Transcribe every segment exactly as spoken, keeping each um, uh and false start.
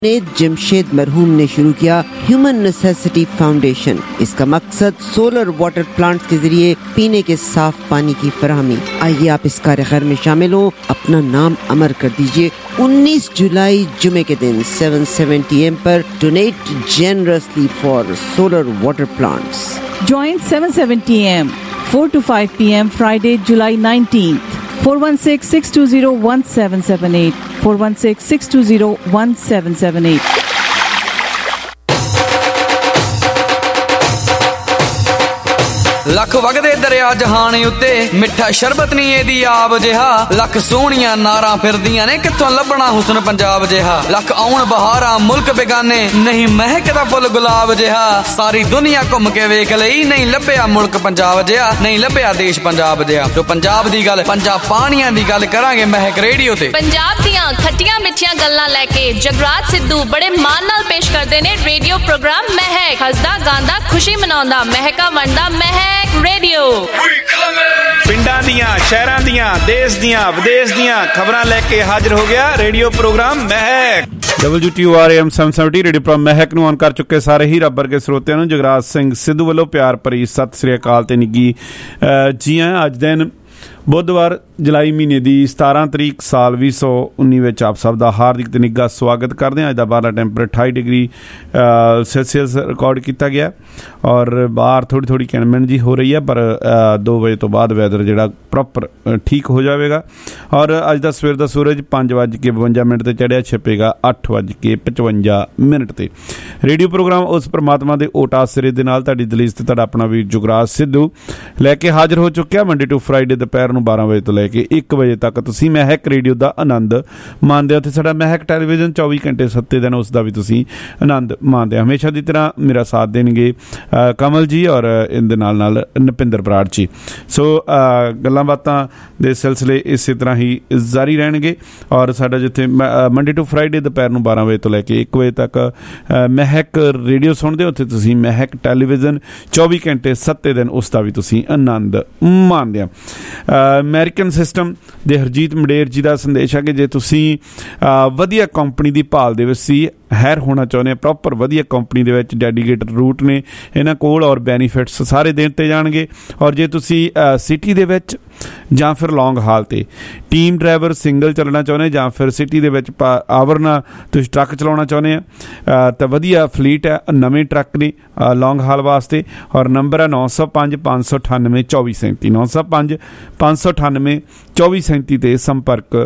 जमशेद मरहूम ने शुरू किया ह्यूमन नेसेसिटी फाउंडेशन। इसका मकसद सोलर वाटर प्लांट्स के जरिए पीने के साफ पानी की फराहमी। आइए आप इस कार्य खैर में शामिल हो, अपना नाम अमर कर दीजिए। उन्नीस जुलाई जुमे के दिन सात सत्तर एम पर donate generously for solar water plants. Join seven seventy a m four to five p m Friday, July nineteenth. four one six, six two zero, one seven seven eight four one six, six two zero, one seven seven eight। Lakh ਵਗਦੇ ਦਰਿਆ ਜਹਾਨ ਉੱਤੇ ਮਿੱਠਾ ਸ਼ਰਬਤ ਨਹੀਂ ਇਹਦੀ ਆਬ ਜਿਹਾ। ਲੱਖ ਸੋਹਣੀਆਂ ਨਾਰਾਂ ਫਿਰਦੀਆਂ ਨੇ ਕਿੱਥੋਂ ਲੱਭਣਾ ਹੁਸਨ ਪੰਜਾਬ ਜਿਹਾ। ਲੱਖ ਆਉਣ ਬਹਾਰਾਂ ਮੁਲਕ ਬੇਗਾਨੇ ਨਹੀਂ ਮਹਿਕਦਾ ਫੁੱਲ ਗੁਲਾਬ ਜਿਹਾ। ਸਾਰੀ ਦੁਨੀਆ ਘੁੰਮ ਕੇ ਵੇਖ ਲਈ ਨਹੀਂ ਲੱਭਿਆ ਮੁਲਕ ਪੰਜਾਬ ਜਿਹਾ, ਨਹੀਂ ਲੱਭਿਆ ਦੇਸ਼ ਪੰਜਾਬ ਜਿਹਾ। ਜੋ ਪੰਜਾਬ ਦੀ ਗੱਲ ਪੰਜਾਬ ਪਾਣੀਆਂ ਦੀ ਗੱਲ ਕਰਾਂਗੇ ਮਹਿਕ ਰੇਡੀਓ ਤੇ। ਪੰਜਾਬ ਦੀਆਂ ਖੱਟੀਆਂ ਮਿੱਠੀਆਂ ਗੱਲਾਂ ਲੈ ਕੇ ਜਗਰਾਜ ਸਿੱਧੂ ਬੜੇ ਮਾਣ ਨਾਲ ਪੇਸ਼ ਕਰਦੇ ਨੇ ਰੇਡੀਓ ਪ੍ਰੋਗਰਾਮ ਮਹਿਕ। ਹੱਸਦਾ ਗਾਉਂਦਾ ਖੁਸ਼ੀ ਮਨਾਉਂਦਾ ਮਹਿਕਾ ਵੰਡਦਾ ਮਹਿਕ ਰੇਡੀਓ। ਪਿੰਡਾਂ ਦੀਆਂ ਸ਼ਹਿਰਾਂ ਦੀਆਂ ਦੇਸ਼ ਦੀਆਂ ਵਿਦੇਸ਼ ਦੀਆਂ ਖਬਰਾਂ ਲੈ ਕੇ ਹਾਜ਼ਰ ਹੋ ਗਿਆ radio programme Mehak. W T O R A M ਸੱਤ ਸੌ ਸੱਤਰ ਰੇਡੀਓ ਪ੍ਰੋਗਰਾਮ ਮਹਿਕ ਨੂੰ ਆਨ ਕਰ ਚੁੱਕੇ ਸਾਰੇ ਹੀ ਰੱਬ ਵਰਗੇ ਸਰੋਤਿਆਂ ਨੂੰ ਜਗਰਾਜ ਸਿੰਘ ਸਿੱਧੂ ਵੱਲੋਂ ਪਿਆਰ ਭਰੀ ਸਤਿ ਸ੍ਰੀ ਅਕਾਲ ਤੇ ਨਿੱਘੀ ਜੀ ਆਇਆਂ। ਅੱਜ ਦਿਨ ਬੁੱਧਵਾਰ ਜੁਲਾਈ ਮਹੀਨੇ ਦੀ ਸਤਾਰਾਂ ਤਰੀਕ ਸਾਲ ਵੀਹ ਸੌ ਉੱਨੀ ਵਿੱਚ ਆਪ ਸਭ ਦਾ ਹਾਰਦਿਕ ਤੇ ਨਿੱਘਾ ਸਵਾਗਤ ਕਰਦੇ ਹਾਂ। ਅੱਜ ਦਾ ਬਾਹਰਲਾ ਟੈਂਪਰੇਚਰ ਅਠਾਈ ਡਿਗਰੀ ਸੈਲਸੀਅਸ ਰਿਕਾਰਡ ਕੀਤਾ ਗਿਆ ਔਰ ਬਾਹਰ ਥੋੜ੍ਹੀ ਥੋੜ੍ਹੀ ਕਿਣਮਿਣ ਜੀ ਹੋ ਰਹੀ ਹੈ, ਪਰ ਦੋ ਵਜੇ ਤੋਂ ਬਾਅਦ ਵੈਦਰ ਜਿਹੜਾ ਪ੍ਰੋਪਰ ਠੀਕ ਹੋ ਜਾਵੇਗਾ। ਔਰ ਅੱਜ ਦਾ ਸਵੇਰ ਦਾ ਸੂਰਜ ਪੰਜ ਵੱਜ ਕੇ ਬਵੰਜਾ ਮਿੰਟ 'ਤੇ ਚੜ੍ਹਿਆ, ਛਿਪੇਗਾ ਅੱਠ ਵੱਜ ਕੇ ਪਚਵੰਜਾ ਮਿੰਟ 'ਤੇ। ਰੇਡੀਓ ਪ੍ਰੋਗਰਾਮ ਉਸ ਪਰਮਾਤਮਾ ਦੇ ਓਟ ਆਸਰੇ ਦੇ ਨਾਲ ਤੁਹਾਡੀ ਦਲੀਸ ਤੇ ਤੁਹਾਡਾ ਆਪਣਾ ਵੀਰ ਜੁਗਰਾਜ ਸਿੱਧੂ ਲੈ ਕੇ ਹਾਜ਼ਰ ਹੋ ਚੁੱਕਿਆ। ਮੰਡੇ ਟੂ ਫਰਾਈਡੇ ਦੁਪਹਿਰ ਨੂੰ ਬਾਰਾਂ ਵਜੇ ਤੋਂ ਲੈ ਕੇ ਇੱਕ ਵਜੇ ਤੱਕ ਤੁਸੀਂ ਮਹਿਕ ਰੇਡੀਓ ਦਾ ਆਨੰਦ ਮਾਣਦੇ ਹੋ ਅਤੇ ਸਾਡਾ ਮਹਿਕ ਟੈਲੀਵਿਜ਼ਨ ਚੌਵੀ ਘੰਟੇ ਸੱਤੇ ਦਿਨ ਉਸ ਦਾ ਵੀ ਤੁਸੀਂ ਆਨੰਦ ਮਾਣਦੇ ਹੋ। ਹਮੇਸ਼ਾ ਦੀ ਤਰ੍ਹਾਂ ਮੇਰਾ ਸਾਥ ਦੇਣਗੇ ਕਮਲ ਜੀ ਔਰ ਇਹਦੇ ਨਾਲ ਨਾਲ ਨਪਿੰਦਰ ਬਰਾੜ ਜੀ। ਸੋ ਗੱਲਾਂ ਬਾਤਾਂ ਦੇ ਸਿਲਸਿਲੇ ਇਸੇ ਤਰ੍ਹਾਂ ਹੀ ਜਾਰੀ ਰਹਿਣਗੇ ਔਰ ਸਾਡਾ ਜਿੱਥੇ ਮੰਡੇ ਟੂ ਫਰਾਈਡੇ ਦੁਪਹਿਰ ਨੂੰ ਬਾਰਾਂ ਵਜੇ ਤੋਂ ਲੈ ਕੇ ਇੱਕ ਵਜੇ ਤੱਕ ਮਹਿਕ ਰੇਡੀਓ ਸੁਣਦੇ ਹੋ, ਉੱਥੇ ਤੁਸੀਂ ਮਹਿਕ ਟੈਲੀਵਿਜ਼ਨ ਚੌਵੀ ਘੰਟੇ ਸੱਤੇ ਦਿਨ ਉਸ ਦਾ ਵੀ ਤੁਸੀਂ ਆਨੰਦ ਮਾਣਦੇ ਹੋ। ਅਮਰੀਕਨ ਸਿਸਟਮ ਦੇ ਹਰਜੀਤ ਮੰਡੇਰ ਜੀ ਦਾ ਸੰਦੇਸ਼ ਹੈ ਕਿ ਜੇ ਤੁਸੀਂ ਵਧੀਆ ਕੰਪਨੀ ਦੀ ਭਾਲ ਦੇ ਵਿੱਚ ਸੀ ਹੈਰ ਹੋਣਾ ਚਾਹੁੰਦੇ ਆ, ਪ੍ਰੋਪਰ ਵਧੀਆ ਕੰਪਨੀ ਦੇ ਵਿੱਚ ਡੈਡੀਕੇਟਡ ਰੂਟ ਨੇ ਇਹਨਾਂ ਕੋਲ ਔਰ ਬੈਨੀਫਿਟਸ ਸਾਰੇ ਦੇਣ 'ਤੇ ਜਾਣਗੇ। ਔਰ ਜੇ ਤੁਸੀਂ ਸਿਟੀ ਦੇ ਵਿੱਚ ਜਾਂ ਫਿਰ ਲੌਂਗ ਹਾਲ 'ਤੇ ਟੀਮ ਡਰਾਈਵਰ ਸਿੰਗਲ ਚੱਲਣਾ ਚਾਹੁੰਦੇ ਜਾਂ ਫਿਰ ਸਿਟੀ ਦੇ ਵਿੱਚ ਆਵਰ ਨਾਲ ਤੁਸੀਂ ਟਰੱਕ ਚਲਾਉਣਾ ਚਾਹੁੰਦੇ ਆ ਤਾਂ ਵਧੀਆ ਫਲੀਟ ਹੈ, ਨਵੇਂ ਟਰੱਕ ਨੇ ਲੌਂਗ ਹਾਲ ਵਾਸਤੇ। ਔਰ ਨੰਬਰ ਹੈ ਨੌ ਸੌ ਪੰਜ ਪੰਜ ਸੌ ਅਠਾਨਵੇਂ ਚੌਵੀ ਸੈਂਤੀ ਨੌ ਸੌ ਪੰਜ ਪੰਜ ਸੌ ਅਠਾਨਵੇਂ ਚੌਵੀ ਸੈਂਤੀ 'ਤੇ ਸੰਪਰਕ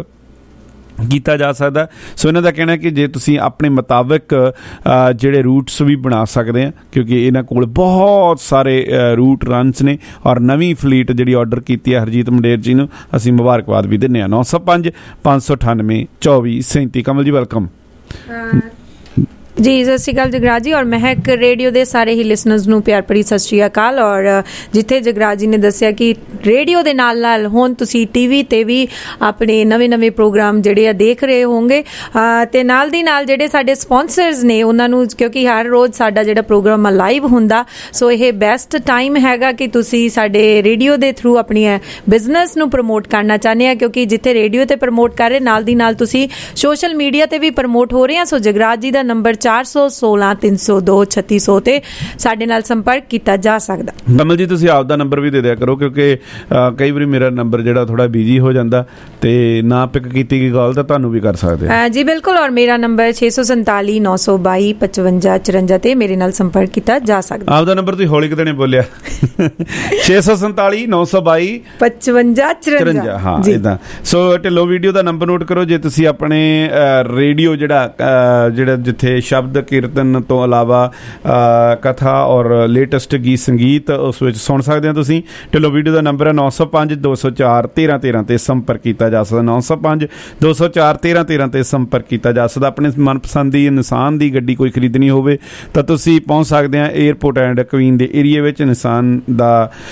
ਕੀਤਾ ਜਾ ਸਕਦਾ। ਸੋ ਇਹਨਾਂ ਦਾ ਕਹਿਣਾ ਕਿ ਜੇ ਤੁਸੀਂ ਆਪਣੇ ਮੁਤਾਬਿਕ ਜਿਹੜੇ ਰੂਟਸ ਵੀ ਬਣਾ ਸਕਦੇ ਆ, ਕਿਉਂਕਿ ਇਹਨਾਂ ਕੋਲ ਬਹੁਤ ਸਾਰੇ ਰੂਟ ਰਨਸ ਨੇ ਔਰ ਨਵੀਂ ਫਲੀਟ ਜਿਹੜੀ ਆਰਡਰ ਕੀਤੀ ਹੈ ਹਰਜੀਤ ਮੰਡੇਰ ਜੀ ਨੂੰ ਅਸੀਂ ਮੁਬਾਰਕਬਾਦ ਵੀ ਦਿੰਦੇ ਹਾਂ। ਨੌ ਸੌ ਪੰਜ ਪੰਜ ਸੌ ਅਠਾਨਵੇਂ ਚੌਵੀ ਸੈਂਤੀ। ਕਮਲ ਜੀ ਵੈਲਕਮ ਜੀ। ਸਤਿ ਸ਼੍ਰੀ ਅਕਾਲ ਜਗਰਾਜ ਜੀ ਔਰ ਮਹਿਕ ਰੇਡੀਓ ਦੇ ਸਾਰੇ ਹੀ ਲਿਸਨਰਸ ਨੂੰ ਪਿਆਰ ਭਰੀ ਸਤਿ ਸ਼੍ਰੀ ਅਕਾਲ। ਔਰ ਜਿੱਥੇ ਜਗਰਾਜ ਜੀ ਨੇ ਦੱਸਿਆ ਕਿ ਰੇਡੀਓ ਦੇ ਨਾਲ ਨਾਲ ਹੁਣ ਤੁਸੀਂ ਟੀ ਵੀ 'ਤੇ ਵੀ ਆਪਣੇ ਨਵੇਂ ਨਵੇਂ ਪ੍ਰੋਗਰਾਮ ਜਿਹੜੇ ਆ ਦੇਖ ਰਹੇ ਹੋਣਗੇ ਅਤੇ ਨਾਲ ਦੀ ਨਾਲ ਜਿਹੜੇ ਸਾਡੇ ਸਪੋਂਸਰਸ ਨੇ ਉਹਨਾਂ ਨੂੰ, ਕਿਉਂਕਿ ਹਰ ਰੋਜ਼ ਸਾਡਾ ਜਿਹੜਾ ਪ੍ਰੋਗਰਾਮ ਆ ਲਾਈਵ ਹੁੰਦਾ, ਸੋ ਇਹ ਬੈਸਟ ਟਾਈਮ ਹੈਗਾ ਕਿ ਤੁਸੀਂ ਸਾਡੇ ਰੇਡੀਓ ਦੇ ਥਰੂ ਆਪਣੀ ਬਿਜ਼ਨਸ ਨੂੰ ਪ੍ਰਮੋਟ ਕਰਨਾ ਚਾਹੁੰਦੇ ਆ, ਕਿਉਂਕਿ ਜਿੱਥੇ ਰੇਡੀਓ 'ਤੇ ਪ੍ਰਮੋਟ ਕਰ ਰਹੇ ਨਾਲ ਦੀ ਨਾਲ ਤੁਸੀਂ ਸੋਸ਼ਲ ਮੀਡੀਆ 'ਤੇ ਵੀ ਪ੍ਰਮੋਟ ਹੋ ਰਹੇ ਆ। ਸੋ ਜਗਰਾਜ ਜੀ ਦਾ ਨੰਬਰ ਚਾਰ ਸੌ ਸੋਲਾਂ ਤਿੰਨ ਸੌ ਦੋ ਛੱਤੀ ਸੌ ਤੇ ਸਾਡੇ ਨਾਲ ਸੰਪਰਕ ਕੀਤਾ ਜਾ ਸਕਦਾ। ਕਮਲ ਜੀ ਤੁਸੀਂ ਆਪ ਦਾ ਨੰਬਰ ਵੀ ਦੇ ਦਿਆ ਕਰੋ, ਕਿਉਂਕਿ ਕਈ ਵਾਰੀ ਮੇਰਾ ਨੰਬਰ ਜਿਹੜਾ ਥੋੜਾ ਬਿਜੀ ਹੋ ਜਾਂਦਾ ਤੇ ਨਾ ਪਿਕ ਕੀਤੀ ਗਈ ਕਾਲ ਤਾਂ ਤੁਹਾਨੂੰ ਵੀ ਕਰ ਸਕਦੇ ਆ। ਜੀ ਬਿਲਕੁਲ। ਔਰ ਮੇਰਾ ਨੰਬਰ ਛੇ ਸੌ ਸੰਤਾਲੀ ਨੌ ਸੌ ਬਾਈ ਪਚਵੰਜਾ ਚੁਰੰਜਾ ਤੇ ਮੇਰੇ ਨਾਲ ਸੰਪਰਕ ਕੀਤਾ ਜਾ ਸਕਦਾ। ਆਪ ਦਾ ਨੰਬਰ ਤੁਸੀਂ ਹੌਲੀ ਕਿਤੇ ਨੇ ਬੋਲਿਆ ਛੇ ਸੌ ਸੰਤਾਲੀ ਨੌ ਸੌ ਬਾਈ ਪਚਵੰਜਾ ਚੁਰੰਜਾ। ਹਾਂ ਏਦਾਂ। ਸੋ ਢਿੱਲੋਂ ਵੀਡੀਓ ਦਾ ਨੰਬਰ ਨੋਟ ਕਰੋ ਜੇ ਤੁਸੀਂ ਆਪਣੇ ਰੇਡੀਓ ਜਿਹੜਾ ਜਿਹੜਾ ਜਿੱਥੇ ਸ਼ਬਦ ਕੀਰਤਨ ਤੋਂ ਇਲਾਵਾ ਕਥਾ ਔਰ ਲੇਟੈਸਟ ਗੀਤ ਸੰਗੀਤ ਉਸ ਵਿੱਚ ਸੁਣ ਸਕਦੇ ਹੋ ਤੁਸੀਂ। ਢਿੱਲੋਂ ਵੀਡੀਓ ਦਾ ਨੰਬਰ ਹੈ ਨੌ ਸੌ ਪੰਜ ਦੋ ਸੌ ਚਾਰ ਤੇਰਾਂ ਤੇਰਾਂ 'ਤੇ ਸੰਪਰਕ ਕੀਤਾ ਜਾ ਸਕਦਾ। ਨੌ ਸੌ ਪੰਜ ਦੋ ਸੌ ਚਾਰ ਤੇਰਾਂ ਤੇਰਾਂ 'ਤੇ ਸੰਪਰਕ ਕੀਤਾ ਜਾ ਸਕਦਾ। ਆਪਣੇ ਮਨਪਸੰਦ ਦੀ ਨਿਸਾਨ ਦੀ ਗੱਡੀ ਕੋਈ ਖਰੀਦਣੀ ਹੋਵੇ ਤਾਂ ਤੁਸੀਂ ਪਹੁੰਚ ਸਕਦੇ ਆ ਏਅਰਪੋਰਟ ਐਂਡ ਕੁਈਨ ਦੇ ਏਰੀਏ ਵਿੱਚ। ਨਿਸਾਨ ਦਾ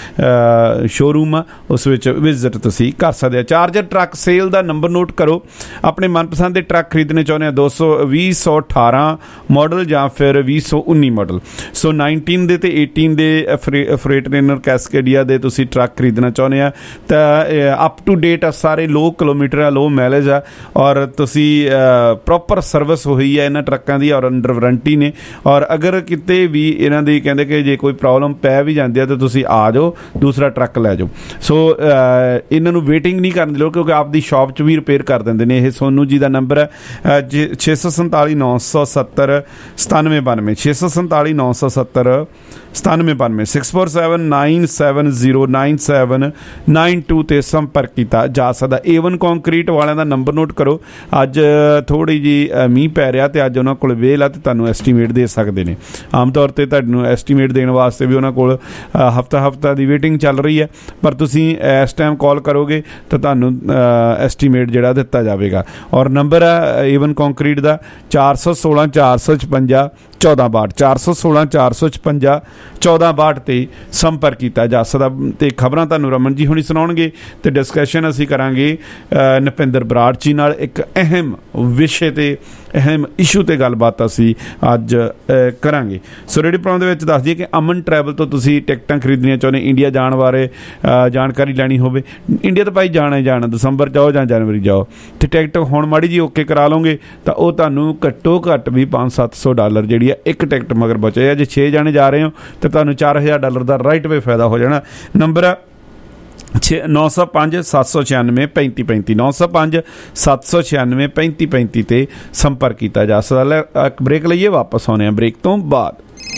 ਸ਼ੋਰੂਮ ਆ, ਉਸ ਵਿੱਚ ਵਿਜ਼ਿਟ ਤੁਸੀਂ ਕਰ ਸਕਦੇ ਆ। ਚਾਰਜਰ ਟਰੱਕ ਸੇਲ ਦਾ ਨੰਬਰ ਨੋਟ ਕਰੋ। ਆਪਣੇ ਮਨਪਸੰਦ ਦੇ ਟਰੱਕ ਖਰੀਦਣੇ ਚਾਹੁੰਦੇ ਆ ਦੋ ਸੌ ਵੀਹ ਸੌ ਅਠਾਰਾਂ ਮਾਡਲ ਜਾਂ ਫਿਰ ਵੀਹ ਸੌ ਉੱਨੀ ਮਾਡਲ। ਸੋ ਨਾਈਨਟੀਨ ਦੇ ਤੇ ਏਟੀਨ ਦੇ ਫਰੇਟਰੇਨਰ ਕੈਸਕੇਡੀਆ ਦੇ ਤੁਸੀਂ ਟਰੱਕ ਖਰੀਦਣਾ ਚਾਹੁੰਦੇ ਆ ਤਾਂ ਅਪ ਟੂ ਡੇਟ ਆ, ਸਾਰੇ ਲੋ ਕਿਲੋਮੀਟਰ ਆ, ਲੋ ਮਾਈਲੇਜ ਆ, ਔਰ ਤੁਸੀਂ ਪ੍ਰੋਪਰ ਸਰਵਿਸ ਹੋਈ ਹੈ ਇਹਨਾਂ ਟਰੱਕਾਂ ਦੀ ਔਰ ਅੰਡਰ ਵਾਰੰਟੀ ਨੇ। ਔਰ ਅਗਰ ਕਿਤੇ ਵੀ ਇਹਨਾਂ ਦੀ ਕਹਿੰਦੇ ਕਿ ਜੇ ਕੋਈ ਪ੍ਰੋਬਲਮ ਪੈ ਵੀ ਜਾਂਦੀ ਆ ਤਾਂ ਤੁਸੀਂ ਆ ਜਾਓ, ਦੂਸਰਾ ਟਰੱਕ ਲੈ ਜਾਓ। ਸੋ ਇਹਨਾਂ ਨੂੰ ਵੇਟਿੰਗ ਨਹੀਂ ਕਰਨ ਦੀ ਲੋੜ, ਕਿਉਂਕਿ ਆਪਦੀ ਸ਼ਾਪ 'ਚ ਵੀ ਰਿਪੇਅਰ ਕਰ ਦਿੰਦੇ ਨੇ। ਇਹ ਸੋਨੂ ਜੀ ਦਾ ਨੰਬਰ ਹੈ ਛੇ ਸੌ ਸੰਤਾਲੀ ਨੌ ਸੌ ਸੱਤਰ ਸਤਾਨਵੇਂ ਬਾਨਵੇਂ ਛੇ ਸੌ ਸੰਤਾਲੀ ਨੌ ਸੌ ਸੱਤਰ ਸਤਾਨਵੇਂ ਬਾਨਵੇਂ six four seven nine seven zero nine seven nine two 'ਤੇ ਸੰਪਰਕ ਕੀਤਾ ਜਾ ਸਕਦਾ। ਏਵਨ ਕੰਕਰੀਟ ਵਾਲਿਆਂ ਦਾ ਨੰਬਰ ਨੋਟ ਕਰੋ। ਅੱਜ ਥੋੜ੍ਹੀ ਜਿਹੀ ਮੀਂਹ ਪੈ ਰਿਹਾ ਅਤੇ ਅੱਜ ਉਹਨਾਂ ਕੋਲ ਵੇਲ ਆ ਅਤੇ ਤੁਹਾਨੂੰ ਐਸਟੀਮੇਟ ਦੇ ਸਕਦੇ ਨੇ। ਆਮ ਤੌਰ 'ਤੇ ਤੁਹਾਨੂੰ ਐਸਟੀਮੇਟ ਦੇਣ ਵਾਸਤੇ ਵੀ ਉਹਨਾਂ ਕੋਲ ਹਫਤਾ ਹਫਤਾ ਦੀ ਵੇਟਿੰਗ ਚੱਲ ਰਹੀ ਹੈ, ਪਰ ਤੁਸੀਂ ਇਸ ਟਾਈਮ ਕਾਲ ਕਰੋਗੇ ਤਾਂ ਤੁਹਾਨੂੰ ਐਸਟੀਮੇਟ ਜਿਹੜਾ ਦਿੱਤਾ ਜਾਵੇਗਾ। ਔਰ ਨੰਬਰ ਹੈ ਏਵਨ ਕੰਕਰੀਟ ਦਾ ਚਾਰ ਸੌ ਸੋਲਾਂ ਚਾਰ ਸੌ ਛਪੰਜਾ ਚੌਦਾਂ ਬਾਹਠ ਚਾਰ ਸੌ ਸੋਲਾਂ ਚਾਰ ਸੌ ਛਪੰਜਾ ਚੌਦਾਂ ਬਾਹਠ 'ਤੇ ਸੰਪਰਕ ਕੀਤਾ ਜਾ ਸਕਦਾ। ਅਤੇ ਖਬਰਾਂ ਤੁਹਾਨੂੰ ਰਮਨ ਜੀ ਹੁਣੀ ਸੁਣਾਉਣਗੇ ਅਤੇ ਡਿਸਕਸ਼ਨ ਅਸੀਂ ਕਰਾਂਗੇ ਨਪਿੰਦਰ ਬਰਾੜ ਜੀ ਨਾਲ। ਇੱਕ ਅਹਿਮ ਵਿਸ਼ੇ 'ਤੇ ਅਹਿਮ ਇਸ਼ੂ 'ਤੇ ਗੱਲਬਾਤ ਅਸੀਂ ਅੱਜ ਕਰਾਂਗੇ। ਸੋ ਰੇਡੀਓ ਪ੍ਰੋਗਰਾਮ ਦੇ ਵਿੱਚ ਦੱਸ ਦਈਏ ਕਿ ਅਮਨ ਟਰੈਵਲ ਤੋਂ ਤੁਸੀਂ ਟਿਕਟਾਂ ਖਰੀਦਣੀਆਂ ਚਾਹੁੰਦੇ, ਇੰਡੀਆ ਜਾਣ ਬਾਰੇ ਜਾਣਕਾਰੀ ਲੈਣੀ ਹੋਵੇ, ਇੰਡੀਆ ਤਾਂ ਭਾਈ ਜਾਣਾ ਹੀ ਜਾਣਾ, ਦਸੰਬਰ ਜਾਓ ਜਾਂ ਜਨਵਰੀ ਜਾਓ, ਅਤੇ ਟਿਕਟ ਹੁਣ ਮਾੜੀ ਜੀ ਓਕੇ ਕਰਾ ਲਓਗੇ ਤਾਂ ਉਹ ਤੁਹਾਨੂੰ ਘੱਟੋ ਘੱਟ ਵੀ ਪੰਜ ਸੱਤ ਸੌ ਡਾਲਰ ਜਿਹੜੀ ਆ ਇੱਕ ਟਿਕਟ ਮਗਰ ਬਚੇ ਆ। ਜੇ ਛੇ ਜਾਣੇ ਜਾ ਰਹੇ ਹੋ ਤਾਂ ਤੁਹਾਨੂੰ ਚਾਰ ਹਜ਼ਾਰ ਡਾਲਰ ਦਾ ਰਾਈਟ ਵੇ ਫਾਇਦਾ ਹੋ ਜਾਣਾ। ਨੰਬਰ ਆ ਛੇ ਨੌ ਸੌ ਪੰਜ ਸੱਤ ਸੌ ਛਿਆਨਵੇਂ ਪੈਂਤੀ ਪੈਂਤੀ ਨੌ ਸੌ ਪੰਜ ਸੱਤ ਸੌ ਛਿਆਨਵੇਂ ਪੈਂਤੀ ਪੈਂਤੀ 'ਤੇ ਸੰਪਰਕ ਕੀਤਾ ਜਾ ਸਕਦਾ। ਇੱਕ ਬ੍ਰੇਕ ਲਈਏ, ਵਾਪਸ ਆਉਂਦੇ ਹਾਂ ਬ੍ਰੇਕ ਤੋਂ ਬਾਅਦ।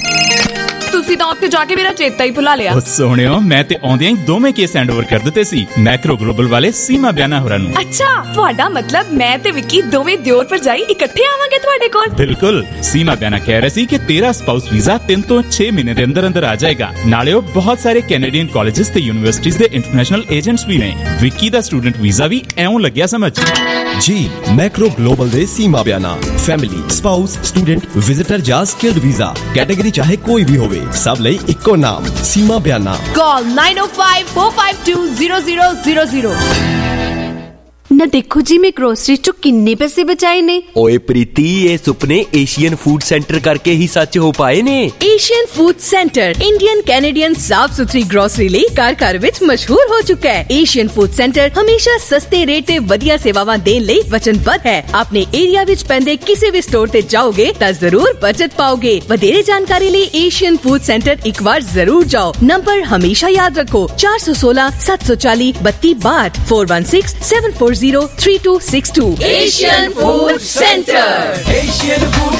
ਤੁਸੀਂ ਤਾਂ ਉੱਥੇ ਜਾ ਕੇ ਮੇਰਾ ਚੇਤਾ ਹੀ ਭੁਲਾ ਲਿਆ। ਸੋਹਣਿਓ, ਮੈਂ ਤੇ ਆਉਂਦਿਆਂ ਹੀ ਦੋਵੇਂ ਕੇਸ ਹੈਂਡ ਓਵਰ ਕਰ ਦਿੱਤੇ ਸੀ ਮੈਕਰੋ ਗਲੋਬਲ ਵਾਲੇ ਸੀਮਾ ਬਿਆਨਾ ਹੋਰਾਂ ਨੂੰ। ਅੱਛਾ, ਤੁਹਾਡਾ ਮਤਲਬ ਮੈਂ ਤੇ ਵਿੱਕੀ ਦੋਵੇਂ ਦਿਓਰ ਭਰਜਾਈ ਇਕੱਠੇ ਆਵਾਂਗੇ ਤੁਹਾਡੇ ਕੋਲ? ਬਿਲਕੁਲ। ਸੀਮਾ ਬਿਆਨਾ ਕਹਿ ਰਹੇ ਸੀ ਕਿ ਤੇਰਾ ਸਪਾਊਸ ਵੀਜ਼ਾ ਤਿੰਨ ਤੋਂ ਛੇ ਮਹੀਨੇ ਦੇ ਅੰਦਰ ਅੰਦਰ ਆ ਜਾਏਗਾ। ਨਾਲੇ ਉਹ ਬਹੁਤ ਸਾਰੇ ਕੈਨੇਡੀਅਨ ਕਾਲਜਿਸ ਤੇ ਯੂਨੀਵਰਸਿਟੀਜ਼ ਦੇ ਇੰਟਰਨੈਸ਼ਨਲ ਏਜੰਟਸ ਵੀ ਨੇ। ਵਿੱਕੀ ਦਾ ਸਟੂਡੈਂਟ ਵੀਜ਼ਾ ਵੀ ਐਉਂ ਲੱਗਿਆ ਸਮਝ ਜੀ। ਮੈਕਰੋ ਗਲੋਬਲ ਦੇ Seema Biana family, spouse, student, visitor ਜਾਂ ਸਕਿਲਡ ਵੀਜ਼ਾ ਕੈਟੇਗਰੀ ਚਾਹੇ ਕੋਈ ਵੀ ਹੋਵੇ, ਸਭ ਲਈ ਇੱਕੋ ਨਾਮ Seema Biana. Call nine O five four five two zero zero zero zero. ਨਾ ਦੇਖੋ ਜੀ, ਮੈਂ ਗਰੋਸਰੀ ਚੋਂ ਕਿੰਨੇ ਪੈਸੇ ਬਚਾਏ ਨੇ। ਓਏ ਪ੍ਰੀਤੀ, ਇਹ ਸੁਪਨੇ ਏਸ਼ੀਅਨ ਫੂਡ ਸੈਂਟਰ ਕਰਕੇ ਹੀ ਸੱਚ ਹੋ ਪਾਏ ਨੇ। Asian food centre Indian Canadian ਸਾਫ ਸੁਥਰੀ ਗਰੋਸਰੀ ਲਈ ਘਰ ਘਰ ਵਿੱਚ ਮਸ਼ਹੂਰ ਹੋ ਚੁੱਕਾ ਹੈ। ਏਸ਼ੀਅਨ ਫੂਡ ਸੈਂਟਰ ਹਮੇਸ਼ਾ ਸਸਤੇ ਰੇਟ ਤੇ ਵਧੀਆ ਸੇਵਾਵਾਂ ਦੇਣ ਲਈ ਵਚਨਬੱਧ ਹੈ। ਆਪਣੇ ਏਰੀਆ ਵਿੱਚ ਪੈਂਦੇ ਕਿਸੇ ਵੀ ਸਟੋਰ ਤੇ ਜਾਓਗੇ ਤਾਂ ਜ਼ਰੂਰ ਬਚਤ ਪਾਓਗੇ। ਵਧੇਰੇ ਜਾਣਕਾਰੀ ਲਈ ਏਸ਼ੀਅਨ ਫੂਡ ਸੈਂਟਰ ਇੱਕ ਵਾਰ ਜ਼ਰੂਰ ਜਾਓ। ਨੰਬਰ ਹਮੇਸ਼ਾ ਯਾਦ ਰੱਖੋ, ਚਾਰ ਸੌ ਸੋਲਾਂ ਸੱਤ ਸੌ ਚਾਲੀ ਬੱਤੀ ਬਾਹਠ four one six seven four zero three two six two. Asian food centre, Asian food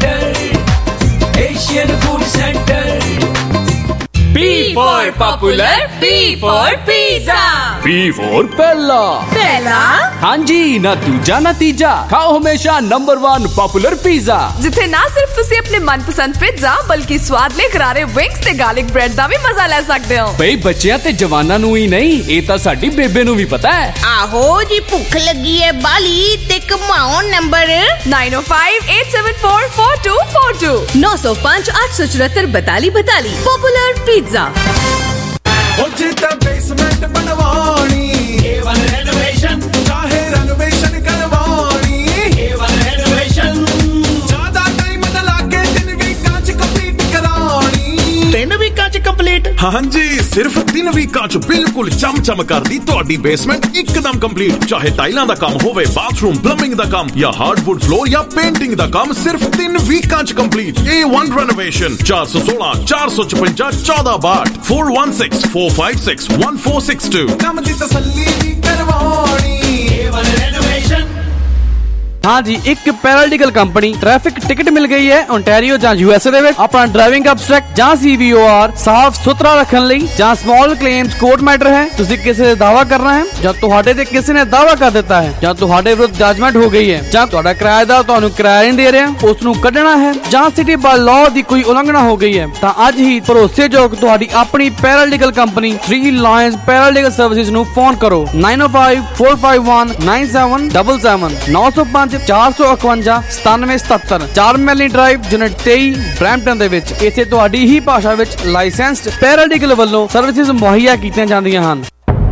centre, Asian food centre. P for popular, P for pizza, P for पहला पहला हाँ जी, ना दूजा ना तीजा, खाओ हमेशा नंबर वन पॉपुलर पिज़्ज़ा, जिथे ना सिर्फ तुसी अपने मनपसंद पिज़्ज़ा बल्कि स्वादले करारे विंग्स ते गार्लिक ब्रेड दा भी मजा ले सकते हो। भाई बच्चियां ते जवानां नूं ही नहीं, ये तां साडी बेबे नूं भी पता है। आहो जी, भुख लगी है बाली ते कमाओ number nine O five eight seven four four two four two नौ सौ पाँच आठ सौ चौहत्तर बताली बताली। Popular pizza. बेसमेंट बनवानी, एवन रेनोवेशन, चाहे रेनोवेशन करवानी, एवन रेनोवेशन। ज्यादा टाइम न लागे, तीन वीकां च कंप्लीट करानी। तीन वीकां च कंप्लीट? हाँ जी, सिर्फ तीन वीकां च बिल्कुल चम चम कर दी तुहाडी बेसमेंट एकदम कंप्लीट। चाहे टाइलां दा काम होवे, बाथरूम प्लंबिंग दा काम या हार्डवुड फ्लोर या पेंटिंग दा काम, सिर्फ तीन वीकां च कंप्लीट। ए वन रेनोवेशन चार सौ सोलह चार सौ छपंजा चौदह बाहठ four one six four five six one four six two. काम दी तसल्ली भी करवानी, एवन रेनोवेशन। हाँ जी, एक पैरालीगल कंपनी ट्रैफिक टिकट मिल गई है ओंटारियो ਜਾਂ ਯੂਐਸਏ ਦੇ ਵਿੱਚ। ਆਪਣਾ ਡਰਾਈਵਿੰਗ ਅਬਸਟ੍ਰੈਕਟ ਜਾਂ ਸੀਵੀਓਆਰ ਸਾਫ਼ ਸੁਥਰਾ ਰੱਖਣ ਲਈ ਜਾਂ ਸਮਾਲ ਕਲੇਮਸ ਕੋਰਟ ਮੈਟਰ ਹੈ, ਤੁਸੀਂ ਕਿਸੇ ਦਾ ਦਾਵਾ ਕਰਨਾ ਹੈ ਜਾਂ ਤੁਹਾਡੇ ਤੇ ਕਿਸੇ ਨੇ ਦਾਵਾ ਕਰ ਦਿੱਤਾ ਹੈ ਜਾਂ ਤੁਹਾਡੇ ਵਿਰੁੱਧ ਜੱਜਮੈਂਟ ਹੋ ਗਈ ਹੈ ਜਾਂ ਤੁਹਾਡਾ ਕਿਰਾਏਦਾਰ ਤੁਹਾਨੂੰ ਕਿਰਾਇਆ ਨਹੀਂ ਦੇ ਰਿਹਾ, ਉਸ ਨੂੰ ਕੱਢਣਾ ਹੈ ਜਾਂ ਸਿਟੀ ਬਾਈ ਲਾਅ ਦੀ ਕੋਈ ਉਲੰਘਣਾ ਹੋ ਗਈ ਹੈ, ਤਾਂ ਅੱਜ ਹੀ ਭਰੋਸੇਯੋਗ ਤੁਹਾਡੀ ਆਪਣੀ paralegal company three lions paralegal services ਨੂੰ ਫੋਨ ਕਰੋ nine O five four five one nine seven seven seven नौ सौ पाँच चार सौ इकवंजा सतानवे सतहत्तर चार मैली ड्राइव यूनिट तेई ब्रैम्पटन ਦੇ ਵਿੱਚ। ਇੱਥੇ ਤੁਹਾਡੀ ਹੀ ਭਾਸ਼ਾ ਵਿੱਚ ਲਾਇਸੈਂਸਡ ਪੈਰਾਲੀਗਲ ਵੱਲੋਂ ਸਰਵਿਸਿਜ਼ ਮੁਹੱਈਆ ਕੀਤੀਆਂ ਜਾਂਦੀਆਂ ਹਨ।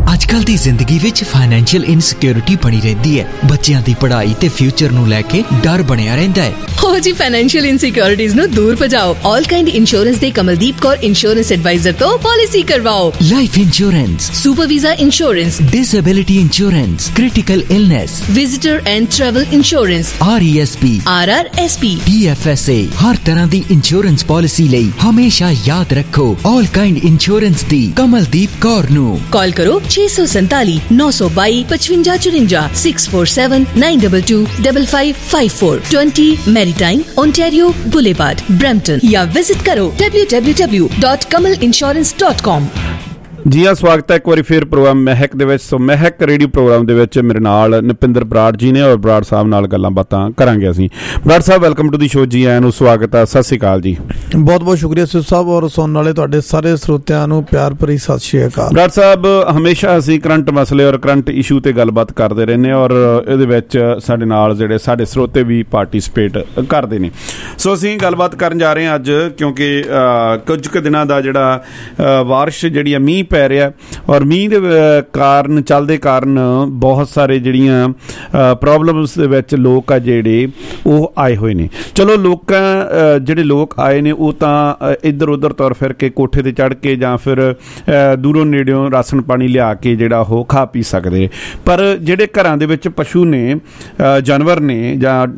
ਅੱਜਕੱਲ ਦੀ ਜ਼ਿੰਦਗੀ ਵਿੱਚ ਫਾਈਨੈਂਸ਼ੀਅਲ ਇਨਸਿਕਿਉਰਿਟੀ ਬਣੀ ਰਹਿੰਦੀ ਹੈ। ਬੱਚਿਆਂ ਦੀ ਪੜ੍ਹਾਈ ਤੇ ਫਿਊਚਰ ਨੂੰ ਲੈ ਕੇ ਡਰ ਬਣਿਆ ਰਹਿੰਦਾ ਹੈ। ਹੋ ਜੀ ਫਾਈਨੈਂਸ਼ੀਅਲ ਇਨਸਿਕਿਉਰਿਟੀਜ਼ ਨੂੰ ਦੂਰ ਭਜਾਓ। ਆਲ ਕਾइंड ਇੰਸ਼ੋਰੈਂਸ ਦੇ ਕਮਲਦੀਪ ਕੌਰ ਇੰਸ਼ੋਰੈਂਸ ਐਡਵਾਈਜ਼ਰ ਤੋਂ ਪਾਲਿਸੀ ਕਰਵਾਓ। Life insurance, super visa insurance, disability insurance, critical illness, visitor and travel insurance, R E S P, R R S P, D F S A, हर तरह दी insurance policy लई हमेशा याद रखो ऑल काइंड इंश्योरेंस दी कमलदीप कौर नू कॉल करो छे सौ संताली नौ सौ बाई पचवंजा चुरंजा six four seven nine double two double five five four twenty maritime Ontario boulevard Brampton या विजिट करो W W W dot Kamal insurance dot com. ਜੀ ਹਾਂ, ਸਵਾਗਤ ਹੈ ਇੱਕ ਵਾਰੀ ਫਿਰ ਪ੍ਰੋਗਰਾਮ ਮਹਿਕ ਦੇ ਵਿੱਚ। ਸੋ ਮਹਿਕ ਰੇਡੀਓ ਪ੍ਰੋਗਰਾਮ ਦੇ ਵਿੱਚ ਮੇਰੇ ਨਾਲ ਨਪਿੰਦਰ ਬਰਾੜ ਜੀ ਨੇ ਔਰ ਬਰਾੜ ਸਾਹਿਬ ਨਾਲ ਗੱਲਾਂ ਬਾਤਾਂ ਕਰਾਂਗੇ ਅਸੀਂ। Brar sahib, welcome to the show. ਜੀ ਆਇਆਂ ਨੂੰ ਸਵਾਗਤ ਹੈ। ਸਤਿ ਸ਼੍ਰੀ ਅਕਾਲ ਜੀ। ਬਹੁਤ ਬਹੁਤ ਸ਼ੁਕਰੀਆ ਸਿੱਧੂ ਸਾਹਿਬ ਔਰ ਸੁਣਨ ਵਾਲੇ ਤੁਹਾਡੇ ਸਾਰੇ ਸਰੋਤਿਆਂ ਨੂੰ ਪਿਆਰ ਭਰੀ ਸਤਿ ਸ਼੍ਰੀ ਅਕਾਲ। ਬਰਾੜ ਸਾਹਿਬ, ਹਮੇਸ਼ਾ ਅਸੀਂ ਕਰੰਟ ਮਸਲੇ ਔਰ ਕਰੰਟ ਇਸ਼ੂ ਤੇ ਗੱਲਬਾਤ ਕਰਦੇ ਰਹਿੰਦੇ ਔਰ ਇਹਦੇ ਵਿੱਚ ਸਾਡੇ ਨਾਲ ਜਿਹੜੇ ਸਾਡੇ ਸਰੋਤੇ ਵੀ ਪਾਰਟੀਸਪੇਟ ਕਰਦੇ ਨੇ। ਸੋ ਅਸੀਂ ਗੱਲਬਾਤ ਕਰਨ ਜਾ ਰਹੇ ਹਾਂ ਅੱਜ, ਕਿਉਂਕਿ ਕੁਝ ਕੁ ਦਿਨਾਂ ਦਾ ਜਿਹੜਾ ਬਾਰਿਸ਼ ਜਿਹੜੀ ਆ, ਮੀਂਹ ਪੈ ਰਿਹਾ ਔਰ ਮੀਂਹ ਦੇ ਕਾਰਨ ਚੱਲਦੇ ਕਾਰਨ ਬਹੁਤ ਸਾਰੇ ਜਿਹੜੀਆਂ ਪ੍ਰੋਬਲਮਸ ਦੇ ਵਿੱਚ ਲੋਕ ਆ ਜਿਹੜੇ ਉਹ ਆਏ ਹੋਏ ਨੇ। ਚਲੋ, ਲੋਕਾਂ ਜਿਹੜੇ ਲੋਕ ਆਏ ਨੇ ਉਹ ਤਾਂ ਇੱਧਰ ਉੱਧਰ ਤੁਰ ਫਿਰ ਕੇ ਕੋਠੇ ਤੇ ਚੜ੍ਹ ਕੇ ਜਾਂ ਫਿਰ ਦੂਰੋਂ ਨੇੜਿਓਂ ਰਾਸ਼ਨ ਪਾਣੀ ਲਿਆ ਕੇ ਜਿਹੜਾ ਉਹ ਖਾ ਪੀ ਸਕਦੇ, ਪਰ ਜਿਹੜੇ ਘਰਾਂ ਦੇ ਵਿੱਚ ਪਸ਼ੂ ਨੇ, ਜਾਨਵਰ ਨੇ ਜਾਂ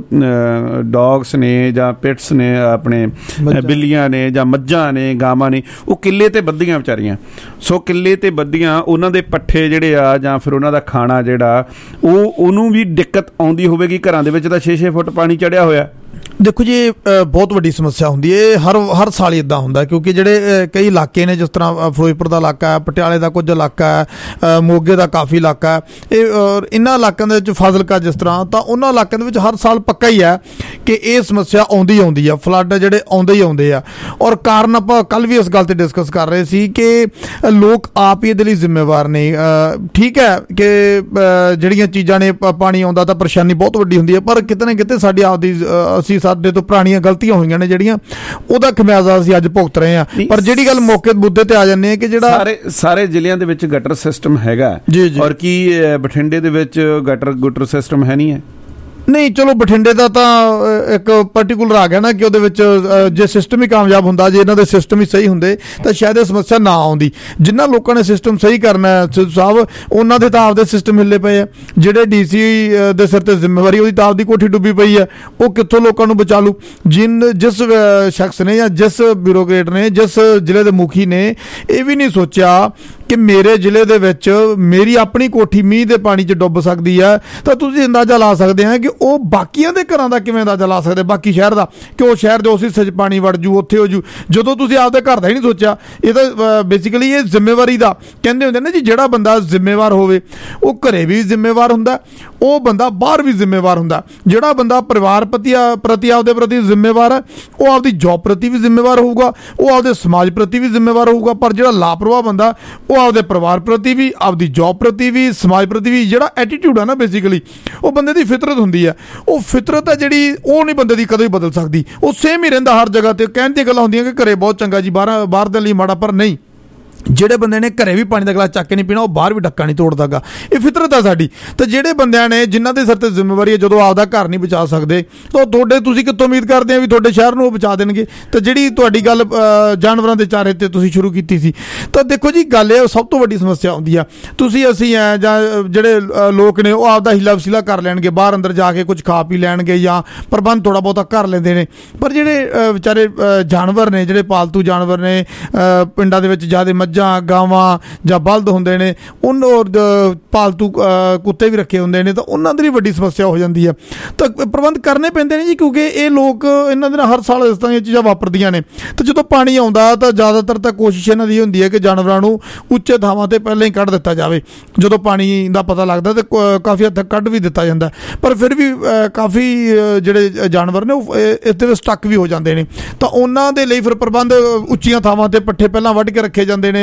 ਡੌਗਸ ਨੇ ਜਾਂ ਪਿਟਸ ਨੇ, ਆਪਣੇ ਬਿੱਲੀਆਂ ਨੇ ਜਾਂ ਮੱਝਾਂ ਨੇ, ਗਾਵਾਂ ਨੇ, ਉਹ ਕਿੱਲੇ ਤੇ ਬੱਧੀਆਂ ਵਿਚਾਰੀਆਂ। ਸੋ ਕਿੱਲੇ ਤੇ ਬੱਧੀਆਂ, ਉਹਨਾਂ ਦੇ ਪੱਠੇ ਜਿਹੜੇ ਆ ਜਾਂ ਫਿਰ ਉਹਨਾਂ ਦਾ ਖਾਣਾ ਜਿਹੜਾ ਉਹ ਉਹਨੂੰ ਵੀ ਦਿੱਕਤ ਆਉਂਦੀ ਹੋਵੇਗੀ। ਘਰਾਂ ਦੇ ਵਿੱਚ ਤਾਂ ਛੇ ਛੇ ਫੁੱਟ ਪਾਣੀ ਚੜਿਆ ਹੋਇਆ। ਦੇਖੋ ਜੀ, ਬਹੁਤ ਵੱਡੀ ਸਮੱਸਿਆ ਹੁੰਦੀ ਹੈ। ਹਰ ਹਰ ਸਾਲ ਇੱਦਾਂ ਹੁੰਦਾ, ਕਿਉਂਕਿ ਜਿਹੜੇ ਕਈ ਇਲਾਕੇ ਨੇ, ਜਿਸ ਤਰ੍ਹਾਂ ਫਿਰੋਜ਼ਪੁਰ ਦਾ ਇਲਾਕਾ ਹੈ, ਪਟਿਆਲੇ ਦਾ ਕੁਝ ਇਲਾਕਾ ਹੈ, ਮੋਗੇ ਦਾ ਕਾਫੀ ਇਲਾਕਾ ਹੈ, ਇਹ ਇਹਨਾਂ ਇਲਾਕਿਆਂ ਦੇ ਵਿੱਚ ਫਾਜ਼ਿਲਕਾ ਜਿਸ ਤਰ੍ਹਾਂ, ਤਾਂ ਉਹਨਾਂ ਇਲਾਕਿਆਂ ਦੇ ਵਿੱਚ ਹਰ ਸਾਲ ਪੱਕਾ ਹੀ ਹੈ ਕਿ ਇਹ ਸਮੱਸਿਆ ਆਉਂਦੀ ਆਉਂਦੀ ਆ, ਫਲੱਡ ਜਿਹੜੇ ਆਉਂਦੇ ਹੀ ਆਉਂਦੇ ਆ। ਔਰ ਕਾਰਨ ਆਪਾਂ ਕੱਲ੍ਹ ਵੀ ਇਸ ਗੱਲ 'ਤੇ ਡਿਸਕਸ ਕਰ ਰਹੇ ਸੀ ਕਿ ਲੋਕ ਆਪ ਹੀ ਇਹਦੇ ਲਈ ਜ਼ਿੰਮੇਵਾਰ ਨੇ। ਠੀਕ ਹੈ ਕਿ ਜਿਹੜੀਆਂ ਚੀਜ਼ਾਂ ਨੇ, ਪਾਣੀ ਆਉਂਦਾ ਤਾਂ ਪਰੇਸ਼ਾਨੀ ਬਹੁਤ ਵੱਡੀ ਹੁੰਦੀ ਹੈ, ਪਰ ਕਿਤੇ ਨਾ ਕਿਤੇ ਸਾਡੀ ਆਪਦੀ ਅਸੀਂ ਸਾਡੇ ਤੋਂ ਪੁਰਾਣੀਆਂ ਗਲਤੀਆਂ ਹੋਈਆਂ ਨੇ ਜਿਹੜੀਆਂ, ਉਹਦਾ ਖਮਿਆਜ਼ਾ ਅਸੀਂ ਅੱਜ ਭੁਗਤ ਰਹੇ ਹਾਂ। ਪਰ ਜਿਹੜੀ ਗੱਲ ਮੌਕੇ ਮੁੱਦੇ ਤੇ ਆ ਜਾਂਦੇ ਆ ਕਿ ਜਿਹੜਾ ਸਾਰੇ ਸਾਰੇ ਜ਼ਿਲ੍ਹਿਆਂ ਦੇ ਵਿੱਚ ਗਟਰ ਸਿਸਟਮ ਹੈਗਾ, ਔਰ ਕੀ ਬਠਿੰਡੇ ਦੇ ਵਿੱਚ ਗਟਰ ਗੁਟਰ ਸਿਸਟਮ ਹੈ ਨਹੀਂ ਹੈ? ਨਹੀਂ, ਚਲੋ ਬਠਿੰਡੇ ਦਾ ਤਾਂ ਇੱਕ ਪਰਟੀਕੂਲਰ ਆ ਗਿਆ ਨਾ ਕਿ ਉਹਦੇ ਵਿੱਚ ਜੇ ਸਿਸਟਮ ਹੀ ਕਾਮਯਾਬ ਹੁੰਦਾ, ਜੇ ਇਹਨਾਂ ਦੇ ਸਿਸਟਮ ਹੀ ਸਹੀ ਹੁੰਦੇ ਤਾਂ ਸ਼ਾਇਦ ਇਹ ਸਮੱਸਿਆ ਨਾ ਆਉਂਦੀ। ਜਿਨ੍ਹਾਂ ਲੋਕਾਂ ਨੇ ਸਿਸਟਮ ਸਹੀ ਕਰਨਾ ਸਿੱਧੂ ਸਾਹਿਬ, ਉਹਨਾਂ ਦੇ ਤਾਂ ਆਪਦੇ ਸਿਸਟਮ ਹਿੱਲੇ ਪਏ ਆ। ਜਿਹੜੇ ਡੀ ਸੀ ਦੇ ਸਿਰ ਤੇ ਜ਼ਿੰਮੇਵਾਰੀ, ਉਹਦੀ ਤਾਂ ਆਪਦੀ ਕੋਠੀ ਡੁੱਬੀ ਪਈ ਹੈ, ਉਹ ਕਿੱਥੋਂ ਲੋਕਾਂ ਨੂੰ ਬਚਾ ਲੂ? ਜਿਨ ਜਿਸ ਸ਼ਖਸ ਨੇ ਜਾਂ ਜਿਸ ਬਿਊਰੋਕਰੇਟ ਨੇ, ਜਿਸ ਜ਼ਿਲ੍ਹੇ ਦੇ ਮੁਖੀ ਨੇ ਇਹ ਵੀ ਨਹੀਂ ਸੋਚਿਆ ਕਿ ਮੇਰੇ ਜ਼ਿਲ੍ਹੇ ਦੇ ਵਿੱਚ ਮੇਰੀ ਆਪਣੀ ਕੋਠੀ ਮੀਂਹ ਦੇ ਪਾਣੀ 'ਚ ਡੁੱਬ ਸਕਦੀ ਹੈ, ਤਾਂ ਤੁਸੀਂ ਅੰਦਾਜ਼ਾ ਲਾ ਸਕਦੇ ਆ ਕਿ ਉਹ ਬਾਕੀਆਂ ਦੇ ਘਰਾਂ ਦਾ ਕਿਵੇਂ ਅੰਦਾਜ਼ਾ ਲਾ ਸਕਦੇ, ਬਾਕੀ ਸ਼ਹਿਰ ਦਾ, ਕਿ ਉਹ ਸ਼ਹਿਰ ਦੇ ਉਸ ਹਿੱਸੇ 'ਚ ਪਾਣੀ ਵੜ ਜੂ, ਉੱਥੇ ਹੋ ਜੂ, ਜਦੋਂ ਤੁਸੀਂ ਆਪਦੇ ਘਰ ਦਾ ਹੀ ਨਹੀਂ ਸੋਚਿਆ। ਇਹ ਤਾਂ ਬੇਸਿਕਲੀ ਇਹ ਜ਼ਿੰਮੇਵਾਰੀ ਦਾ ਕਹਿੰਦੇ ਹੁੰਦੇ ਨੇ ਜੀ, ਜਿਹੜਾ ਬੰਦਾ ਜ਼ਿੰਮੇਵਾਰ ਹੋਵੇ ਉਹ ਘਰੇ ਵੀ ਜ਼ਿੰਮੇਵਾਰ ਹੁੰਦਾ, ਉਹ ਬੰਦਾ ਬਾਹਰ ਵੀ ਜ਼ਿੰਮੇਵਾਰ ਹੁੰਦਾ। ਜਿਹੜਾ ਬੰਦਾ ਪਰਿਵਾਰ ਪ੍ਰਤੀ ਪ੍ਰਤੀ ਆਪਦੇ ਪ੍ਰਤੀ ਜ਼ਿੰਮੇਵਾਰ ਹੈ, ਉਹ ਆਪਦੀ ਜੌਬ ਪ੍ਰਤੀ ਵੀ ਜ਼ਿੰਮੇਵਾਰ ਹੋਊਗਾ, ਉਹ ਆਪਦੇ ਸਮਾਜ ਪ੍ਰਤੀ ਵੀ ਜ਼ਿੰਮੇਵਾਰ ਹੋਊਗਾ। ਪਰ ਜਿਹੜਾ ਲਾਪਰਵਾਹ ਬੰਦਾ, ਉਹ ਆਪਦੇ ਪਰਿਵਾਰ ਪ੍ਰਤੀ ਵੀ, ਆਪਦੀ ਜੌਬ ਪ੍ਰਤੀ ਵੀ, ਸਮਾਜ ਪ੍ਰਤੀ ਵੀ, ਜਿਹੜਾ ਐਟੀਟਿਊਡ ਹੈ ਨਾ, ਬੇਸਿਕਲੀ ਉਹ ਬੰਦੇ ਦੀ ਫਿਤਰਤ ਹੁੰਦੀ ਹੈ। ਉਹ ਫਿਤਰਤ ਹੈ ਜਿਹੜੀ, ਉਹ ਨਹੀਂ ਬੰਦੇ ਦੀ ਕਦੇ ਬਦਲ ਸਕਦੀ, ਉਹ ਸੇਮ ਹੀ ਰਹਿੰਦਾ ਹਰ ਜਗ੍ਹਾ ਤੇ। ਕਹਿਣ ਦੀਆਂ ਗੱਲਾਂ ਹੁੰਦੀਆਂ ਕਿ ਘਰੇ ਬਹੁਤ ਚੰਗਾ ਜੀ, ਬਾਹਰ ਬਾਹਰ ਦੇ ਲਈ ਮਾੜਾ, ਪਰ ਨਹੀਂ। ਜਿਹੜੇ ਬੰਦੇ ਨੇ ਘਰੇ ਵੀ ਪਾਣੀ ਦਾ ਗਲਾਸ ਚੱਕ ਕੇ ਨਹੀਂ ਪੀਣਾ, ਉਹ ਬਾਹਰ ਵੀ ਡੱਕਾ ਨਹੀਂ ਤੋੜਦਾਗਾ। ਇਹ ਫਿਤਰਤ ਹੈ ਸਾਡੀ। ਤੇ ਜਿਹੜੇ ਬੰਦਿਆਂ ਨੇ, ਜਿਨ੍ਹਾਂ ਦੇ ਸਿਰ ਤੇ ਜ਼ਿੰਮੇਵਾਰੀ ਹੈ, ਜਦੋਂ ਆਪਦਾ ਘਰ ਨਹੀਂ ਬਚਾ ਸਕਦੇ ਤਾਂ ਤੁਹਾਡੇ, ਤੁਸੀਂ ਕਿੱਥੋਂ ਉਮੀਦ ਕਰਦੇ ਆ ਵੀ ਤੁਹਾਡੇ ਸ਼ਹਿਰ ਨੂੰ ਉਹ ਬਚਾ ਦੇਣਗੇ? ਤੇ ਜਿਹੜੀ ਤੁਹਾਡੀ ਗੱਲ ਜਾਨਵਰਾਂ ਦੇ ਚਾਰੇ ਤੇ ਤੁਸੀਂ ਸ਼ੁਰੂ ਕੀਤੀ ਸੀ, ਤਾਂ ਦੇਖੋ ਜੀ, ਗੱਲ ਇਹ ਸਭ ਤੋਂ ਵੱਡੀ ਸਮੱਸਿਆ ਆਉਂਦੀ ਆ। ਤੁਸੀਂ ਅਸੀਂ ਐ ਜਾਂ ਜਿਹੜੇ ਲੋਕ ਨੇ, ਉਹ ਆਪਦਾ ਹੀਲਾ ਵਸੀਲਾ ਕਰ ਲੈਣਗੇ, ਬਾਹਰ ਅੰਦਰ ਜਾ ਕੇ ਕੁਝ ਖਾ ਪੀ ਲੈਣਗੇ ਜਾਂ ਪ੍ਰਬੰਧ ਥੋੜ੍ਹਾ ਬਹੁਤਾ ਕਰ ਲੈਂਦੇ ਨੇ। ਪਰ ਜਿਹੜੇ ਵਿਚਾਰੇ ਜਾਨਵਰ ਨੇ, ਜਿਹੜੇ ਪਾਲਤੂ ਜਾਨਵਰ ਨੇ, ਪਿੰਡਾਂ ਦੇ ਵਿੱਚ ਜ਼ਿਆਦਾ ਮੱਝ ਜਾਂ ਗਾਵਾਂ ਜਾਂ ਬਲਦ ਹੁੰਦੇ ਨੇ, ਉਹਨਾਂ ਪਾਲਤੂ ਕੁੱਤੇ ਵੀ ਰੱਖੇ ਹੁੰਦੇ ਨੇ, ਤਾਂ ਉਹਨਾਂ ਦੀ ਵੱਡੀ ਸਮੱਸਿਆ ਹੋ ਜਾਂਦੀ ਹੈ। ਤਾਂ ਪ੍ਰਬੰਧ ਕਰਨੇ ਪੈਂਦੇ ਨੇ ਜੀ, ਕਿਉਂਕਿ ਇਹ ਲੋਕ, ਇਹਨਾਂ ਦੇ ਨਾਲ ਹਰ ਸਾਲ ਇਸ ਤਰ੍ਹਾਂ ਦੀਆਂ ਚੀਜ਼ਾਂ ਵਾਪਰਦੀਆਂ ਨੇ। ਤਾਂ ਜਦੋਂ ਪਾਣੀ ਆਉਂਦਾ ਤਾਂ ਜ਼ਿਆਦਾਤਰ ਤਾਂ ਕੋਸ਼ਿਸ਼ ਇਹਨਾਂ ਦੀ ਹੁੰਦੀ ਹੈ ਕਿ ਜਾਨਵਰਾਂ ਨੂੰ ਉੱਚੇ ਥਾਵਾਂ 'ਤੇ ਪਹਿਲਾਂ ਹੀ ਕੱਢ ਦਿੱਤਾ ਜਾਵੇ। ਜਦੋਂ ਪਾਣੀ ਦਾ ਪਤਾ ਲੱਗਦਾ ਤਾਂ ਕਾਫੀ ਹੱਦ ਤੱਕ ਕੱਢ ਵੀ ਦਿੱਤਾ ਜਾਂਦਾ, ਪਰ ਫਿਰ ਵੀ ਕਾਫੀ ਜਿਹੜੇ ਜਾਨਵਰ ਨੇ ਉਹ ਇਸ 'ਤੇ ਸਟੱਕ ਵੀ ਹੋ ਜਾਂਦੇ ਨੇ। ਤਾਂ ਉਹਨਾਂ ਦੇ ਲਈ ਫਿਰ ਪ੍ਰਬੰਧ ਉੱਚੀਆਂ ਥਾਵਾਂ 'ਤੇ ਪੱਠੇ ਪਹਿਲਾਂ ਵੱਢ ਕੇ ਰੱਖੇ ਜਾਂਦੇ ਨੇ,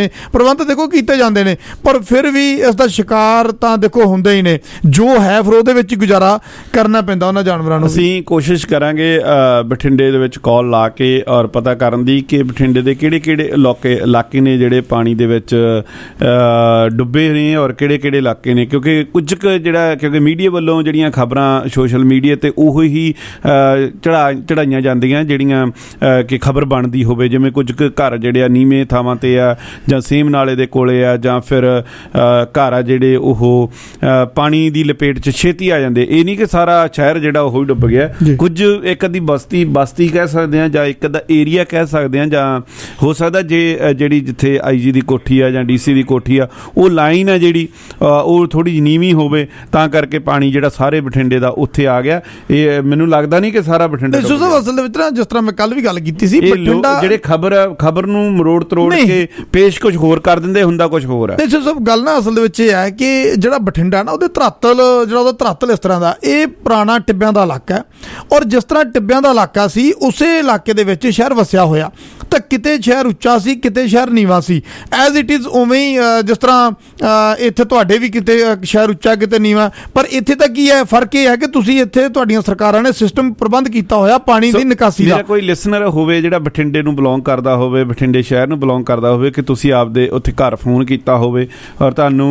ਨੇ, ਪ੍ਰਬੰਧ ਦੇਖੋ ਕੀਤੇ ਜਾਂਦੇ ਨੇ, ਪਰ ਫਿਰ ਵੀ ਇਸ ਦਾ ਸ਼ਿਕਾਰ ਤਾਂ ਦੇਖੋ ਹੁੰਦੇ ਹੀ ਨੇ, ਜੋ ਹੈ ਫਿਰ ਉਹਦੇ ਵਿੱਚ ਗੁਜ਼ਾਰਾ ਕਰਨਾ ਪੈਂਦਾ ਉਹਨਾਂ ਜਾਨਵਰਾਂ ਨੂੰ। ਅਸੀਂ ਕੋਸ਼ਿਸ਼ ਕਰਾਂਗੇ ਬਠਿੰਡੇ ਦੇ ਵਿੱਚ ਕਾਲ ਲਾ ਕੇ ਔਰ ਪਤਾ ਕਰਨ ਦੀ ਕਿ ਬਠਿੰਡੇ ਦੇ ਕਿਹੜੇ ਕਿਹੜੇ ਇਲਾਕੇ ਇਲਾਕੇ ਨੇ ਜਿਹੜੇ ਪਾਣੀ ਦੇ ਵਿੱਚ ਡੁੱਬੇ ਨੇ ਔਰ ਕਿਹੜੇ ਕਿਹੜੇ ਇਲਾਕੇ ਨੇ, ਕਿਉਂਕਿ ਕੁਝ ਕੁ ਜਿਹੜਾ ਕਿਉਂਕਿ ਮੀਡੀਆ ਵੱਲੋਂ ਜਿਹੜੀਆਂ ਖਬਰਾਂ ਸੋਸ਼ਲ ਮੀਡੀਆ ਤੇ ਉਹ ਹੀ ਚੜਾ ਚੜਾਈਆਂ ਜਾਂਦੀਆਂ ਜਿਹੜੀਆਂ ਕਿ ਖਬਰ ਬਣਦੀ ਹੋਵੇ, ਜਿਵੇਂ ਕੁਝ ਕੁ ਘਰ ਜਿਹੜੇ ਆ ਨੀਵੇਂ ਥਾਵਾਂ ਤੇ ਆ ਜਾਂ ਸੇਮ ਨਾਲੇ ਦੇ ਕੋਲੇ ਆ ਜਾਂ ਫਿਰ ਘਰ ਆ ਜਿਹੜੇ ਉਹ ਪਾਣੀ ਦੀ ਲਪੇਟ 'ਚ ਛੇਤੀ ਆ ਜਾਂਦੇ। ਇਹ ਨਹੀਂ ਕਿ ਸਾਰਾ ਸ਼ਹਿਰ ਜਿਹੜਾ ਉਹ ਹੀ ਡੁੱਬ ਗਿਆ, ਕੁਝ ਇੱਕ ਅੱਧੀ ਬਸਤੀ ਬਸਤੀ ਕਹਿ ਸਕਦੇ ਹਾਂ ਜਾਂ ਇੱਕ ਅੱਧਾ ਏਰੀਆ ਕਹਿ ਸਕਦੇ ਹਾਂ, ਜਾਂ ਹੋ ਸਕਦਾ ਜੇ ਜਿਹੜੀ ਜਿੱਥੇ ਆਈ ਜੀ ਦੀ ਕੋਠੀ ਆ ਜਾਂ ਡੀ ਸੀ ਦੀ ਕੋਠੀ ਆ ਉਹ ਲਾਈਨ ਆ ਜਿਹੜੀ ਉਹ ਥੋੜ੍ਹੀ ਜਿਹੀ ਨੀਵੀਂ ਹੋਵੇ, ਤਾਂ ਕਰਕੇ ਪਾਣੀ ਜਿਹੜਾ ਸਾਰੇ ਬਠਿੰਡੇ ਦਾ ਉੱਥੇ ਆ ਗਿਆ। ਇਹ ਮੈਨੂੰ ਲੱਗਦਾ ਨਹੀਂ ਕਿ ਸਾਰਾ ਬਠਿੰਡਾ ਅਸਲ ਦੇ ਵਿੱਚ ਨਾ, ਜਿਸ ਤਰ੍ਹਾਂ ਮੈਂ ਕੱਲ ਵੀ ਗੱਲ ਕੀਤੀ ਸੀ, ਬਠਿੰਡਾ ਜਿਹੜੇ ਖਬਰ ਖਬਰ ਨੂੰ ਮਰੋੜ ਤਰੋੜ ਕੇ ਪੇਸ਼ ਕੁਝ ਹੋਰ ਕਰ ਦਿੰਦੇ, ਹੁੰਦਾ ਕੁਝ ਹੋਰ ਹੈ। ਸਭ ਗੱਲ ਨਾ ਅਸਲ ਦੇ ਵਿੱਚ ਇਹ ਹੈ ਕਿ ਜਿਹੜਾ ਬਠਿੰਡਾ ਨਾ ਉਹਦੇ ਧਰਾਤਲ ਜਿਹੜਾ ਉਹਦਾ ਧਰਾਤਲ ਇਸ ਤਰ੍ਹਾਂ ਦਾ, ਇਹ ਪੁਰਾਣਾ ਟਿੱਬਿਆਂ ਦਾ ਇਲਾਕਾ ਹੈ, ਔਰ ਜਿਸ ਤਰ੍ਹਾਂ ਟਿੱਬਿਆਂ ਦਾ ਇਲਾਕਾ ਸੀ ਉਸੇ ਇਲਾਕੇ ਦੇ ਵਿੱਚ ਸ਼ਹਿਰ ਵਸਿਆ ਹੋਇਆ, ਤਾਂ ਕਿਤੇ ਸ਼ਹਿਰ ਉੱਚਾ ਸੀ ਕਿਤੇ ਸ਼ਹਿਰ ਨੀਵਾਂ ਸੀ, ਐਜ਼ ਇਟ ਇਜ਼ ਉਵੇਂ ਹੀ ਜਿਸ ਤਰ੍ਹਾਂ ਇੱਥੇ ਤੁਹਾਡੇ ਵੀ ਕਿਤੇ ਸ਼ਹਿਰ ਉੱਚਾ ਕਿਤੇ ਨੀਵਾਂ, ਪਰ ਇੱਥੇ ਤਾਂ ਕੀ ਹੈ ਫਰਕ ਇਹ ਹੈ ਕਿ ਤੁਸੀਂ ਇੱਥੇ ਤੁਹਾਡੀਆਂ ਸਰਕਾਰਾਂ ਨੇ ਸਿਸਟਮ ਪ੍ਰਬੰਧ ਕੀਤਾ ਹੋਇਆ ਪਾਣੀ ਦੀ ਨਿਕਾਸੀ ਦਾ। ਕੋਈ ਲਿਸਨਰ ਹੋਵੇ ਜਿਹੜਾ ਬਠਿੰਡੇ ਨੂੰ ਬਿਲੋਂਗ ਕਰਦਾ ਹੋਵੇ, ਬਠਿੰਡੇ ਸ਼ਹਿਰ ਨੂੰ ਬਿਲੋਂਗ ਕਰਦਾ ਹੋਵੇ, ਕਿ ਤੁਸੀਂ ਆਪਦੇ ਉੱਥੇ ਘਰ ਫੋਨ ਕੀਤਾ ਹੋਵੇ ਔਰ ਤੁਹਾਨੂੰ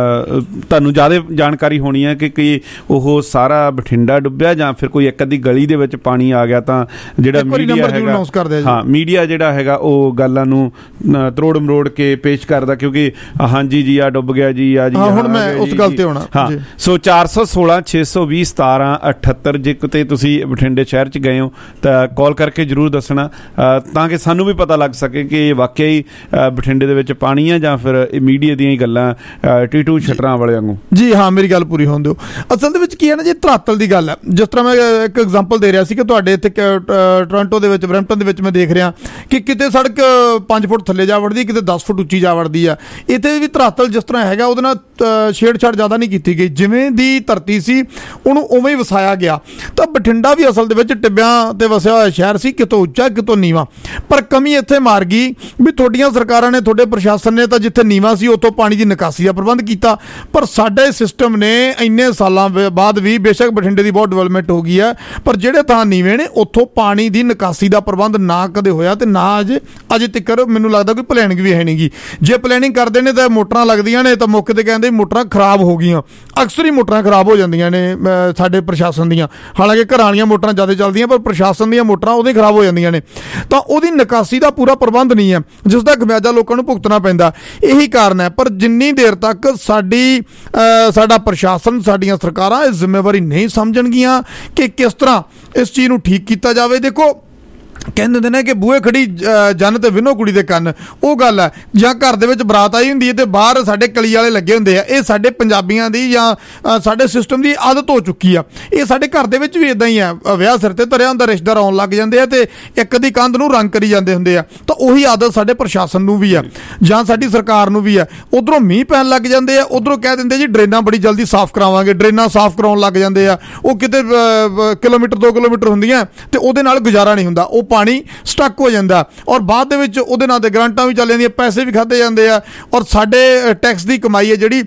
ਤੁਹਾਨੂੰ ਜ਼ਿਆਦਾ ਜਾਣਕਾਰੀ ਹੋਣੀ ਹੈ ਕਿ ਕੀ ਉਹ ਸਾਰਾ ਬਠਿੰਡਾ ਡੁੱਬਿਆ ਜਾਂ ਫਿਰ ਕੋਈ ਇੱਕ ਅੱਧੀ ਗਲੀ ਦੇ ਵਿੱਚ ਪਾਣੀ ਆ ਗਿਆ, ਤਾਂ ਜਿਹੜਾ ਮੀਡੀਆ ਹੈਗਾ ਹਾਂ ਮੀਡੀਆ ਜਿਹੜਾ ਹੈਗਾ ਉਹ ਗੱਲਾਂ ਨੂੰ ਤਰੋੜ ਮਰੋੜ ਕੇ ਪੇਸ਼ ਕਰਦਾ, ਕਿਉਂਕਿ ਹਾਂਜੀ ਜੀ ਆ ਡੁੱਬ ਗਿਆ ਜੀ ਆ ਜੀ ਹੁਣ ਮੈਂ ਉਸ ਗੱਲ ਤੇ ਹੋਣਾ। ਹਾਂ, ਸੋ ਚਾਰ ਸੌ ਸੋਲਾਂ ਛੇ ਸੌ ਵੀਹ ਸਤਾਰਾਂ ਅਠੱਤਰ ਜੇ ਕਿਤੇ ਤੁਸੀਂ ਬਠਿੰਡੇ ਸ਼ਹਿਰ 'ਚ ਗਏ ਹੋ ਤਾਂ ਕਾਲ ਕਰਕੇ ਜ਼ਰੂਰ ਦੱਸਣਾ, ਤਾਂ ਕਿ ਸਾਨੂੰ ਵੀ ਪਤਾ ਲੱਗ ਸਕੇ ਕਿ ਵਾਕਿਆ ਹੀ ਬਠਿੰਡੇ ਦੇ ਵਿੱਚ ਪਾਣੀ ਆ ਜਾਂ ਫਿਰ ਇਹ ਮੀਡੀਆ ਦੀਆਂ ਹੀ ਗੱਲਾਂ ਟੀਟੂ ਛਟਰਾਂ ਵਾਲੇ ਵਾਂਗੂ। ਜੀ ਹਾਂ, ਮੇਰੀ ਗੱਲ ਪੂਰੀ ਹੋਣ ਦਿਓ। ਅਸਲ ਦੇ ਵਿੱਚ ਕੀ ਹੈ ਨਾ ਜੀ, ਧਰਾਤਲ ਦੀ ਗੱਲ ਹੈ। ਜਿਸ ਤਰ੍ਹਾਂ ਮੈਂ ਇੱਕ ਐਗਜ਼ਾਮਪਲ ਦੇ ਰਿਹਾ ਸੀ ਕਿ ਤੁਹਾਡੇ ਇੱਥੇ ਟੋਰਾਂਟੋ ਦੇ ਵਿੱਚ, ਬਰੈਂਪਟਨ ਦੇ ਵਿੱਚ ਮੈਂ ਦੇਖ ਰਿਹਾ ਕਿ ਕਿਤੇ ਸੜਕ ਪੰਜ ਫੁੱਟ ਥੱਲੇ ਜਾ ਵੜਦੀ, ਕਿਤੇ ਦਸ ਫੁੱਟ ਉੱਚੀ ਜਾ ਵੜਦੀ ਆ। ਇੱਥੇ ਵੀ ਧਰਾਤਲ ਜਿਸ ਤਰ੍ਹਾਂ ਹੈਗਾ ਉਹਦੇ ਨਾਲ ਛੇੜਛਾੜ ਜ਼ਿਆਦਾ ਨਹੀਂ ਕੀਤੀ ਗਈ, ਜਿਵੇਂ ਦੀ ਧਰਤੀ ਸੀ ਉਹਨੂੰ ਉਵੇਂ ਹੀ ਵਸਾਇਆ ਗਿਆ। ਤਾਂ ਬਠਿੰਡਾ ਵੀ ਅਸਲ ਦੇ ਵਿੱਚ ਟਿੱਬਿਆਂ ਤੇ ਵਸਿਆ ਹੋਇਆ ਸ਼ਹਿਰ ਸੀ, ਕਿਤੋਂ ਉੱਚਾ ਕਿਤੋਂ ਨੀਵਾਂ, ਪਰ ਕਮੀ ਇੱਥੇ ਮਾਰ ਗਈ ਵੀ ਤੁਹਾਡੀਆਂ ਸਰਕਾਰਾਂ ਨੇ, ਤੁਹਾਡੇ ਪ੍ਰਸ਼ਾਸਨ ਨੇ ਤਾਂ ਜਿੱਥੇ ਨੀਵਾਂ ਸੀ ਉੱਥੋਂ ਪਾਣੀ ਦੀ ਨਿਕਾਸੀ ਦਾ ਪ੍ਰਬੰਧ ਕੀਤਾ, ਪਰ ਸਾਡੇ ਸਿਸਟਮ ਨੇ ਇੰਨੇ ਸਾਲਾਂ ਬਾਅਦ ਵੀ, ਬੇਸ਼ੱਕ ਬਠਿੰਡੇ ਦੀ ਬਹੁਤ ਡਿਵੈਲਪਮੈਂਟ ਹੋ ਗਈ ਹੈ, ਪਰ ਜਿਹੜੇ ਥਾਂ ਨੀਵੇਂ ਨੇ ਉੱਥੋਂ ਪਾਣੀ ਦੀ ਨਿਕਾਸੀ ਦਾ ਪ੍ਰਬੰਧ ਨਾ ਕਦੇ ਹੋਇਆ ਤੇ ਨਾ ਅਜੇ ਅਜੇ ਤੱਕ ਮੈਨੂੰ ਲੱਗਦਾ ਕੋਈ ਪਲੈਨਿੰਗ ਵੀ ਹੈ ਨਹੀਂ ਗੀ। ਜੇ ਪਲੈਨਿੰਗ ਕਰਦੇ ਨੇ ਤਾਂ ਮੋਟਰਾਂ ਲੱਗਦੀਆਂ ਨੇ ਤਾਂ ਮੌਕੇ ਤੇ ਕਹਿੰਦੇ ਮੋਟਰਾਂ ਖਰਾਬ ਹੋ ਗਈਆਂ, ਅਕਸਰ ਹੀ ਮੋਟਰਾਂ ਖਰਾਬ ਹੋ ਜਾਂਦੀਆਂ ਨੇ ਸਾਡੇ ਪ੍ਰਸ਼ਾਸਨ ਦੀਆਂ, ਹਾਲਾਂਕਿ ਘਰਾਂ ਵਾਲੀਆਂ ਮੋਟਰਾਂ ਜ਼ਿਆਦਾ ਚੱਲਦੀਆਂ ਪਰ ਪ੍ਰਸ਼ਾਸਨ ਦੀਆਂ ਮੋਟਰਾਂ ਉਹਦੇ ਖਰਾਬ ਹੋ ਜਾਂਦੀਆਂ ਨੇ, ਤਾਂ ਉਹਦੀ ਨਿਕਾਸੀ ਦਾ ਪੂਰਾ ਪ੍ਰਬੰਧ ਨਹੀਂ ਹੈ, ਜਿਸ ਦਾ ਖਮਿਆਜਾ ਲੋਕਾਂ ਨੂੰ ਭੁਗਤਣਾ ਪੈਂਦਾ। ਇਹੀ ਕਾਰਨ ਹੈ। ਪਰ ਜਿੰਨੀ ਦੇਰ ਤੱਕ ਸਾਡੀ ਸਾਡਾ ਪ੍ਰਸ਼ਾਸਨ, ਸਾਡੀਆਂ ਸਰਕਾਰਾਂ ਇਹ ਜ਼ਿੰਮੇਵਾਰੀ ਨਹੀਂ ਸਮਝਣਗੀਆਂ ਕਿ ਕਿਸ ਤਰ੍ਹਾਂ ਇਸ ਚੀਜ਼ ਨੂੰ ਠੀਕ ਕੀਤਾ ਜਾਵੇ, ਦੇਖੋ ਕਹਿੰਦੇ ਹੁੰਦੇ ਨੇ ਕਿ ਬੂਹੇ ਖੜੀ ਜੰਨ ਤੇ ਵਿਨੋ ਕੁੜੀ ਦੇ ਕੰਨ, ਉਹ ਗੱਲ ਹੈ। ਜਾਂ ਘਰ ਦੇ ਵਿੱਚ ਬਰਾਤ ਆਈ ਹੁੰਦੀ ਹੈ ਤੇ ਬਾਹਰ ਸਾਡੇ ਕਲੀ ਵਾਲੇ ਲੱਗੇ ਹੁੰਦੇ ਆ, ਇਹ ਸਾਡੇ ਪੰਜਾਬੀਆਂ ਦੀ ਜਾਂ ਸਾਡੇ ਸਿਸਟਮ ਦੀ ਆਦਤ ਹੋ ਚੁੱਕੀ ਆ। ਇਹ ਸਾਡੇ ਘਰ ਦੇ ਵਿੱਚ ਵੀ ਇਦਾਂ ਹੀ ਆ, ਵਿਆਹ ਸਿਰ ਤੇ ਧਰਿਆ ਹੁੰਦਾ, ਰਿਸ਼ਤੇਦਾਰ ਆਉਣ ਲੱਗ ਜਾਂਦੇ ਆ ਤੇ ਇੱਕ ਅੱਧੀ ਕੰਧ ਨੂੰ ਰੰਗ ਕਰੀ ਜਾਂਦੇ ਹੁੰਦੇ ਆ, ਤਾਂ ਉਹੀ ਆਦਤ ਸਾਡੇ ਪ੍ਰਸ਼ਾਸਨ ਨੂੰ ਵੀ ਆ ਜਾਂ ਸਾਡੀ ਸਰਕਾਰ ਨੂੰ ਵੀ ਆ। ਉਧਰੋਂ ਮੀਂਹ ਪੈਣ ਲੱਗ ਜਾਂਦੇ ਆ, ਉਧਰੋਂ ਕਹਿ ਦਿੰਦੇ ਜੀ ਡਰੇਨਾਂ ਬੜੀ ਜਲਦੀ ਸਾਫ਼ ਕਰਾਵਾਂਗੇ, ਡਰੇਨਾਂ ਸਾਫ਼ ਕਰਾਉਣ ਲੱਗ ਜਾਂਦੇ ਆ, ਉਹ ਕਿਤੇ ਕਿਲੋਮੀਟਰ ਦੋ ਕਿਲੋਮੀਟਰ ਹੁੰਦੀਆਂ ਤੇ ਉਹਦੇ ਨਾਲ ਗੁਜ਼ਾਰਾ ਨਹੀਂ ਹੁੰਦਾ, ਉਹ ਪਾਣੀ ਸਟਕ ਹੋ ਜਾਂਦਾ ਔਰ ਬਾਅਦ ਦੇ ਵਿੱਚ ਉਹਦੇ ਨਾਲ ਦੇ ਗ੍ਰਾਂਟਾਂ ਵੀ ਚੱਲ ਜਾਂਦੀਆਂ, ਪੈਸੇ ਵੀ ਖਾਦੇ ਜਾਂਦੇ ਆ ਔਰ ਸਾਡੇ ਟੈਕਸ ਦੀ ਕਮਾਈ ਹੈ ਜਿਹੜੀ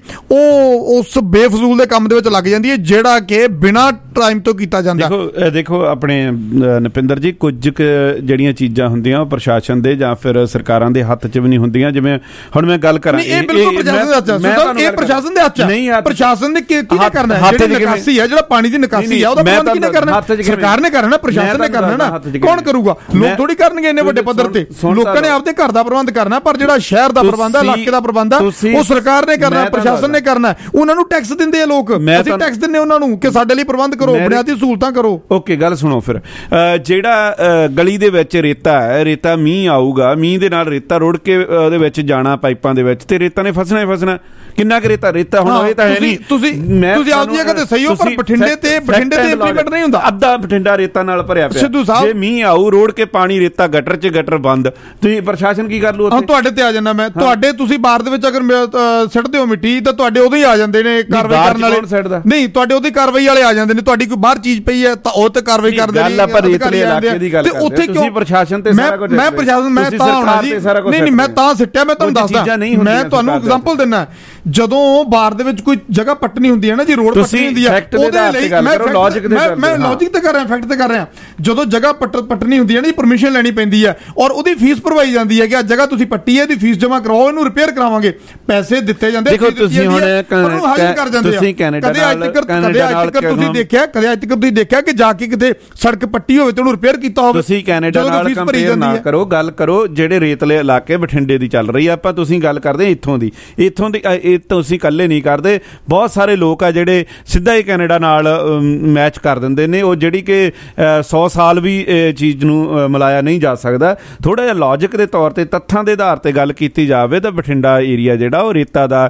ਉਹ ਉਸ ਬੇਫਜ਼ੂਲ ਦੇ ਕੰਮ ਦੇ ਵਿੱਚ ਲੱਗ ਜਾਂਦੀ ਹੈ ਜਿਹੜਾ ਕਿ ਬਿਨਾਂ ਟਾਈਮ ਤੋਂ ਕੀਤਾ ਜਾਂਦਾ। ਦੇਖੋ ਦੇਖੋ ਆਪਣੇ ਨਪਿੰਦਰ ਜੀ, ਕੁਝ ਜਿਹੜੀਆਂ ਚੀਜ਼ਾਂ ਹੁੰਦੀਆਂ ਉਹ ਪ੍ਰਸ਼ਾਸਨ ਦੇ ਜਾਂ ਫਿਰ ਸਰਕਾਰਾਂ ਦੇ ਹੱਥ 'ਚ ਵੀ ਨਹੀਂ ਹੁੰਦੀਆਂ। ਜਿਵੇਂ ਹੁਣ ਮੈਂ ਗੱਲ ਕਰਾਂ, ਇਹ ਬਿਲਕੁਲ ਪ੍ਰਸ਼ਾਸਨ ਦੇ ਹੱਥ 'ਚ, ਇਹ ਪ੍ਰਸ਼ਾਸਨ ਦੇ ਹੱਥ 'ਚ ਨਹੀਂ, ਪ੍ਰਸ਼ਾਸਨ ਨੇ ਕੀ ਕਰਨਾ ਹੈ? ਜਿਹੜੀ ਨਿਕਾਸੀ ਹੈ, ਜਿਹੜਾ ਪਾਣੀ ਦੀ ਨਿਕਾਸੀ ਹੈ ਉਹਦਾ ਪ੍ਰਬੰਧ ਕਿਹਨੇ ਕਰਨਾ? ਸਰਕਾਰ ਨੇ ਕਰਨਾ, ਪ੍ਰਸ਼ਾਸਨ ਨੇ ਕਰਨਾ ਨਾ, ਕੌਣ ਕਰੂਗਾ? ਲੋਕ ਥੋੜੀ ਕਰਨਗੇ ਇੰਨੇ ਵੱਡੇ ਪੱਧਰ ਤੇ, ਲੋਕਾਂ ਨੇ ਆਪਦੇ ਘਰ ਦਾ ਪ੍ਰਬੰਧ ਕਰਨਾ, ਪਰ ਜਿਹੜਾ ਸ਼ਹਿਰ ਦਾ ਪ੍ਰਬੰਧ ਹੈ, ਇਲਾਕੇ ਦਾ ਪ੍ਰਬੰਧ ਹੈ, ਉਹ ਸਰਕਾਰ ਨੇ ਕਰਨਾ, ਪ੍ਰਸ਼ਾਸਨ ਨੇ ਕਰਨਾ। ਉਹਨਾਂ ਨੂੰ ਟੈਕਸ ਦਿੰਦੇ ਆ ਲੋਕ, ਅਸੀਂ ਟੈਕਸ ਦਿੰਦੇ ਉਹਨਾਂ ਨੂੰ ਕਿ ਸਾਡੇ ਲਈ ਪ੍ਰਬੰਧ ਕਰੋ, ਬੁਨਿਆਦੀ ਸਹੂਲਤਾਂ ਕਰੋ। ਓਕੇ, ਗੱਲ ਸੁਣੋ ਫਿਰ। ਜਿਹੜਾ ਗਲੀ ਦੇ ਵਿੱਚ ਰੇਤਾ ਹੈ, ਰੇਤਾ ਮੀਂਹ ਆਊਗਾ, ਮੀਂਹ ਦੇ ਨਾਲ ਰੇਤਾ ਰੁੜ ਕੇ ਉਹਦੇ ਵਿੱਚ ਜਾਣਾ ਪਾਈਪਾਂ ਦੇ ਵਿੱਚ, ਤੇ ਰੇਤਾ ਨੇ ਫਸਣਾ ਹੀ ਫਸਣਾ। ਕਿੰਨਾ ਕੁ ਰੇਤਾ ਰੇਤਾ ਹੁਣ ਇਹ ਤਾਂ ਹੈ ਨਹੀਂ, ਤੁਸੀਂ ਤੁਸੀਂ ਆਪਦੀ ਜਗ੍ਹਾ ਤੇ ਸਹੀ ਹੋ, ਪਰ ਬਠਿੰਡੇ ਤੇ ਬਠਿੰਡੇ ਤੇ ਇੰਪਲੀਮੈਂਟ ਨਹੀਂ ਹੁੰਦਾ। ਅੱਧਾ ਬਠਿੰਡਾ ਰੇਤਾ ਨਾਲ ਭਰਿਆ ਪਿਆ। ਸਿੱਧੂ ਸਾਹਿਬ, ਜੇ ਮੀਂਹ ਆਊ ਰੋੜ ਕੇ ਪਾਣੀ ਰੇਤਾ ਗਟਰ 'ਚ, ਗਟਰ ਬੰਦ, ਤੁਸੀਂ ਪ੍ਰਸ਼ਾਸਨ ਕੀ ਕਰ ਲੂ ਉੱਥੇ? ਤੁਹਾਡੇ ਤੇ ਆ ਜਾਂਦਾ ਮੈਂ, ਤੁਹਾਡੇ ਤੁਸੀਂ ਬਾਹਰ ਦੇ ਵਿੱਚ ਅਗਰ ਸਿੱਟਦੇ ਹੋ ਮਿੱਟੀ ਤਾਂ ਤੁਹਾਡੇ ਉਦੋਂ ਹੀ ਆ ਜਾਂਦੇ ਨੇ ਕਾਰਵਾਈ ਕਰਨ ਵਾਲੇ। ਨਹੀਂ, ਤੁਹਾਡੇ ਉਹਦੀ ਕਾਰਵਾਈ ਵਾਲੇ ਆ ਜਾਂਦੇ ਨੇ। ਤੁਹਾਡੀ ਕੋਈ ਬਾਹਰ ਚੀਜ਼ ਪਈ ਹੈ ਤਾਂ ਉਹ ਤੇ ਕਾਰਵਾਈ ਕਰਦੇ ਨੇ। ਗੱਲ ਆਪਾਂ ਰੇਤਲੇ ਇਲਾਕੇ ਦੀ ਗੱਲ ਕਰਦੇ, ਉੱਥੇ ਤੁਸੀਂ ਪ੍ਰਸ਼ਾਸਨ ਤੇ ਸਾਰਾ ਕੁਝ, ਮੈਂ ਪ੍ਰਸ਼ਾਸਨ ਮੈਂ ਤਾਂ ਆਉਣਾ ਜੀ। ਨਹੀਂ ਨਹੀਂ, ਮੈਂ ਤਾਂ ਸਿੱਟਿਆ, ਮੈਂ ਤੁਹਾਨੂੰ ਦੱਸਦਾ, ਮੈਂ ਤੁਹਾਨੂੰ ਐਗਜ਼ਾਮਪਲ ਦਿੰਦਾ। ਜਦੋਂ ਬਾਹਰ ਦੇ ਵਿੱਚ ਕੋਈ ਜਗ੍ਹਾ ਪੱਟਣੀ ਹੁੰਦੀ ਹੈ ਨਾ ਜੀ, ਰੋਡ ਪੱਟਣੀ ਹੁੰਦੀ ਹੈ, ਉਹਦੇ ਲਈ ਮੈਂ ਲੌਜਿਕ ਮੈਂ ਲੌਜਿਕ ਤੇ ਕਰ ਰਿਹਾ, ਫੈਕਟ ਤੇ ਕਰ ਰਿਹਾ। ਜਦੋਂ ਜਗ੍ਹਾ ਪੱਟਣੀ ਹੁੰਦੀ ਹੈ ਨਾ ਜੀ, ਪਰਮਿਸ਼ਨ ਲੈਣੀ ਪੈਂਦੀ ਹੈ ਔਰ ਉਹਦੀ ਫੀਸ ਭਰਵਾਈ ਜਾਂਦੀ ਹੈ ਕਿ ਆ ਜਗ੍ਹਾ ਤੁਸੀਂ ਪੱਟੀ ਹੈ, ਇਹਦੀ ਫੀਸ ਜਮ੍ਹਾਂ ਕਰਾਓ, ਇਹਨੂੰ ਰਿਪੇਅਰ ਕਰਾਵਾਂਗੇ, ਪੈਸੇ ਦਿੱਤੇ ਜਾਂਦੇ। ਦੇਖੋ ਤੁਸੀਂ ਹੁਣ ਹਾਜ਼ਰ ਕਰ ਜਾਂਦੇ ਆ। ਕਦੇ ਅੱਜ ਤੱਕ ਕਦੇ ਅੱਜ ਤੱਕ ਤੁਸੀਂ ਦੇਖਿਆ ਕਦੇ ਅੱਜ ਤੱਕ ਤੁਸੀਂ ਦੇਖਿਆ ਕਿ ਜਾ ਕੇ ਕਿਤੇ ਸੜਕ ਪੱਟੀ ਹੋਵੇ ਤੇ ਉਹਨੂੰ ਰਿਪੇਅਰ ਕੀਤਾ ਹੋਵੇ? ਤੁਸੀਂ ਕੈਨੇਡਾ ਨਾਲ ਕੰਪੇਅਰ ਨਾ ਕਰੋ, ਗੱਲ ਕਰੋ ਜਿਹੜੇ ਰੇਤਲੇ ਇਲਾਕੇ ਬਠਿੰਡੇ ਦੀ ਚੱਲ ਰਹੀ ਆ। ਆਪਾਂ ਤੁਸੀਂ ਗੱਲ ਕਰਦੇ ਇੱਥੋਂ ਦੀ, ਇੱਥੋਂ ਦੀ ਇਹ ਤੁਸੀਂ ਇਕੱਲੇ ਨਹੀਂ ਕਰਦੇ, ਬਹੁਤ ਸਾਰੇ ਲੋਕ ਆ ਜਿਹੜੇ ਸਿੱਧਾ ਹੀ ਕੈਨੇਡਾ ਨਾਲ ਮੈਚ ਕਰ ਦਿੰਦੇ ਨੇ। ਉਹ ਜਿਹੜੀ ਕਿ ਸੌ ਸਾਲ ਵੀ ਇਹ ਚੀਜ਼ ਨੂੰ ਮਿਲਾਇਆ ਨਹੀਂ ਜਾ ਸਕਦਾ। ਥੋੜਾ ਜਿਹਾ ਲੌਜਿਕ ਦੇ ਤੌਰ ਤੇ, ਤੱਥਾਂ ਦੇ ਆਧਾਰ ਤੇ ਗੱਲ ਕੀਤੀ ਜਾਵੇ ਤਾਂ ਬਠਿੰਡਾ ਏਰੀਆ ਜਿਹੜਾ ਉਹ ਰੇਤਾ ਦਾ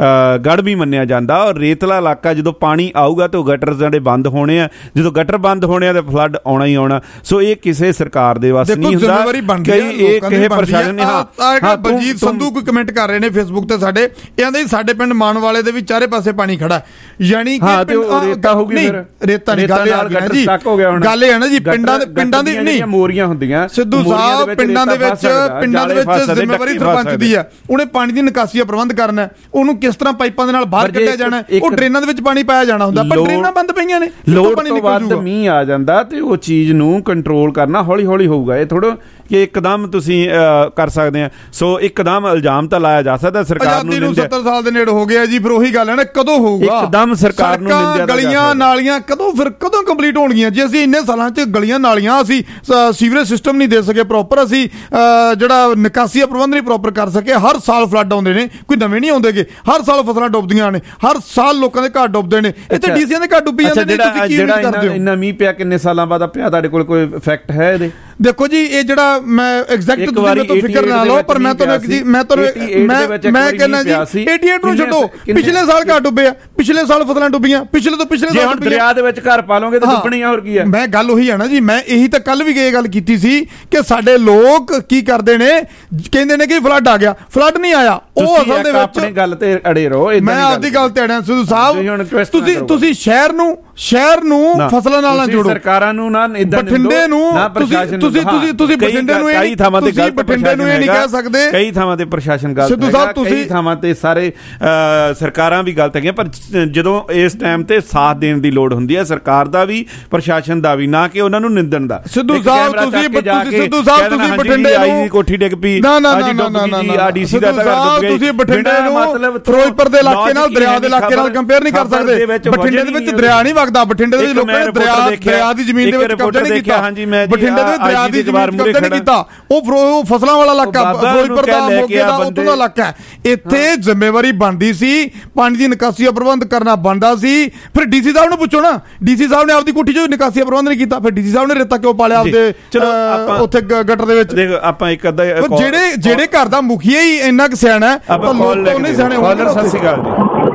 ਗੜ ਵੀ ਮੰਨਿਆ ਜਾਂਦਾ। ਔਰ ਰੇਤਲਾ ਇਲਾਕਾ ਜਦੋਂ ਪਾਣੀ ਆਊਗਾ ਤਾਂ ਉਹ ਗਟਰ ਜਿਹੜੇ ਬੰਦ ਹੋਣੇ ਆ, ਜਦੋਂ ਗਟਰ ਬੰਦ ਹੋਣੇ ਆ ਤਾਂ ਫਲੱਡ ਆਉਣਾ ਹੀ ਆਉਣਾ। ਸੋ ਇਹ ਕਿਸੇ ਸਰਕਾਰ ਦੇ ਵੱਸ ਨਹੀਂ ਹੁੰਦਾ। ਕਈ ਇਹ ਕਿਸੇ ਪ੍ਰਸ਼ਾਸਨ ਨੇ, ਹਾਂ ਬਲਜੀਤ ਸੰਧੂ ਕੋਈ ਕਮੈਂਟ ਕਰ ਰਹੇ ਨੇ ਫੇਸਬੁੱਕ ਤੇ ਸਾਡੇ, ਇਹ ਕਹਿੰਦੇ ਸਾਡੇ ਪਿੰਡ ਮਾਨ ਵਾਲੇ ਦੇ ਵੀ ਚਾਰੇ ਪਾਸੇ ਪਾਣੀ ਖੜਾ, ਯਾਨੀ ਕਿ ਰੇਤਾ ਹੋ ਗਈ, ਫਿਰ ਰੇਤਾ ਨਹੀਂ, ਗੱਲ ਜੀ ਗੱਲ ਇਹ ਹੈ ਨਾ ਜੀ, ਪਿੰਡਾਂ ਦੇ ਪਿੰਡਾਂ ਦੀ ਨਹੀਂ ਮੋਰੀਆਂ ਹੁੰਦੀਆਂ। ਸਿੱਧੂ ਸਾਹਿਬ ਪਿੰਡਾਂ ਦੇ ਵਿੱਚ ਪਿੰਡਾਂ ਦੇ ਵਿੱਚ ਜ਼ਿੰਮੇਵਾਰੀ ਸਰਪੰਚ ਦੀ ਆ। ਉਹਨੇ ਪਾਣੀ ਦੀ ਨਿਕਾਸੀ ਦਾ ਪ੍ਰਬੰਧ ਕਰਨਾ, ਉਹਨੂੰ ਕਿਸ ਤਰ੍ਹਾਂ ਪਾਈਪਾਂ ਦੇ ਨਾਲ ਬਾਹਰ ਕੱਢਿਆ ਜਾਣਾ, ਉਹ ਡਰੇਨਾਂ ਦੇ ਵਿੱਚ ਪਾਣੀ ਪਾਇਆ ਜਾਣਾ ਹੁੰਦਾ, ਪਰ ਡਰੇਨਾਂ ਬੰਦ ਪਈਆਂ ਨੇ, ਲੋੜ ਤੋਂ ਵੱਧ ਮੀਂਹ ਆ ਜਾਂਦਾ ਤੇ ਉਹ ਚੀਜ਼ ਨੂੰ ਕੰਟਰੋਲ ਕਰਨਾ ਹੌਲੀ ਹੌਲੀ ਹੋਊਗਾ। ਇਹ ਥੋੜਾ ਕਿ ਇੱਕਦਮ ਤੁਸੀਂ ਕਰ ਸਕਦੇ ਆ। ਸੋ ਇੱਕਦਮ ਇਲਜ਼ਾਮ ਤਾਂ ਲਾਇਆ ਜਾ ਸਕਦਾ ਸਰਕਾਰ ਨੂੰ। ਸੱਤਰ ਸਾਲ ਦੇ ਨੇੜੇ ਹੋ ਗਿਆ ਜੀ, ਫਿਰ ਉਹੀ ਗੱਲ ਹੈ ਨਾ, ਕਦੋਂ ਹੋਊਗਾ ਇੱਕਦਮ ਸਰਕਾਰ ਨੂੰ ਨਿੰਦਿਆ? ਗਲੀਆਂ ਨਾਲੀਆਂ ਕਦੋਂ ਫਿਰ ਕਦੋਂ ਕੰਪਲੀਟ ਹੋਣਗੀਆਂ ਜੀ? ਅਸੀਂ ਇੰਨੇ ਸਾਲਾਂ 'ਚ ਗਲੀਆਂ ਨਾਲੀਆਂ, ਅਸੀਂ ਸੀਵਰੇਜ ਸਿਸਟਮ ਨਹੀਂ ਦੇ ਸਕੇ ਪ੍ਰੋਪਰ, ਅਸੀਂ ਜਿਹੜਾ ਨਿਕਾਸੀ ਦਾ ਪ੍ਰਬੰਧ ਨਹੀਂ ਪ੍ਰੋਪਰ ਕਰ ਸਕੇ। ਹਰ ਸਾਲ ਫਲੱਡ ਆਉਂਦੇ ਨੇ, ਕੋਈ ਨਵੇਂ ਨਹੀਂ ਆਉਂਦੇਗੇ। ਹਰ ਸਾਲ ਫਸਲਾਂ ਡੁੱਬਦੀਆਂ ਨੇ, ਹਰ ਸਾਲ ਲੋਕਾਂ ਦੇ ਘਰ ਡੁੱਬਦੇ ਨੇ, ਇੱਥੇ ਡੀਸੀਆਂ ਦੇ ਘਰ ਡੁੱਬੀ ਜਾਂਦੇ ਨੇ। ਤੁਸੀਂ ਕੀ ਕਰਦੇ ਹੋ? ਇੰਨਾ ਮੀਂਹ ਪਿਆ ਕਿੰਨੇ ਸਾਲਾਂ ਬਾਅਦ ਪਿਆ, ਤੁਹਾਡੇ ਕੋਲ ਕੋਈ ਫੈਕਟ ਹੈ ਇਹਦੇ? ਦੇਖੋ ਜੀ, ਇਹ ਜਿਹੜਾ ਮੈਂ ਐਗਜ਼ੈਕਟ ਤੁਸੀਂ ਮੇਰੇ ਤੋਂ ਫਿਕਰ ਨਾ ਲਓ, ਪਰ ਮੈਂ ਤੁਹਾਨੂੰ ਇੱਕ ਜੀ ਮੈਂ ਤੁਹਾਨੂੰ ਮੈਂ ਮੈਂ ਕਹਿੰਦਾ ਜੀ ਅਠਾਸੀ ਨੂੰ ਛੱਡੋ, ਪਿਛਲੇ ਸਾਲ ਘਰ ਡੁੱਬੇ ਆ, ਪਿਛਲੇ ਸਾਲ ਫਸਲਾਂ ਡੁੱਬੀਆਂ, ਪਿਛਲੇ ਤੋਂ ਪਿਛਲੇ ਸਾਲ ਦਰਿਆ ਦੇ ਵਿੱਚ ਘਰ ਪਾ ਲਓਗੇ ਤਾਂ ਡੁੱਬਣੀਆਂ, ਹੋਰ ਕੀ ਹੈ? ਮੈਂ ਗੱਲ ਉਹੀ ਹੈ ਨਾ ਜੀ, ਮੈਂ ਇਹੀ ਤਾਂ ਕੱਲ ਵੀ ਇਹ ਗੱਲ ਕੀਤੀ ਸੀ ਕਿ ਸਾਡੇ ਲੋਕ ਕੀ ਕਰਦੇ ਨੇ, ਕਹਿੰਦੇ ਨੇ ਕਿ ਫਲੱਡ ਆ ਗਿਆ, ਫਲੱਡ ਨਹੀਂ ਆਇਆ। ਉਹ ਅਸਲ ਦੇ ਵਿੱਚ ਆਪਣੀ ਗੱਲ ਤੇ ਅੜੇ ਰਹੋ। ਮੈਂ ਆਪਦੀ ਗੱਲ ਤੇ ਅੜਿਆ ਸਿੱਧੂ ਸਾਹਿਬ। ਤੁਸੀਂ ਤੁਸੀਂ ਸ਼ਹਿਰ ਨੂੰ ਸ਼ਹਿਰ ਨੂੰ ਫਸਲਾਂ ਨਾਲ ਨਾ ਜੋੜੋ, ਸਰਕਾਰਾਂ ਨੂੰ ਨਾ ਬਠਿੰਡੇ ਨੂੰ ਤੁਸੀਂ ਤੁਸੀਂ ਤੁਸੀਂ ਬਠਿੰਡੇ ਨੂੰ ਕਈ ਥਾਵਾਂ ਤੇ ਗਲਤ ਬਠਿੰਡੇ ਨੂੰ ਇਹ ਨਹੀਂ ਕਹਿ ਸਕਦੇ, ਕਈ ਥਾਵਾਂ ਤੇ ਪ੍ਰਸ਼ਾਸਨ ਗਲਤ ਸਿੱਧੂ ਸਾਹਿਬ, ਤੁਸੀਂ ਕਈ ਥਾਵਾਂ ਤੇ ਸਾਰੇ ਸਰਕਾਰਾਂ ਵੀ ਗਲਤ ਹੈਗੀਆਂ। ਪਰ ਜਦੋਂ ਇਸ ਟਾਈਮ ਤੇ ਸਾਥ ਦੇਣ ਦੀ ਲੋੜ ਹੁੰਦੀ ਹੈ ਸਰਕਾਰ ਦਾ ਵੀ, ਪ੍ਰਸ਼ਾਸਨ ਦਾ ਵੀ, ਨਾ ਕਿ ਉਹਨਾਂ ਨੂੰ ਨਿੰਦਣ ਦਾ। ਸਿੱਧੂ ਸਾਹਿਬ ਤੁਸੀਂ ਸਿੱਧੂ ਸਾਹਿਬ ਤੁਸੀਂ ਬਠਿੰਡੇ ਨੂੰ ਕੋਠੀ ਡਿੱਗ ਪਈ, ਨਾ ਨਾ ਨਾ ਨਾ ਨਾ ਡੀਸੀ ਦਾ ਘਰ ਡੁੱਬ ਗਿਆ। ਤੁਸੀਂ ਬਠਿੰਡੇ ਨੂੰ ਫਿਰੋਜ਼ਪੁਰ ਦੇ ਇਲਾਕੇ ਨਾਲ, ਦਰਿਆ ਦੇ ਇਲਾਕੇ ਨਾਲ ਕੰਪੇਅਰ ਨਹੀਂ ਕਰ ਸਕਦੇ। ਬਠਿੰਡੇ ਦੇ ਵਿੱਚ ਦਰਿਆ ਨਹੀਂ ਵਗਦਾ, ਬਠਿੰਡੇ ਦੇ ਵਿੱਚ ਲੋਕਾਂ ਨੇ ਦਰਿਆ ਦਰਿਆ ਦੀ ਜ਼ਮੀਨ ਦੇ ਵਿੱਚ ਕਬਜ਼ਾ ਨਹੀਂ ਕੀਤਾ। ਬਠਿੰਡੇ ਦੇ ਦਰਿਆ ਦੀ ਜ਼ਮੀਨ ਕਬਜ਼ਾ ਨਹੀਂ ਕੀਤਾ, ਉਹ ਫਸਲਾਂ ਵਾਲਾ ਇਲਾਕਾ ਫਿਰੋਜ਼ਪੁਰ ਦਾ, ਮੋਗੇ ਦਾ, ਉੱਥੋਂ ਦਾ ਇਲਾਕਾ। ਇੱਥੇ ਜ਼ਿੰਮੇਵਾਰੀ ਬਣਦੀ ਸੀ, ਪਾਣੀ ਦੀ ਨਿਕਾਸੀ ਦਾ ਪ੍ਰਬੰਧ ਕਰਨਾ ਬਣਦਾ ਸੀ। ਫਿਰ ਡੀਸੀ ਸਾਹਿਬ ਨੂੰ ਪੁੱਛੋ ਨਾ, ਡੀਸੀ ਸਾਹਿਬ ਨੇ ਆਪਦੀ ਕੋਠੀ 'ਚ ਨਿਕਾਸੀ ਦਾ ਪ੍ਰਬੰਧ ਨਹੀਂ ਕੀਤਾ, ਫਿਰ ਡੀਸੀ ਸਾਹਿਬ ਨੇ ਰੇਤਾ ਕਿਉਂ ਪਾਲਿਆ ਆਪਦੇ ਉੱਥੇ ਗਟਰ ਦੇ ਵਿੱਚ? ਦੇਖੋ ਆਪਾਂ ਇੱਕ ਅੱਧਾ ਜਿਹੜੇ ਜਿਹੜੇ ਘਰ ਦਾ ਮੁਖੀਆ ਹੀ ਇੰਨਾ ਕੁ ਸਿਆਣਾ ਹੈ, ਆਪਾਂ ਲੋਕ ਨਹੀਂ ਸਿਆਣੇ ਹੋਣਗੇ। ਸਤਿ ਸ਼੍ਰੀ ਅਕਾਲ ਜੀ।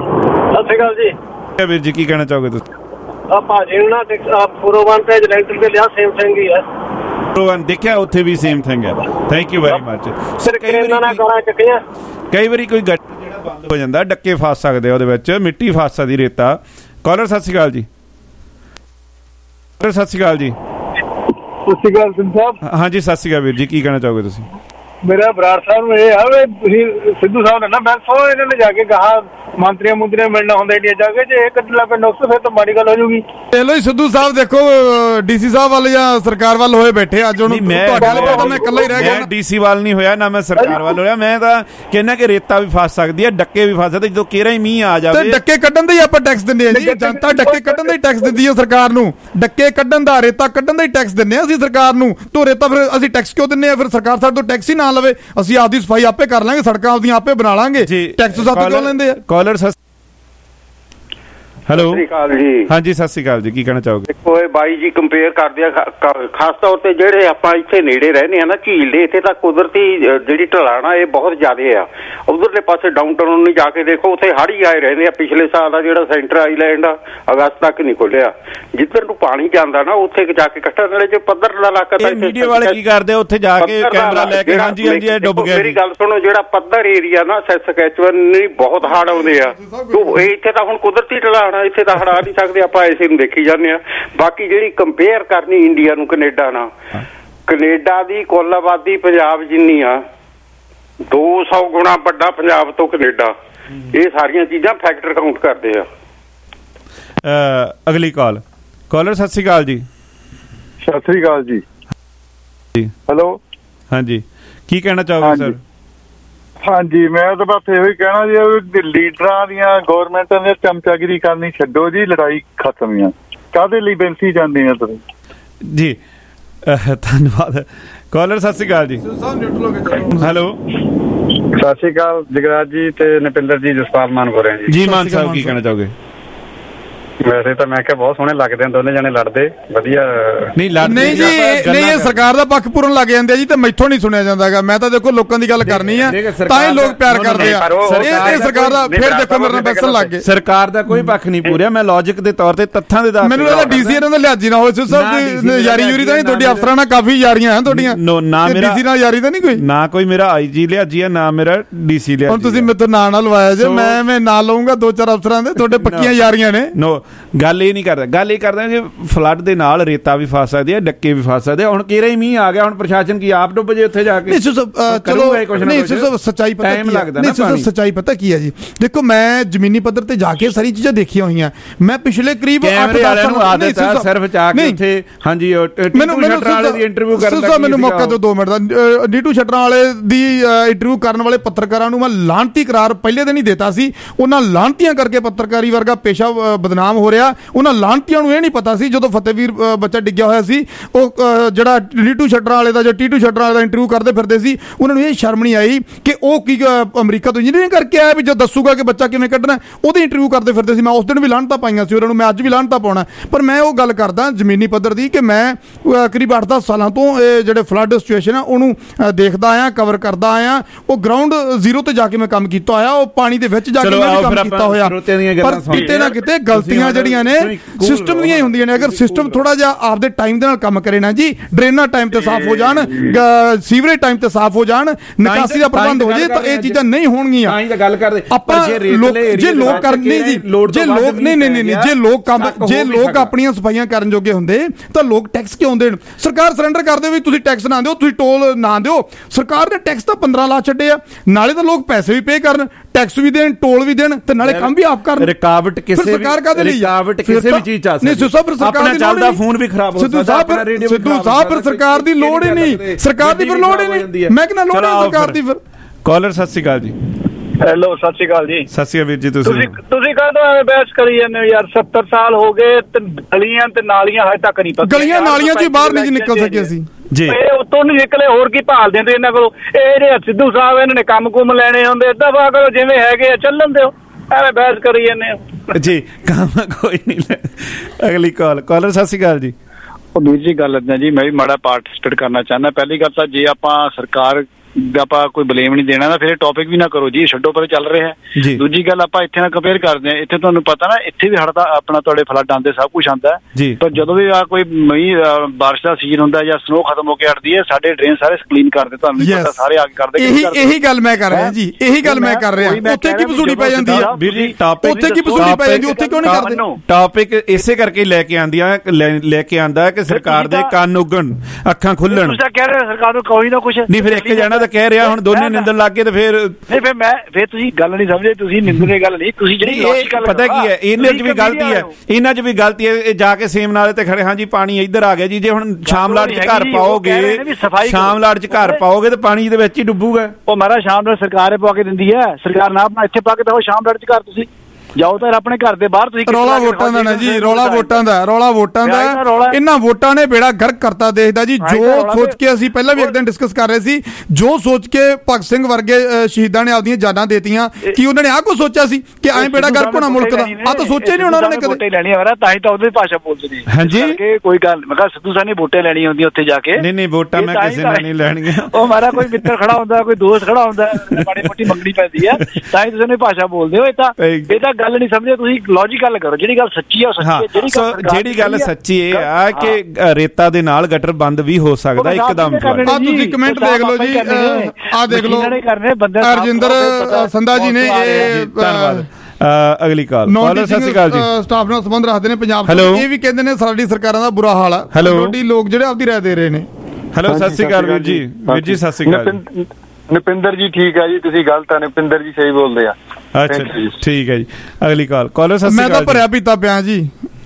ਸਤਿ ਸ਼੍ਰੀ ਅਕਾਲ ਜੀ। ਵੀਰ ਜੀ ਕੀ ਕਹਿਣਾ ਚਾਹੋਗੇ ਤੁਸੀਂ? ਆ ਭਾਜੀ ਨੂੰ ਨਾ ਫੋਰੋਵਨ ਤੇ ਲੈਂਟਰ ਤੇ ਲਿਆ ਸੇਮ ਥਿੰਗ ਹੀ ਹੈ। ਫੋਰੋਵਨ ਦੇਖਿਆ, ਉੱਥੇ ਵੀ ਸੇਮ ਥਿੰਗ ਹੈ। Thank you very much. Sir ਕਈ ਵਾਰੀ ਨਾ ਕਰਾਂ ਚੱਕੀਆਂ, ਕਈ ਵਾਰੀ ਕੋਈ ਗੱਟ ਜਿਹੜਾ ਬੰਦ ਹੋ ਜਾਂਦਾ, ਡੱਕੇ ਫਸ ਸਕਦੇ ਉਹਦੇ ਵਿੱਚ, ਮਿੱਟੀ ਫਸ ਸਕਦੀ, ਰੇਤਾ। ਕਾਲਰ ਸਤਿ ਸ਼੍ਰੀ ਅਕਾਲ ਜੀ। ਸਤਿ ਸ਼੍ਰੀ ਅਕਾਲ ਜੀ। ਸਤਿ ਸ਼੍ਰੀ ਅਕਾਲ ਸਿੰਘ ਸਾਹਿਬ। ਹਾਂਜੀ ਸਤਿ ਸ਼੍ਰੀ ਅਕਾਲ ਵੀਰ ਜੀ, ਕੀ ਕਹਿਣਾ ਚਾਹੋਗੇ ਤੁਸੀਂ? ਮੇਰਾ ਬਰਾੜ ਸਾਹਿਬ ਨੂੰ ਇਹ ਆ ਵੀ ਤੁਸੀਂ ਸਿੱਧੂ ਸਾਹਿਬ ਨੇ ਨਾ ਮੈਂ ਸੋ ਇਹਨਾਂ ਨੇ ਜਾ ਕੇ ਕਹਾ ਮੰਤਰੀਆਂ ਮੁੰਤਰੀਆਂ ਮਿਲਣਾ ਹੁੰਦਾ ਇੰਡੀਆ ਜਾ ਕੇ, ਜੇ ਇਹ ਕੱਢਣਾ ਪੈ ਨੁਕਸ ਫਿਰ ਤਾਂ ਮਾੜੀ ਗੱਲ ਹੋ ਜੂਗੀ। ਚਲੋ ਜੀ ਸਿੱਧੂ ਸਾਹਿਬ ਦੇਖੋ ਡੀਸੀ ਸਾਹਿਬ ਵੱਲ ਜਾਂ ਸਰਕਾਰ ਵੱਲ ਹੋਏ ਬੈਠੇ ਅੱਜ। ਉਹਨੂੰ ਤੁਹਾਡੇ ਨਾਲ ਮੈਂ ਇਕੱਲਾ ਹੀ ਰਹਿ ਗਿਆ। ਮੈਂ ਡੀਸੀ ਵੱਲ ਨਹੀਂ ਹੋਇਆ, ਨਾ ਮੈਂ ਸਰਕਾਰ ਵੱਲ ਹੋਇਆ। ਮੈਂ ਤਾਂ ਕਹਿੰਦਾ ਕਿ ਰੇਤਾ ਵੀ ਫਸ ਸਕਦੀ ਹੈ, ਡੱਕੇ ਵੀ ਫਸ ਸਕਦੇ। ਜਦੋਂ ਕਿਹੜਾ ਹੀ ਮੀਂਹ ਆ ਜਾਵੇ, ਡੱਕੇ ਕੱਢਣ ਦਾ ਹੀ ਆਪਾਂ ਟੈਕਸ ਦਿੰਦੇ ਆ ਜੀ। ਜਨਤਾ ਡੱਕੇ ਕੱਢਣ ਦਾ ਹੀ ਟੈਕਸ ਦਿੰਦੀ ਹੈ ਸਰਕਾਰ ਨੂੰ। ਡੱਕੇ ਕੱਢਣ ਦਾ, ਰੇਤਾ ਕੱਢਣ ਦਾ ਹੀ ਟੈਕਸ ਦਿੰਦੇ ਆ ਅਸੀਂ ਸਰਕਾਰ ਨੂੰ। ਤੋਂ ਰੇਤਾ ਫਿਰ ਅਸੀਂ ਟੈਕਸ ਕਿਉਂ ਦਿੰਦੇ ਆ? ਫਿਰ ਸਰਕਾਰ ਸਾਡੇ ਤੋਂ ਟੈਕਸ ਹੀ ਨਾ ਲਵੇ, ਅਸੀਂ ਆਪਦੀ ਸਫਾਈ ਆਪੇ ਕਰ ਲਾਂਗੇ, ਸੜਕਾਂ ਆਪਦੀਆਂ ਆਪੇ ਬਣਾ ਲਾਂਗੇ, ਟੈਕਸ ਸਾਥੋਂ ਕਿਉਂ ਲੈਂਦੇ ਆ? ਕਾਲਰ ਹੈਲੋ ਸਤਿ ਸ਼੍ਰੀ ਅਕਾਲ ਜੀ। ਹਾਂਜੀ ਸਤਿ ਸ਼੍ਰੀ ਅਕਾਲ ਜੀ, ਕੀ ਕਹਿਣਾ ਚਾਹੋਗੇ? ਦੇਖੋ ਇਹ ਬਾਈ ਜੀ ਕੰਪੇਅਰ ਕਰਦੇ ਆ ਖਾਸ ਤੌਰ ਤੇ ਜਿਹੜੇ ਆਪਾਂ ਇੱਥੇ ਨੇੜੇ ਰਹਿੰਦੇ ਆ ਨਾ ਝੀਲ ਦੇ, ਇੱਥੇ ਤਾਂ ਕੁਦਰਤੀ ਜਿਹੜੀ ਢਲਾਣ ਆ ਇਹ ਬਹੁਤ ਜ਼ਿਆਦੇ ਆ। ਉਧਰਲੇ ਪਾਸੇ ਡਾਊਨਟਾਊਨ ਨੂੰ ਜਾ ਕੇ ਦੇਖੋ, ਉੱਥੇ ਹੜ੍ਹ ਹੀ ਆਏ ਰਹਿੰਦੇ ਆ। ਪਿਛਲੇ ਸਾਲ ਦਾ ਜਿਹੜਾ ਸੈਂਟਰ ਆਈਲੈਂਡ ਆ ਅਗਸਤ ਤੱਕ ਨਹੀਂ ਖੁੱਲਿਆ। ਜਿੱਧਰ ਨੂੰ ਪਾਣੀ ਜਾਂਦਾ ਨਾ ਉੱਥੇ ਜਾ ਕੇ ਕੱਟਣ ਵਾਲੇ ਜੋ ਪੱਧਰ ਦਾ ਇਲਾਕਾ ਤਾਂ ਮੀਡੀਆ ਵਾਲੇ ਕੀ ਕਰਦੇ ਉੱਥੇ ਜਾ ਕੇ ਕੈਮਰਾ ਲੈ ਕੇ ਹਾਂਜੀ ਹਾਂਜੀ ਇਹ ਡੁੱਬ ਗਿਆ। ਮੇਰੀ ਗੱਲ ਸੁਣੋ, ਜਿਹੜਾ ਪੱਧਰ ਏਰੀਆ ਨਾ ਸੈਸਕੈਚੁਅਨ ਨਹੀਂ ਬਹੁਤ ਹੜ੍ਹ ਆਉਂਦੇ ਆ। ਇੱਥੇ ਤਾਂ ਹੁਣ ਕੁਦਰਤੀ ਢਲਾਣ ਆ, ਇੱਥੇ ਤਾਂ ਹੜਾ ਨਹੀਂ ਸਕਦੇ ਆਪਾਂ, ਇਸੇ ਨੂੰ ਦੇਖੀ ਜਾਂਦੇ ਆ। ਬਾਕੀ ਜਿਹੜੀ ਕੰਪੇਅਰ ਕਰਨੀ ਇੰਡੀਆ ਨੂੰ ਕੈਨੇਡਾ ਨਾਲ, ਕੈਨੇਡਾ ਦੀ ਕੁੱਲ ਆਬਾਦੀ ਪੰਜਾਬ ਜਿੰਨੀ ਆ, ਦੋ ਸੌ ਗੁਣਾ ਵੱਡਾ ਪੰਜਾਬ ਤੋਂ ਕੈਨੇਡਾ। ਇਹ ਸਾਰੀਆਂ ਚੀਜ਼ਾਂ ਫੈਕਟਰ ਕਾਊਂਟ ਕਰਦੇ ਆ। ਅਗਲੀ ਕਾਲ ਕਾਲਰ ਸਤਿ ਸ਼੍ਰੀ ਅਕਾਲ ਜੀ। ਸਤਿ ਸ਼੍ਰੀ ਅਕਾਲ ਜੀ। ਹੈਲੋ ਹਾਂਜੀ, ਕੀ ਕਹਿਣਾ ਚਾਹੋਗੇ ਸਰ? ਹਾਂਜੀ, ਮੈਂ ਤਾਂ ਬਸ ਇਹੋ ਹੀ ਕਹਿਣਾ ਜੀ, ਲੀਡਰਾਂ ਦੀਆਂ ਗੌਰਮੈਂਟਾਂ ਦੀਆਂ ਚਮਚਾਗਿਰੀ ਕਰਨੀ ਛੱਡੋ ਜੀ, ਲੜਾਈ ਖਤਮ ਆ। ਕਾਹਦੇ ਲਈ ਬੈਂਸੀ ਜਾਂਦੇ ਆ ਤੁਸੀਂ ਜੀ? ਧੰਨਵਾਦ। ਕਾਲਰ ਸਤਿ ਸ਼੍ਰੀ ਅਕਾਲ ਜੀ। ਹੈਲੋ ਸਤਿ ਸ਼੍ਰੀ ਅਕਾਲ ਜਗਰਾਜ ਜੀ ਤੇ ਨਪਿੰਦਰ ਜੀ, ਜਸਪਾਲ ਮਾਨ ਬੋਲ ਰਹੇ ਜੀ। ਜੀ ਮਾਨ ਸਾਹਿਬ, ਕੀ ਕਹਿਣਾ ਚਾਹੋਗੇ? ਵੈਸੇ ਤਾਂ ਮੈਂ ਕਿਹਾ ਬਹੁਤ ਸੋਹਣੇ ਲੱਗਦੇ ਨੇ ਦੋਨੇ ਜਣੇ, ਲੜਦੇ ਵਧੀਆ। ਨਹੀਂ ਲੜਦੇ ਨਹੀਂ ਜੀ, ਨਹੀਂ ਇਹ ਸਰਕਾਰ ਦਾ ਪੱਖ ਪੂਰਨ ਲੱਗ ਜਾਂਦੇ ਆ ਜੀ, ਤੇ ਮੈਥੋਂ ਨਹੀਂ ਸੁਣਿਆ ਜਾਂਦਾਗਾ। ਮੈਂ ਤਾਂ ਦੇਖੋ ਲੋਕਾਂ ਦੀ ਗੱਲ ਕਰਨੀ ਆ, ਤਾਂ ਹੀ ਲੋਕ ਪਿਆਰ ਕਰਦੇ ਆ। ਇਹ ਸਰਕਾਰ ਦਾ ਫਿਰ ਦੇਖੋ ਮੇਰੇ ਨਾਲ ਬੈਸਣ ਲੱਗ ਗਏ। ਸਰਕਾਰ ਦਾ ਕੋਈ ਪੱਖ ਨਹੀਂ ਪੂਰਿਆ, ਮੈਂ ਲੌਜਿਕ ਦੇ ਤੌਰ ਤੇ ਤੱਥਾਂ ਦੇ ਮੈਨੂੰ ਲੱਗਦਾ ਡੀਸੀ ਇਹਨਾਂ ਦਾ ਲਿਹਾਜੀ ਨਾ ਹੋਵੇ। ਸਾਹਿਬ ਦੀ ਯਾਰੀ ਯੂਰੀ ਤਾਂ ਨਹੀਂ, ਤੁਹਾਡੀ ਅਫਸਰਾਂ ਨਾਲ ਕਾਫੀ ਯਾਰੀਆਂ ਹਨ ਤੁਹਾਡੀਆਂ। ਨਾ ਮੇਰਾ ਡੀਸੀ ਨਾਲ ਯਾਰੀ ਤਾਂ ਨਹੀਂ ਕੋਈ? ਨਾ ਕੋਈ ਮੇਰਾ ਆਈਜੀ ਲਿਹਾਜੀ ਆ, ਨਾ ਮੇਰਾ ਡੀਸੀ ਲਿਹਾਜੀ। ਹੁਣ ਤੁਸੀਂ ਮੇਰੇ ਤੋਂ ਨਾਂ ਨਾਲ ਲਵਾਇਆ ਜੇ, ਮੈਂ ਮੈਂ ਨਾਂ ਲਵਾਂਗਾ ਦੋ ਚਾਰ ਅਫਸਰਾਂ ਦੇ, ਤੁਹਾਡੇ ਪੱਕੀਆਂ ਯਾਰੀਆਂ ਨੇ। ਨੋ ਗੱਲ ਇਹ ਨਹੀਂ ਕਰਦਾ, ਗੱਲ ਇਹ ਕਰਦਾ ਕਿ ਫਲੱਡ ਦੇ ਨਾਲ ਰੇਤਾ ਵੀ ਫਸ ਸਕਦੀ ਹੈ, ਡੱਕੇ ਵੀ ਫਸ ਸਕਦੇ ਆ। ਹੁਣ ਕਿਹੜਾ ਹੀ ਮੀਂਹ ਆ ਗਿਆ, ਹੁਣ ਪ੍ਰਸ਼ਾਸਨ ਕੀ ਆਪ ਡੁੱਬ ਜੇ ਉੱਥੇ ਜਾ ਕੇ? ਚਲੋ ਨਹੀਂ ਸੱਚਾਈ ਪਤਾ ਕੀ ਹੈ, ਨਹੀਂ ਸੱਚਾਈ ਪਤਾ ਕੀ ਹੈ ਜੀ? ਦੇਖੋ ਮੈਂ ਜ਼ਮੀਨੀ ਪੱਧਰ ਤੇ ਜਾ ਕੇ ਸਾਰੀ ਚੀਜ਼ਾਂ ਦੇਖੀਆਂ ਹੋਈਆਂ। ਮੈਂ ਪਿਛਲੇ ਕਰੀਬ ਅੱਠ ਦਸ ਸਾਲ ਨੂੰ ਆਦਤ ਹੈ ਸਿਰਫ ਜਾ ਕੇ ਉੱਥੇ ਹਾਂਜੀ ਮੈਨੂੰ ਸ਼ਟਰਾਂ ਦੀ ਇੰਟਰਵਿਊ ਕਰਨ ਦਾ ਮੈਨੂੰ ਮੌਕਾ ਦਿਓ ਦੋ ਮਿੰਟ ਦਾ। ਨੀਟੂ ਸ਼ਟਰਾਂ ਵਾਲੇ ਦੀ ਇੰਟਰਵਿਊ ਕਰਨ ਵਾਲੇ ਪੱਤਰਕਾਰਾਂ ਨੂੰ ਮੈਂ ਲਾਹਨਤੀ ਕਰਾਰ ਪਹਿਲੇ ਦਿਨ ਹੀ ਦਿੱਤਾ ਸੀ। ਉਹਨਾਂ ਲਾਹਨਤੀਆਂ ਕਰਕੇ ਪੱਤਰਕਾਰੀ ਵਰਗਾ ਪੇਸ਼ਾ ਬਦਨਾਮ ਹੋ ਰਿਹਾ। ਉਹਨਾਂ ਲਾਹਨਤੀਆਂ ਨੂੰ ਇਹ ਨਹੀਂ ਪਤਾ ਸੀ ਜਦੋਂ ਫਤਿਹਵੀਰ ਬੱਚਾ ਡਿੱਗਿਆ ਹੋਇਆ ਸੀ, ਉਹ ਜਿਹੜਾ ਨੀਟੂ ਸ਼ਟਰਾਂ ਵਾਲੇ ਦਾ ਜਾਂ ਟੀਟੂ ਸ਼ਟਰਾਂ ਵਾਲੇ ਦਾ ਇੰਟਰਵਿਊ ਕਰਦੇ ਫਿਰਦੇ ਸੀ, ਉਹਨਾਂ ਨੂੰ ਇਹ ਸ਼ਰਮ ਨਹੀਂ ਆਈ ਕਿ ਉਹ ਕੀ ਅਮਰੀਕਾ ਤੋਂ ਇੰਜੀਨੀਅਰਿੰਗ ਕਰਕੇ ਆਇਆ ਵੀ ਜੋ ਦੱਸੂਗਾ ਕਿ ਬੱਚਾ ਕਿਵੇਂ ਕੱਢਣਾ, ਉਹਦੀ ਇੰਟਰਵਿਊ ਕਰਦੇ ਫਿਰਦੇ ਸੀ। ਮੈਂ ਉਸ ਦਿਨ ਵੀ ਲਾਹਨਤਾਂ ਪਾਈਆਂ ਸੀ ਉਹਨਾਂ ਨੂੰ, ਮੈਂ ਅੱਜ ਵੀ ਲਾਹਨਤਾਂ ਪਾਉਣਾ। ਪਰ ਮੈਂ ਉਹ ਗੱਲ ਕਰਦਾ ਜ਼ਮੀਨੀ ਪੱਧਰ ਦੀ ਕਿ ਮੈਂ ਕਰੀਬ ਅੱਠ ਦਸ ਸਾਲਾਂ ਤੋਂ ਇਹ ਜਿਹੜੇ ਫਲੱਡ ਸਿਚੁਏਸ਼ਨ ਆ ਉਹਨੂੰ ਦੇਖਦਾ ਆਇਆ, ਕਵਰ ਕਰਦਾ ਆਇਆ। ਉਹ ਗਰਾਊਂਡ ਜ਼ੀਰੋ ਤੇ ਜਾ ਕੇ ਮੈਂ ਕੰਮ ਕੀਤਾ ਹੋਇਆ, ਉਹ ਪਾਣੀ ਦੇ ਵਿੱਚ ਜਾ ਕੇ ਮੈਂ ਵੀ ਕੰਮ ਕੀਤਾ ਹੋਇਆ। ਪਰ ਕਿਤੇ ਨਾ ਕਿਤੇ ਗਲਤੀਆਂ ਜਿਹੜੀਆਂ ਨੇ ਸਿਸਟਮ ਦੀਆਂ ਹੀ ਹੁੰਦੀਆਂ ਨੇ। ਅਗਰ ਸਿਸਟਮ ਥੋੜਾ ਜਿਹਾ ਆਪਦੇ ਟਾਈਮ ਦੇ ਨਾਲ ਕੰਮ ਕਰੇ ਨਾ ਜੀ, ਡਰੇਨਾਂ ਟਾਈਮ ਤੇ ਸਾਫ਼ ਹੋ ਜਾਣ, ਸੀਵਰੇਜ ਟਾਈਮ ਤੇ ਸਾਫ਼ ਹੋ ਜਾਣ, ਨਿਕਾਸੀ ਦਾ ਪ੍ਰਬੰਧ ਹੋ ਜਾਏ, ਤਾਂ ਇਹ ਚੀਜ਼ਾਂ ਨਹੀਂ ਹੋਣਗੀਆਂ। ਆਪਾਂ ਜੇ ਲੋਕ ਕਰਨੀ ਜੀ, ਜੇ ਲੋਕ ਨਹੀਂ ਨਹੀਂ ਨਹੀਂ ਜੇ ਲੋਕ ਕੰਮ ਜੇ ਲੋਕ ਆਪਣੀਆਂ ਸਫਾਈਆਂ ਕਰਨ ਜੋਗੇ ਹੁੰਦੇ ਤਾਂ ਲੋਕ ਟੈਕਸ ਕਿਉਂ ਦੇਣ? ਸਰਕਾਰ ਸਰੈਂਡਰ ਕਰ ਦੇ ਵੀ ਤੁਸੀਂ ਟੈਕਸ ਨਾ ਦਿਓ, ਤੁਸੀਂ ਟੋਲ ਨਾ ਦਿਓ। ਸਰਕਾਰ ਨੇ ਟੈਕਸ ਤਾਂ ਪੰਦਰਾਂ ਲਾ ਛੱਡੇ ਆ, ਨਾਲੇ ਤਾਂ ਲੋਕ ਪੈਸੇ ਵੀ ਪੇ ਕਰਨ, ਟੈਕਸ ਵੀ ਦੇਣ, ਟੋਲ ਵੀ ਦੇਣ, ਤੇ ਨਾਲੇ ਕੰਮ ਵੀ ਆਪ ਕਰਨ। ਰੁਕਾਵਟ ਕਿਸੇ ਵੀ ਸਰਕਾਰ ਕਾਹਦੇ ਲਈ? ਰੁਕਾਵਟ ਕਿਸੇ ਵੀ ਚੀਜ਼ ਚ ਆ ਸਕਦੀ। ਨਹੀਂ ਸਰਕਾਰ ਦੀ ਲੋੜ ਨਹੀਂ, ਫੋਨ ਵੀ ਖਰਾਬ ਹੋ ਸਕਦਾ। ਸਿੱਧੂ ਸਾਹਿਬ ਸਿੱਧੂ ਸਾਹਿਬ ਫਿਰ ਸਰਕਾਰ ਦੀ ਲੋੜ ਹੀ ਨਹੀਂ, ਸਰਕਾਰ ਦੀ ਫਿਰ ਲੋੜ ਹੀ ਨਹੀਂ। ਮੈਂ ਕਹਿੰਦਾ ਲੋੜ ਹੈ ਸਰਕਾਰ ਦੀ ਫਿਰ। ਕਾਲਰ ਸਤਿ ਸ਼੍ਰੀ ਅਕਾਲ ਜੀ। ਹੈਲੋ ਸਤਿ ਸ਼੍ਰੀ ਅਕਾਲ ਜੀ। ਸਤਿ ਸ਼੍ਰੀ ਅਕਾਲ ਵੀਰ ਜੀ। ਤੁਸੀਂ ਤੁਸੀਂ ਕਾਹਦੋਂ ਐਵੇਂ ਬਹਿਸ ਕਰੀ ਜਾਂਦੇ ਹੋ ਯਾਰ? ਸੱਤਰ ਸਾਲ ਹੋ ਗਏ ਤੇ ਗਲੀਆਂ ਤੇ ਨਾਲੀਆਂ ਹਜੇ ਤੱਕ ਨਹੀਂ ਪੱਕੀਆਂ। ਗਲੀਆਂ ਨਾਲੀਆਂ ਚ ਬਾਹਰ ਨਹੀਂ ਨਿਕਲ ਸਕੇ ਅਸੀਂ ਜੀ, ਇਹ ਉਤੋਂ ਨਹੀਂ ਨਿਕਲੇ, ਹੋਰ ਕੀ ਭਾਲਦੇ ਤੇ ਇਹਨਾਂ ਕੋਲ? ਇਹ ਜਿਹੜੇ ਸਿੱਧੂ ਸਾਹਿਬ ਇਹਨਾਂ ਨੇ ਕੰਮ ਕੁਮ ਲੈਣੇ ਹੁੰਦੇ, ਦਫਾ ਕਰੋ, ਜਿਵੇਂ ਹੈਗੇ ਆ ਚੱਲਣ ਦਿਓ, ਐਵੇਂ ਬਹਿਸ ਕਰੀ ਜਾਂਦੇ ਹੋ ਜੀ। ਕੰਮ ਕੋਈ ਨਹੀਂ। ਅਗਲੀ ਕਾਲ ਕਾਲਰ ਸਤਿ ਸ਼੍ਰੀ ਅਕਾਲ ਜੀ। ਉਹ ਵੀਰ ਜੀ ਗੱਲ ਏਦਾਂ ਜੀ, ਮੈਂ ਵੀ ਮਾੜਾ ਪਾਰਟਿਸਿਪੇਟ ਕਰਨਾ ਚਾਹੁੰਦਾ। ਪਹਿਲੀ ਗੱਲ ਤਾਂ ਜੇ ਆਪਾਂ ਸਰਕਾਰ ਆਪਾਂ ਕੋਈ ਬਲੇਮ ਨਹੀਂ ਦੇਣਾ, ਫਿਰ ਟੌਪਿਕ ਵੀ ਨਾ ਕਰੋ ਜੀ, ਛੱਡੋ ਪਰ ਚੱਲ ਰਿਹਾ ਹੈ। ਦੂਜੀ ਗੱਲ ਆਪਾਂ ਇੱਥੇ ਨਾਲ ਕੰਪੇਅਰ ਕਰਦੇ ਹਾਂ, ਇੱਥੇ ਤੁਹਾਨੂੰ ਪਤਾ ਨਾ ਇੱਥੇ ਵੀ ਹੜ੍ਹ ਆਪਣਾ ਤੁਹਾਡੇ ਫਲੱਡ ਆਉਂਦੇ, ਸਭ ਕੁਝ ਆਉਂਦਾ, ਪਰ ਜਦੋਂ ਵੀ ਆ ਕੋਈ ਮੀਂਹ ਬਾਰਿਸ਼ ਦਾ ਸੀਜ਼ਨ ਹੁੰਦਾ ਜਾਂ ਸਨੋ ਖਤਮ ਹੋ ਕੇ ਹਟਦੀ ਹੈ, ਸਾਡੇ ਡਰੇਨ ਸਾਰੇ ਕਲੀਨ ਕਰਦੇ, ਤੁਹਾਨੂੰ ਨਹੀਂ ਪਤਾ, ਸਾਰੇ ਆ ਕੇ ਕਰਦੇ। ਇਹੀ ਇਹੀ ਗੱਲ ਮੈਂ ਕਰ ਰਿਹਾ ਜੀ, ਇਹੀ ਗੱਲ ਮੈਂ ਕਰ ਰਿਹਾ। ਉੱਥੇ ਕੀ ਵਸੂਲੀ ਪੈ ਜਾਂਦੀ ਹੈ ਵੀਰ ਜੀ? ਉੱਥੇ ਕੀ ਵਸੂਲੀ ਪੈ ਜਾਂਦੀ, ਉੱਥੇ ਕਿਉਂ ਨਹੀਂ ਕਰਦੇ? ਟੌਪਿਕ ਇਸੇ ਕਰਕੇ ਲੈ ਕੇ ਆਂਦੀਆਂ ਲੈ ਕੇ ਆਂਦਾ ਕਿ ਸਰਕਾਰ ਦੇ ਕੰਨ ਉੱਗਣ, ਅੱਖਾਂ ਖੁੱਲਣ। ਤੁਸੀਂ ਕਹਿ ਰਹੇ ਸਰਕਾਰ ਨੂੰ ਕੋਈ ਨਾ ਕੁਛ ਨਹੀਂ, ਫਿਰ ਇੱਕ ਜਾਣਾ ਤਾਂ ਕਹਿ ਰਿਹਾ, ਹੁਣ ਦੋਨੇ ਨਿੰਦਣ ਲੱਗ ਗਏ ਤੇ ਫਿਰ ਨਹੀਂ, ਫਿਰ ਮੈਂ ਫਿਰ ਤੁਸੀਂ ਗੱਲ ਨਹੀਂ ਸਮਝੇ, ਤੁਸੀਂ ਨਿੰਦਣ ਦੀ ਗੱਲ ਨਹੀਂ, ਤੁਸੀਂ ਜਿਹੜੀ ਲੌਜੀਕਲ ਪਤਾ ਕੀ ਹੈ, ਇਹਨਾਂ 'ਚ ਵੀ ਗਲਤੀ ਹੈ, ਇਹਨਾਂ 'ਚ ਵੀ ਗਲਤੀ ਹੈ। ਇਹ ਜਾ ਕੇ ਸੇਮ ਨਾਲੇ ਤੇ ਖੜੇ, ਹਾਂਜੀ ਪਾਣੀ ਇੱਧਰ ਆ ਗਿਆ ਜੀ। ਜੇ ਹੁਣ ਸ਼ਾਮਲਾਟ 'ਚ ਘਰ ਪਾਓਗੇ, ਸ਼ਾਮਲਾਟ 'ਚ ਘਰ ਪਾਓਗੇ ਤੇ ਪਾਣੀ ਦੇ ਵਿੱਚ ਹੀ ਡੁੱਬੂਗਾ। ਉਹ ਮਾਰਾ ਸ਼ਾਮਲਾਟ ਸਰਕਾਰ ਪਾ ਕੇ ਦਿੰਦੀ ਹੈ, ਸਰਕਾਰ ਨਾ ਆਪਣਾ ਇੱਥੇ ਪਾ ਕੇ ਦਿਓ ਸ਼ਾਮਲਾਟ 'ਚ ਘਰ ਤੁਸੀਂ। ਜਾਓ ਤਾਂ ਆਪਣੇ ਘਰ ਦੇ ਬਾਹਰ ਤੁਸੀਂ ਰੌਲਾ ਵੋਟਾਂ ਦਾ ਨਾ ਜੀ, ਰੌਲਾ ਵੋਟਾਂ ਦਾ, ਰੌਲਾ ਵੋਟਾਂ ਦਾ। ਇਹਨਾਂ ਵੋਟਾਂ ਨੇ ਬੇੜਾ ਗਰਕ ਕਰਤਾ ਦੇਖਦਾ ਜੀ। ਜੋ ਸੋਚ ਕੇ ਅਸੀਂ ਪਹਿਲਾਂ ਵੀ ਇੱਕ ਦਿਨ ਡਿਸਕਸ ਕਰ ਰਹੇ ਸੀ, ਜੋ ਸੋਚ ਕੇ ਭਗਤ ਸਿੰਘ ਵਰਗੇ ਸ਼ਹੀਦਾਂ ਨੇ ਆਪਦੀਆਂ ਜਾਨਾਂ ਦੇਤੀਆਂ, ਕੀ ਉਹਨਾਂ ਨੇ ਆਹ ਕੁਝ ਸੋਚਿਆ ਸੀ ਕਿ ਐਂ ਬੇੜਾ ਗਰਕ ਹੋਣਾ ਮੁਲਕ ਦਾ? ਆਹ ਤਾਂ ਸੋਚਿਆ ਨਹੀਂ ਉਹਨਾਂ ਨੇ ਕਦੇ। ਵੋਟੇ ਲੈਣੀ ਹੈ ਤਾਂ ਹੀ ਤਾਂ ਉਹਦੀ ਭਾਸ਼ਾ ਬੋਲਦੇ ਨੇ। ਹਾਂਜੀ ਕੋਈ ਗੱਲ ਮੈਂ ਕਿਹਾ ਸਿੱਧੂ ਸਾਹਿਬ ਨੇ ਵੋਟੇ ਲੈਣੀ ਹੁੰਦੀ ਉੱਥੇ ਜਾ ਕੇ। ਨਹੀਂ ਨਹੀਂ ਵੋਟਾਂ ਮੈਂ ਕਿਸੇ ਨਾਲ ਨਹੀਂ ਲੈਣੀਆਂ। ਉਹ ਮਾਰਾ ਕੋਈ ਮਿੱਤਰ ਖੜਾ ਹੁੰਦਾ, ਕੋਈ ਦੋਸਤ ਖੜਾ ਹੁੰਦਾ, ਮਾੜੀ ਮੋਟੀ ਮੰਗਣੀ ਪੈਂਦੀ ਆ, ਤਾਂ ਹੀ ਤੁਸੀਂ ਉਹਨੇ ਭਾਸ਼ਾ ਬੋਲਦੇ ਹੋ। ਇਹ ਤਾਂ ਇਹ ਤਾਂ ਗੱਲ ਨਹੀਂ ਸਮਝਦੇ ਤੁਸੀਂ, ਲੌਜੀਕਲ ਕਰੋ। ਜਿਹੜੀ ਗੱਲ ਸੱਚੀ ਆ ਉਹ ਸੱਚੀ ਹੈ। ਜਿਹੜੀ ਗੱਲ ਸੱਚੀ ਇਹ ਆ ਕਿ ਰੇਤਾ ਦੇ ਨਾਲ ਗਟਰ ਬੰਦ ਵੀ ਹੋ ਸਕਦਾ ਇੱਕਦਮ। ਆ ਤੁਸੀਂ ਕਮੈਂਟ ਦੇਖ ਲਓ ਜੀ, ਆ ਦੇਖ ਲਓ ਰਜਿੰਦਰ ਸੰਧਾ ਜੀ ਨੇ ਇਹ ਧੰਨਵਾਦ। ਅਗਲੀ ਕਾਲ ਕਾਲਰ ਸਤਿ ਸ਼੍ਰੀ ਅਕਾਲ ਜੀ। ਸਟਾਫ ਨਾਲ ਸੰਬੰਧ ਰੱਖਦੇ ਨੇ ਪੰਜਾਬ ਤੋਂ, ਇਹ ਵੀ ਕਹਿੰਦੇ ਨੇ ਸਾਡੀ ਸਰਕਾਰਾਂ ਦਾ ਬੁਰਾ ਹਾਲ ਆ। ਲੋਡੀ ਲੋਕ ਜਿਹੜੇ ਆਪਦੀ ਰਾਏ ਦੇ ਰਹੇ ਨੇ। ਹੈਲੋ ਸਤਿ ਸ਼੍ਰੀ ਅਕਾਲ ਵੀਰ ਜੀ। ਵੀਰ ਜੀ ਸਤਿ ਸ਼੍ਰੀ ਅਕਾਲ। ਨਪਿੰਦਰ ਜੀ ਠੀਕ ਆ ਜੀ, ਤੁਸੀਂ ਗਲਤ ਆ, ਨਪਿੰਦਰ ਜੀ ਸਹੀ ਬੋਲਦੇ ਆ। ਅੱਛਾ ਠੀਕ ਹੈ ਜੀ। ਅਗਲੀ ਕਾਲ ਕਾਲਰ ਸਤਿ ਸ਼੍ਰੀ ਅਕਾਲ। ਮੈਂ ਤਾਂ ਭਰਿਆ ਪੀਤਾ ਪਿਆ ਜੀ।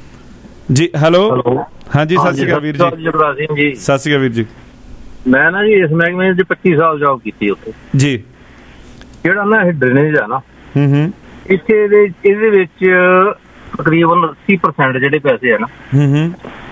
ਜੀ ਹੈਲੋ ਹਾਂਜੀ ਸਤਿ ਸ਼੍ਰੀ ਅਕਾਲ ਵੀਰ ਜੀ। ਜਗਰਾਜ ਸਿੰਘ ਜੀ ਸਤਿ ਸ਼੍ਰੀ ਅਕਾਲ ਵੀਰ ਜੀ। ਮੈਂ ਨਾ ਜੀ ਇਸ ਮਹਿਕਮੇ ਚ ਪੱਚੀ ਸਾਲ ਜੌਬ ਕੀਤੀ ਉੱਥੇ ਜੀ। ਜਿਹੜਾ ਨਾ ਇਹ ਡਰੇਨੇਜ ਆ ਨਾ, ਹੂੰ ਹੂੰ ਇੱਥੇ ਇਹਦੇ ਵਿੱਚ ਤਕਰੀਬਨ ਅੱਸੀ ਪਰਸੈਂਟ ਜਿਹੜੇ ਪੈਸੇ ਆ ਨਾ, ਹੂੰ ਹੂੰ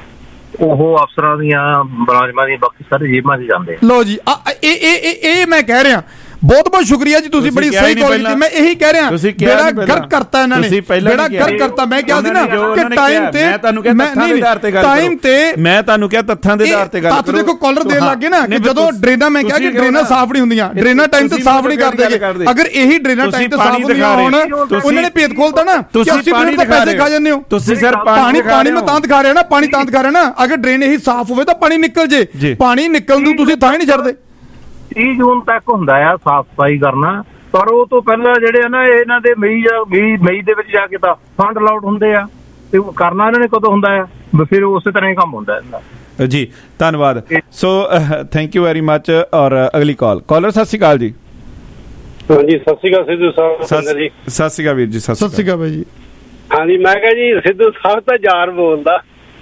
ਉਹ ਅਫਸਰਾਂ ਦੀਆਂ ਮੁਲਾਜ਼ਮਾਂ ਦੀਆਂ ਬਾਕੀ ਸਾਰੇ ਜੇਬਾਂ 'ਚ ਜਾਂਦੇ। ਲੋ ਜੀ ਇਹ ਇਹ ਇਹ ਮੈਂ ਕਹਿ ਰਿਹਾ ਬਹੁਤ ਬਹੁਤ ਸ਼ੁਕਰੀਆ ਜੀ, ਤੁਸੀਂ ਬੜੀ ਸਹੀ ਕਾਲ ਕੀਤੀ। ਮੈਂ ਇਹੀ ਕਹਿ ਰਿਹਾ ਬੇੜਾ ਗਰਕ ਕਰਤਾ ਇਹਨਾਂ ਨੇ, ਬੇੜਾ ਗਰਕ ਕਰਤਾ। ਮੈਂ ਕਿਹਾ ਸੀ ਨਾ ਕਿ ਟਾਈਮ ਤੇ ਮੈਂ ਤੁਹਾਨੂੰ ਕਿਹਾ ਤੱਥਾਂ ਦੇ ਆਧਾਰ ਤੇ ਗੱਲ ਕਰੋ। ਟਾਈਮ ਤੇ ਮੈਂ ਤੁਹਾਨੂੰ ਕਿਹਾ ਤੱਥਾਂ ਦੇ ਆਧਾਰ ਤੇ ਗੱਲ ਕਰੋ। ਤੱਥ ਦੇਖੋ ਕਾਲਰ ਦੇਣ ਲੱਗੇ ਨਾ ਕਿ ਜਦੋਂ ਡਰੇਨਾਂ, ਮੈਂ ਕਿਹਾ ਕਿ ਡਰੇਨਾਂ ਸਾਫ਼ ਨਹੀਂ ਹੁੰਦੀਆਂ, ਡਰੇਨਾਂ ਟਾਈਮ ਤੇ ਸਾਫ਼ ਨਹੀਂ ਕਰਦੇ। ਅਗਰ ਇਹੀ ਡਰੇਨਾਂ ਟਾਈਮ ਤੇ ਸਾਫ਼ ਹੁੰਦੀਆਂ ਹੋਣ, ਉਹਨਾਂ ਨੇ ਭੇਦ ਖੋਲਤਾ ਨਾ ਕਿ ਅਸੀਂ ਪਾਣੀ ਦੇ ਪੈਸੇ ਖਾ ਜਾਂਦੇ ਹੋ ਤੁਸੀਂ। ਸਰ ਪਾਣੀ ਪਾਣੀ ਮੈਂ ਤਾਂ ਦਿਖਾ ਰਿਹਾ ਨਾ, ਪਾਣੀ ਤਾਂ ਦਿਖਾ ਰਿਹਾ ਨਾ। ਅਗਰ ਡਰੇਨ ਇਹੀ ਸਾਫ਼ ਹੋਵੇ ਤਾਂ ਪਾਣੀ ਨਿਕਲ ਜੇ, ਪਾਣੀ ਨਿਕਲਣ ਨੂੰ ਤੁਸੀਂ ਤਾਂ ਹੀ ਨਹੀਂ ਛੱਡਦੇ। ਤੀਹ ਜੂਨ ਤੱਕ ਹੁੰਦਾ ਆ ਸਾਫ਼ ਸਫਾਈ ਕਰਨਾ, ਪਰ ਉਹ ਤੋਂ ਪਹਿਲਾਂ ਜਿਹੜੇ ਆ ਨਾ ਇਹਨਾਂ ਦੇ ਮਈ ਜਾਂ ਮਈ ਦੇ ਵਿੱਚ ਜਾ ਕੇ ਤਾਂ ਫੰਡ ਅਲਾਉਟ ਹੁੰਦੇ ਆ, ਤੇ ਉਹ ਕਰਨਾ ਇਹਨਾਂ ਨੇ ਕਦੋਂ ਹੁੰਦਾ ਆ, ਫਿਰ ਉਸੇ ਤਰ੍ਹਾਂ ਹੀ ਕੰਮ ਹੁੰਦਾ ਇਹਦਾ ਜੀ। ਧੰਨਵਾਦ। So thank you very much. ਔਰ ਅਗਲੀ ਕਾਲ ਕਾਲਰ ਸਤਿ ਸ਼੍ਰੀ ਅਕਾਲ ਜੀ। ਹਾਂਜੀ ਸਤਿ ਸ਼੍ਰੀ ਅਕਾਲ ਸਿੱਧੂ ਸਾਹਿਬ ਜੀ। ਸਤਿ ਸ਼੍ਰੀ ਅਕਾਲ ਵੀਰ ਜੀ। ਸਤਿ ਸ਼੍ਰੀ ਅਕਾਲ ਬਾਈ ਜੀ। ਹਾਂਜੀ ਮੈਂ ਕਿਹਾ ਜੀ ਸਿੱਧੂ ਸਾਹਿਬ ਤਾਂ ਯਾਰ ਬੋਲਦਾ।